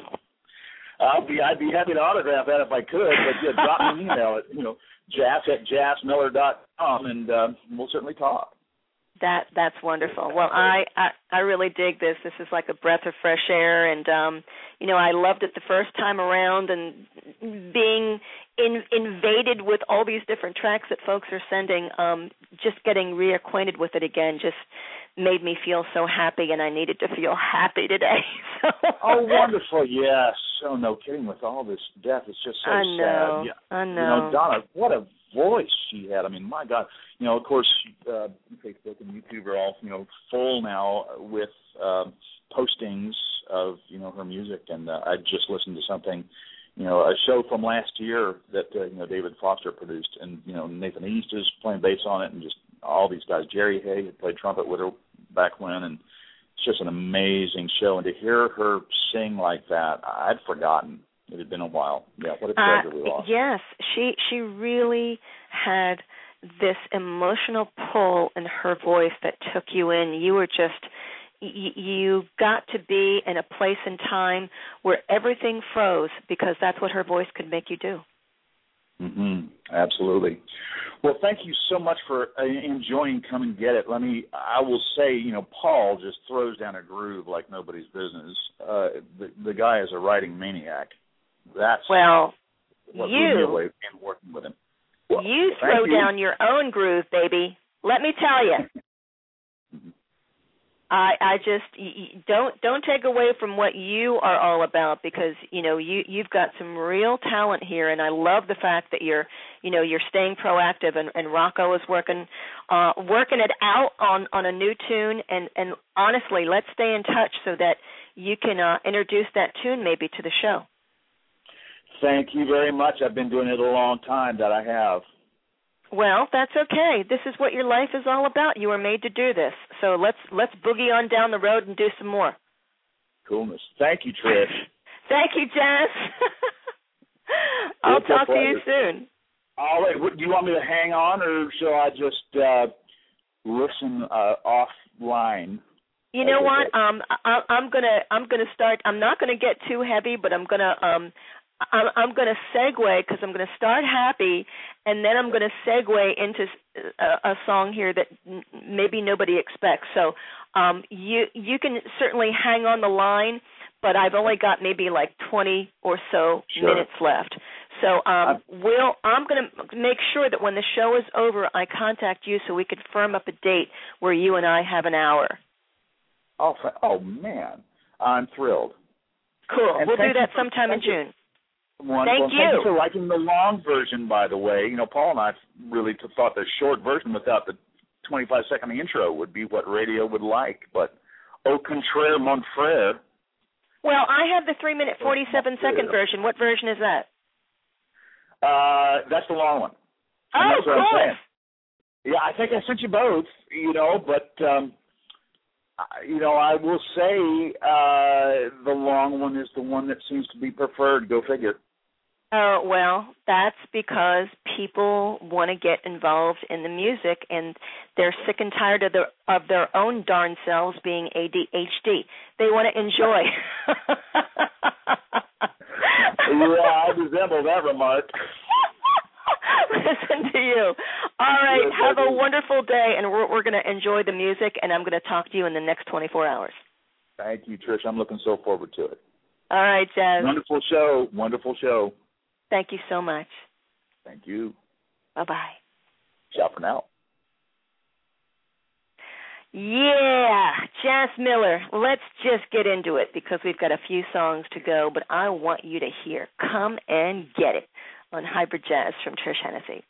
I'll be, I'd be happy to autograph that if I could. But, yeah, drop me an email at, you know, jass at jass miller dot com, and uh, we'll certainly talk. That that's wonderful. Well, I, I I really dig this. This is like a breath of fresh air, and um, you know, I loved it the first time around, and being in, invaded with all these different tracks that folks are sending. Um, just getting reacquainted with it again just made me feel so happy, and I needed to feel happy today. So. Oh, wonderful! Yes. Oh, no kidding. With all this death, it's just so I know. sad. Yeah. I know. You know, Donna, what a voice she had. I mean, my God. You know, of course, uh, Facebook and YouTube are all, you know, full now with uh, postings of, you know, her music. And uh, I just listened to something, you know, a show from last year that, uh, you know, David Foster produced. And, you know, Nathan East is playing bass on it, and just all these guys. Jerry Hay had played trumpet with her back when. And it's just an amazing show. And to hear her sing like that, I'd forgotten. It had been a while. Yeah, what a pleasure uh, we lost. Yes, she she really had this emotional pull in her voice that took you in. You were just, y- you got to be in a place and time where everything froze, because that's what her voice could make you do. Mm-hmm. Absolutely. Well, thank you so much for uh, enjoying Come and Get It. Let me, I will say, you know, Paul just throws down a groove like nobody's business. Uh, the, the guy is a writing maniac. That's well, what you, blew me away in working with him. Well, you throw you. down your own groove, baby. Let me tell you. I I just y- y- don't don't take away from what you are all about, because you know you you've got some real talent here, and I love the fact that you're you know you're staying proactive, and, and Rocco is working uh, working it out on, on a new tune, and, and honestly, let's stay in touch so that you can uh, introduce that tune maybe to the show. Thank you very much. I've been doing it a long time, that I have. Well, that's okay. This is what your life is all about. You were made to do this. So let's let's boogie on down the road and do some more. Coolness. Thank you, Trish. Thank you, Jess. I'll It's a talk to you pleasure. soon. All right. Do you want me to hang on, or shall I just uh, listen uh, offline? You know what? Um, I, I'm gonna I'm gonna start. I'm not gonna get too heavy, but I'm gonna um. I'm, I'm going to segue, because I'm going to start happy, and then I'm going to segue into a, a song here that n- maybe nobody expects. So um, you you can certainly hang on the line, but I've only got maybe like twenty or so Sure. minutes left. So um, we'll, I'm going to make sure that when the show is over, I contact you so we could firm up a date where you and I have an hour. Oh, oh man, I'm thrilled. Cool. And we'll do that you, sometime in June. Wonderful. Thank you. Thank you for writing the long version, by the way. You know, Paul and I really thought the short version without the twenty-five second intro would be what radio would like. But au contraire, mon frère. Well, I have the three minute, forty-seven second version. What version is that? Uh, that's the long one. Oh, that's what cool. I'm saying. Yeah, I think I sent you both, you know, but, um, you know, I will say uh, the long one is the one that seems to be preferred. Go figure. Oh, well, that's because people want to get involved in the music, and they're sick and tired of their, of their own darn selves being A D H D. They want to enjoy. Yeah, I resemble that remark. Listen to you. All right, yes, have a wonderful day, and we're, we're going to enjoy the music, and I'm going to talk to you in the next twenty-four hours. Thank you, Trish. I'm looking so forward to it. All right, Jazz. Wonderful show. Wonderful show. Thank you so much. Thank you. Bye-bye. Ciao for now. Yeah, Jazz Miller. Let's just get into it because we've got a few songs to go, but I want you to hear Come and Get It on Hybrid Jazz from Trish Hennessy.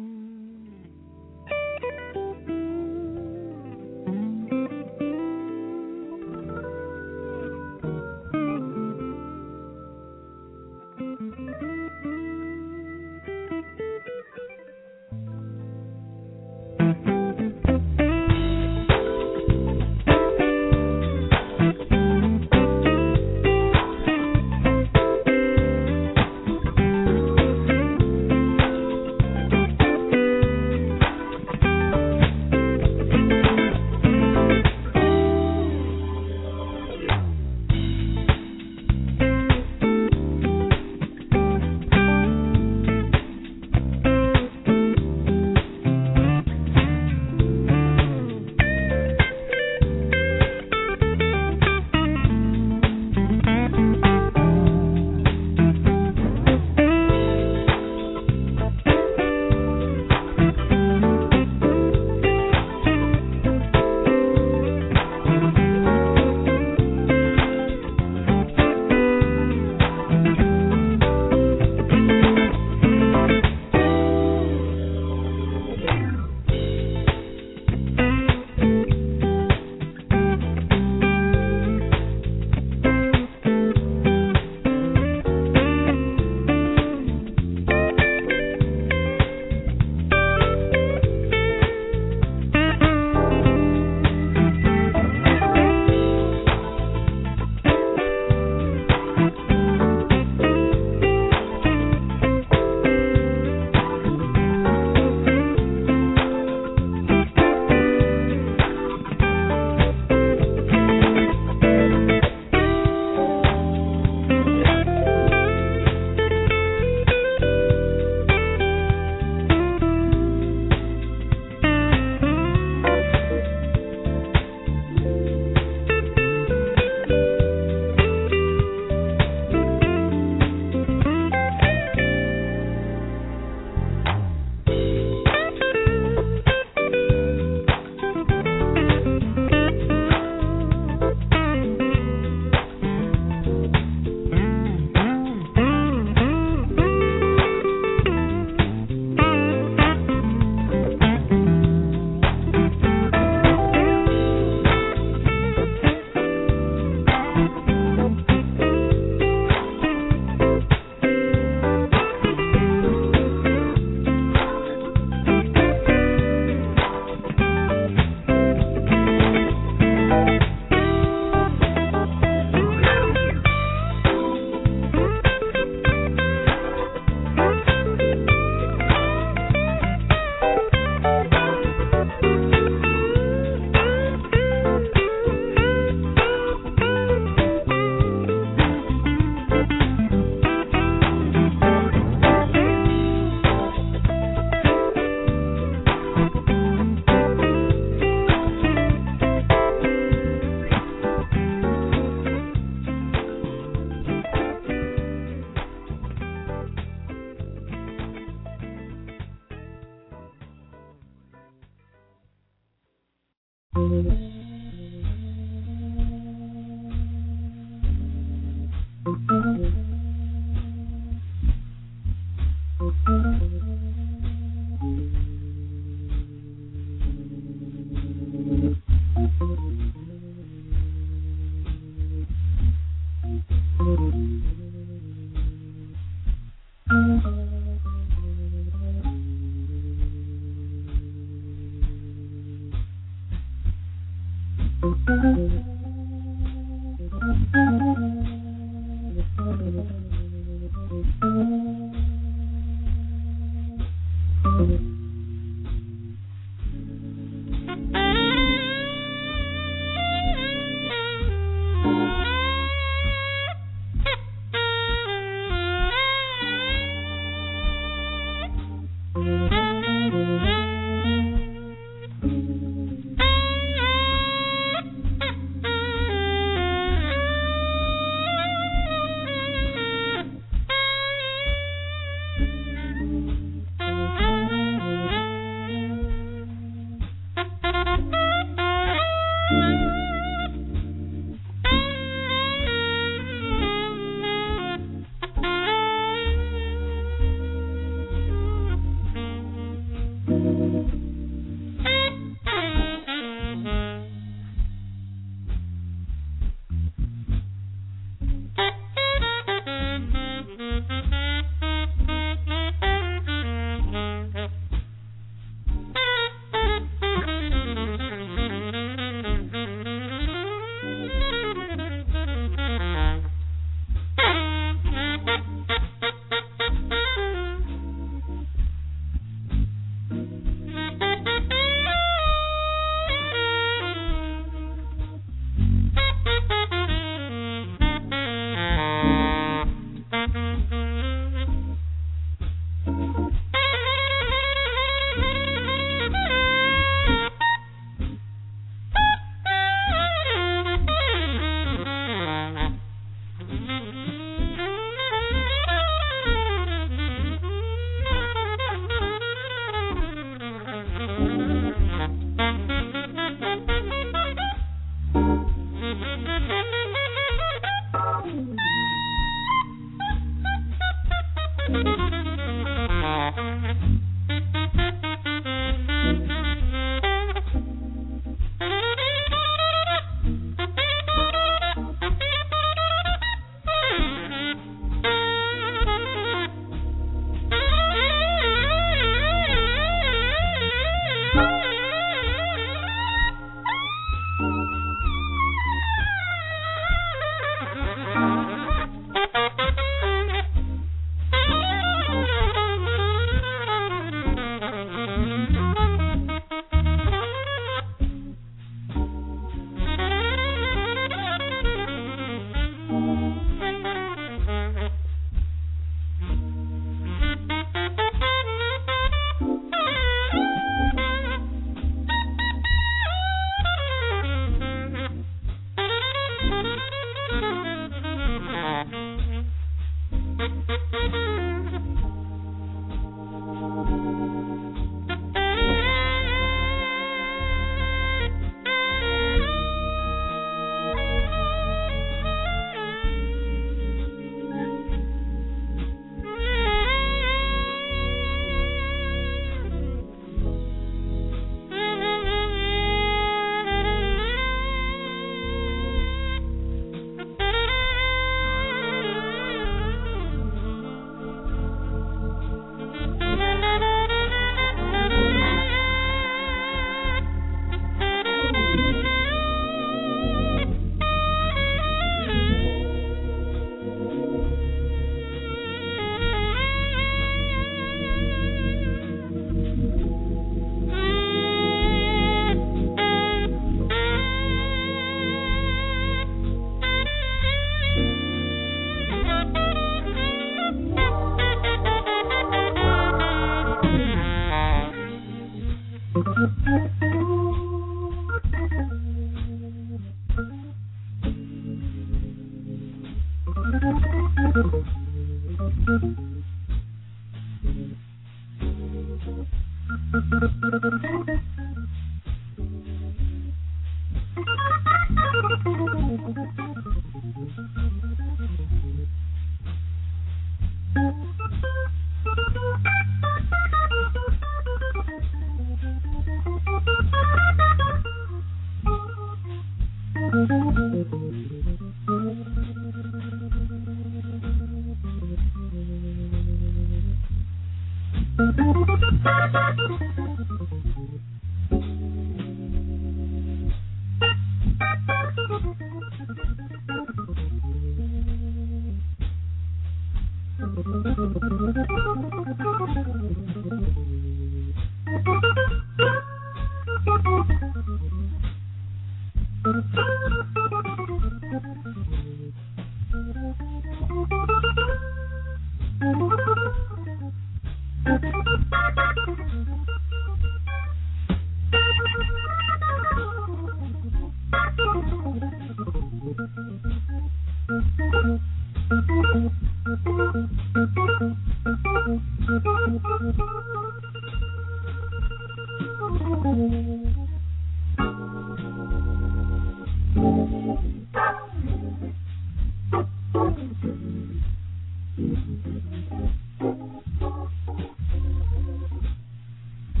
Bye.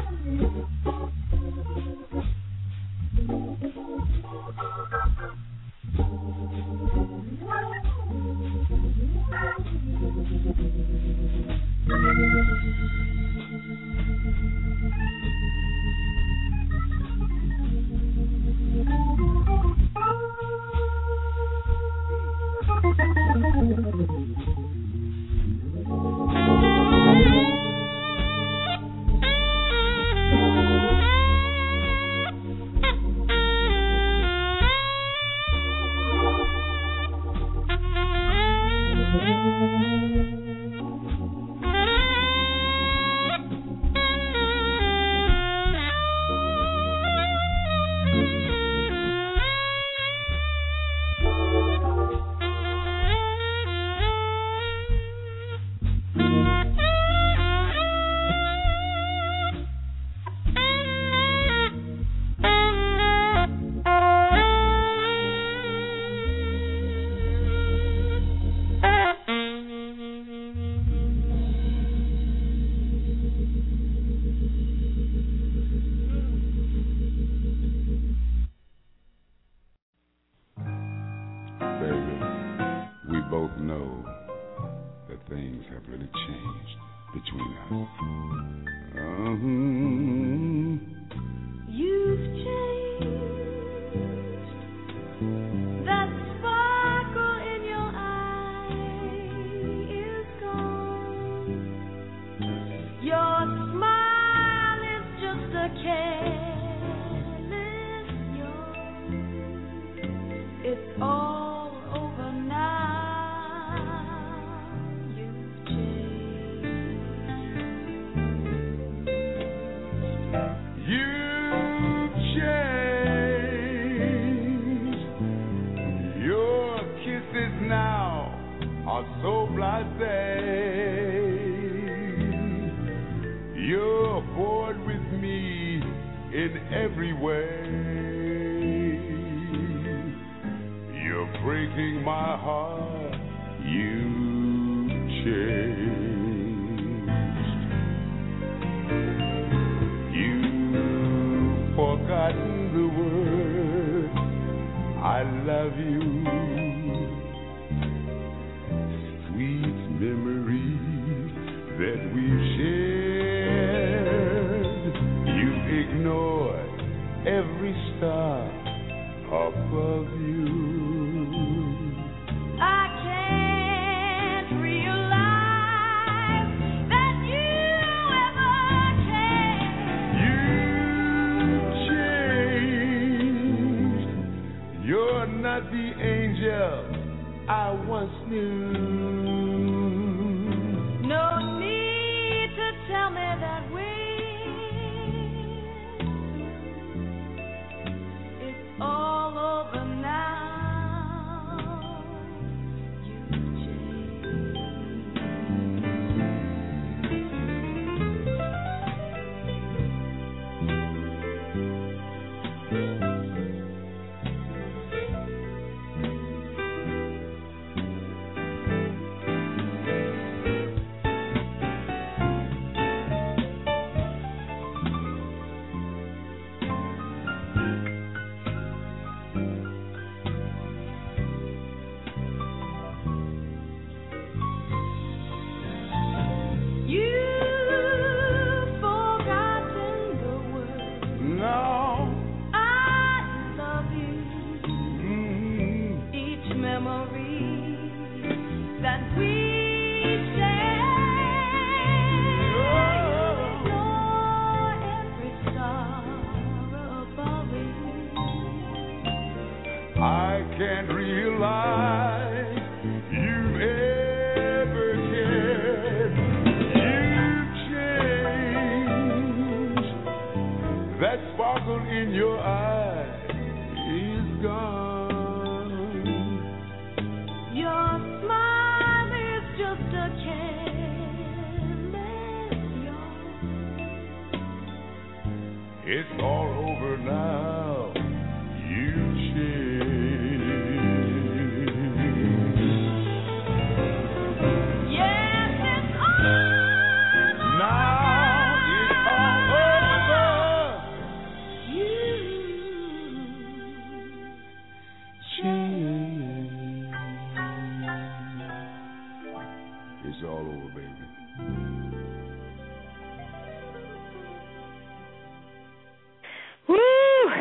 Now it's all over.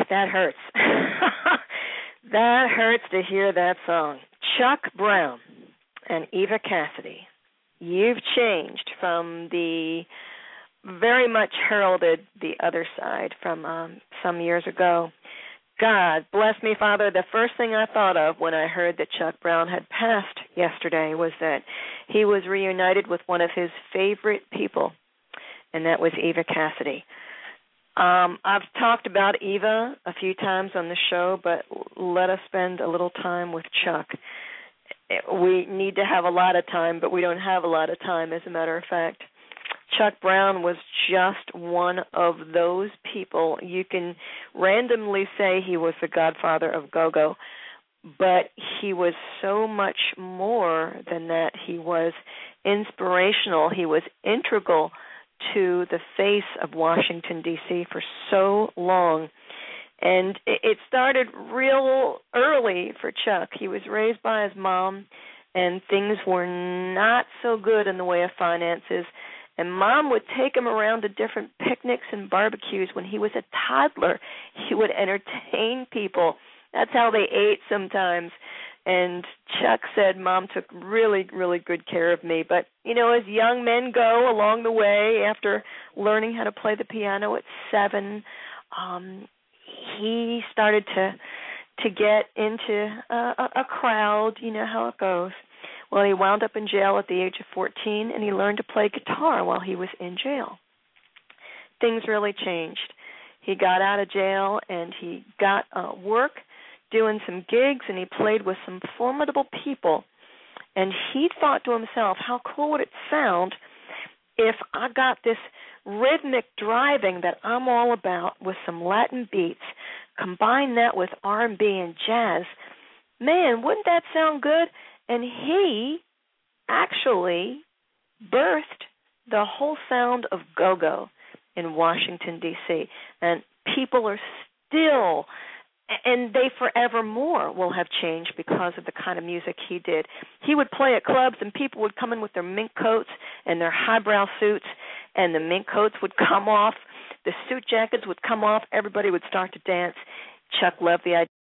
that hurts. That hurts to hear that song. Chuck Brown and Eva Cassidy, you've changed from the very much heralded the other side from um, some years ago. God bless me, Father. The first thing I thought of when I heard that Chuck Brown had passed yesterday was that he was reunited with one of his favorite people, and that was Eva Cassidy. Um, I've talked about Eva a few times on the show, but let us spend a little time with Chuck. We need to have a lot of time, but we don't have a lot of time, as a matter of fact. Chuck Brown was just one of those people. You can randomly say he was the godfather of go-go, but he was so much more than that. He was inspirational. He was integral to the face of Washington, D C for so long. And it started real early for Chuck. He was raised by his mom, and things were not so good in the way of finances. And Mom would take him around to different picnics and barbecues when he was a toddler. He would entertain people. That's how they ate sometimes. And Chuck said Mom took really, really good care of me. But, you know, as young men go along the way, after learning how to play the piano at seven, um, he started to to get into a, a crowd. You know how it goes. Well, he wound up in jail at the age of fourteen, and he learned to play guitar while he was in jail. Things really changed. He got out of jail, and he got uh, work doing some gigs, and he played with some formidable people. And he thought to himself, how cool would it sound if I got this rhythmic driving that I'm all about with some Latin beats, combine that with R and B and jazz? Man, wouldn't that sound good? And he actually birthed the whole sound of go-go in Washington, D C And people are still, and they forevermore will have changed because of the kind of music he did. He would play at clubs, and people would come in with their mink coats and their highbrow suits, and the mink coats would come off, the suit jackets would come off, everybody would start to dance. Chuck loved the idea.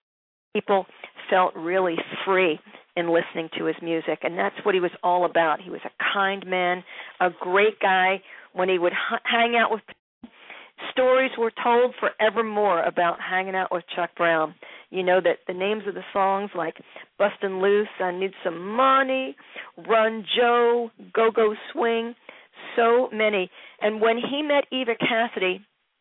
People felt really free in listening to his music, and that's what he was all about. He was a kind man, a great guy. When he would h- hang out with people, stories were told forevermore about hanging out with Chuck Brown. You know that the names of the songs like Bustin' Loose, I Need Some Money, Run Joe, Go-Go Swing, so many. And when he met Eva Cassidy,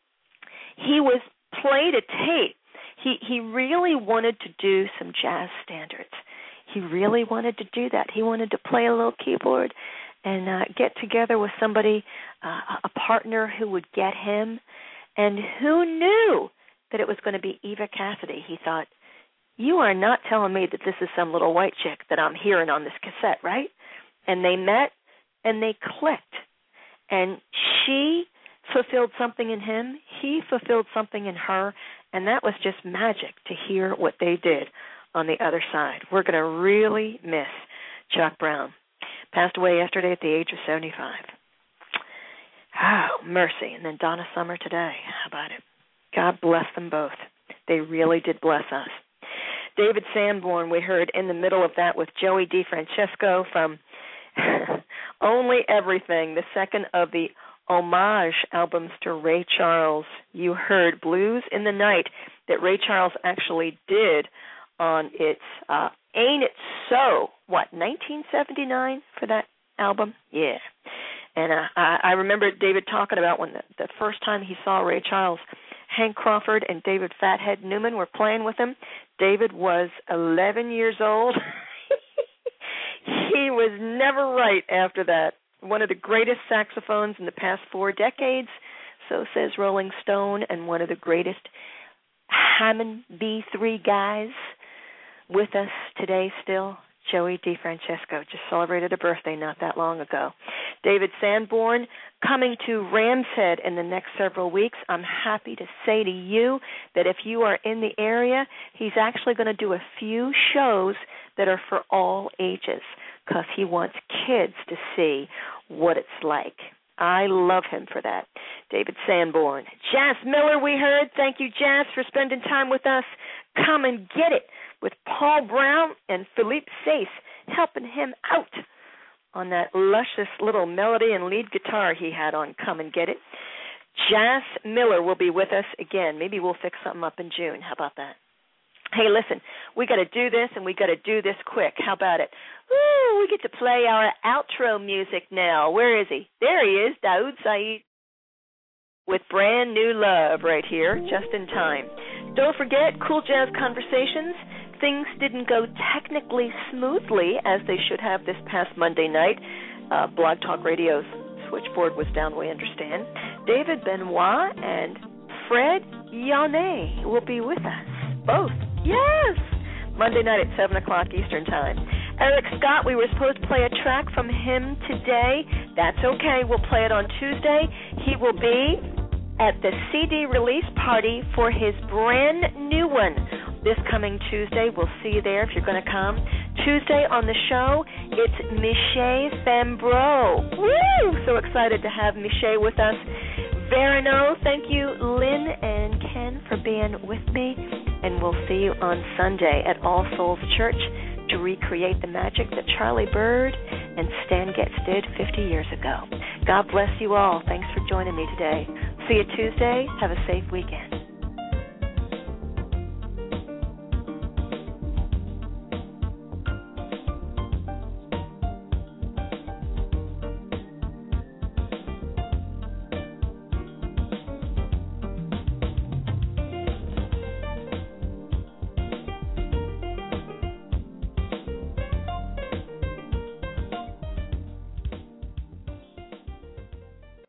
he was played a tape. He he really wanted to do some jazz standards. He really wanted to do that. He wanted to play a little keyboard and uh, get together with somebody, uh, a partner who would get him. And who knew that it was going to be Eva Cassidy? He thought, you are not telling me that this is some little white chick that I'm hearing on this cassette, right? And they met and they clicked. And she fulfilled something in him. He fulfilled something in her. And that was just magic to hear what they did on the other side. We're going to really miss Chuck Brown. Passed away yesterday at the age of seventy-five. Oh, mercy. And then Donna Summer today. How about it? God bless them both. They really did bless us. David Sanborn, we heard in the middle of that with Joey DeFrancesco from Only Everything, the second of the homage albums to Ray Charles. You heard Blues in the Night that Ray Charles actually did on its uh, Ain't It So, what, nineteen seventy-nine for that album? Yeah. And uh, I, I remember David talking about when the, the first time he saw Ray Charles, Hank Crawford and David Fathead Newman were playing with him. David was eleven years old. He was never right after that. One of the greatest saxophones in the past four decades, so says Rolling Stone, and one of the greatest Hammond B three guys with us today still, Joey DeFrancesco. Just celebrated a birthday not that long ago. David Sanborn coming to Ram's Head in the next several weeks. I'm happy to say to you that if you are in the area, he's actually going to do a few shows that are for all ages because he wants kids to see what it's like I love him for that. David Sanborn. Jas Miller, we heard. Thank you, Jas, for spending time with us. Come and Get It with Paul Brown and Philippe Sace, helping him out on that luscious little melody and lead guitar he had on Come and Get It. Jas Miller will be with us again. Maybe we'll fix something up in June. How about that? Hey, listen, we got to do this, and we got to do this quick. How about it? Woo, we get to play our outro music now. Where is he? There he is, Daoud Saeed, with Brand New Love right here, just in time. Don't forget, Cool Jazz Conversations. Things didn't go technically smoothly as they should have this past Monday night. Uh, Blog Talk Radio's switchboard was down, we understand. David Benoit and Fred Yannet will be with us. Both. Yes! Monday night at seven o'clock Eastern Time. Eric Scott, we were supposed to play a track from him today. That's okay. We'll play it on Tuesday. He will be at the C D release party for his brand new one this coming Tuesday. We'll see you there if you're going to come. Tuesday on the show, it's Michel Fambreau. Woo! So excited to have Michel with us. Verano, thank you, Lynn and Ken, for being with me. And we'll see you on Sunday at All Souls Church to recreate the magic that Charlie Bird and Stan Getz did fifty years ago. God bless you all. Thanks for joining me today. See you Tuesday. Have a safe weekend.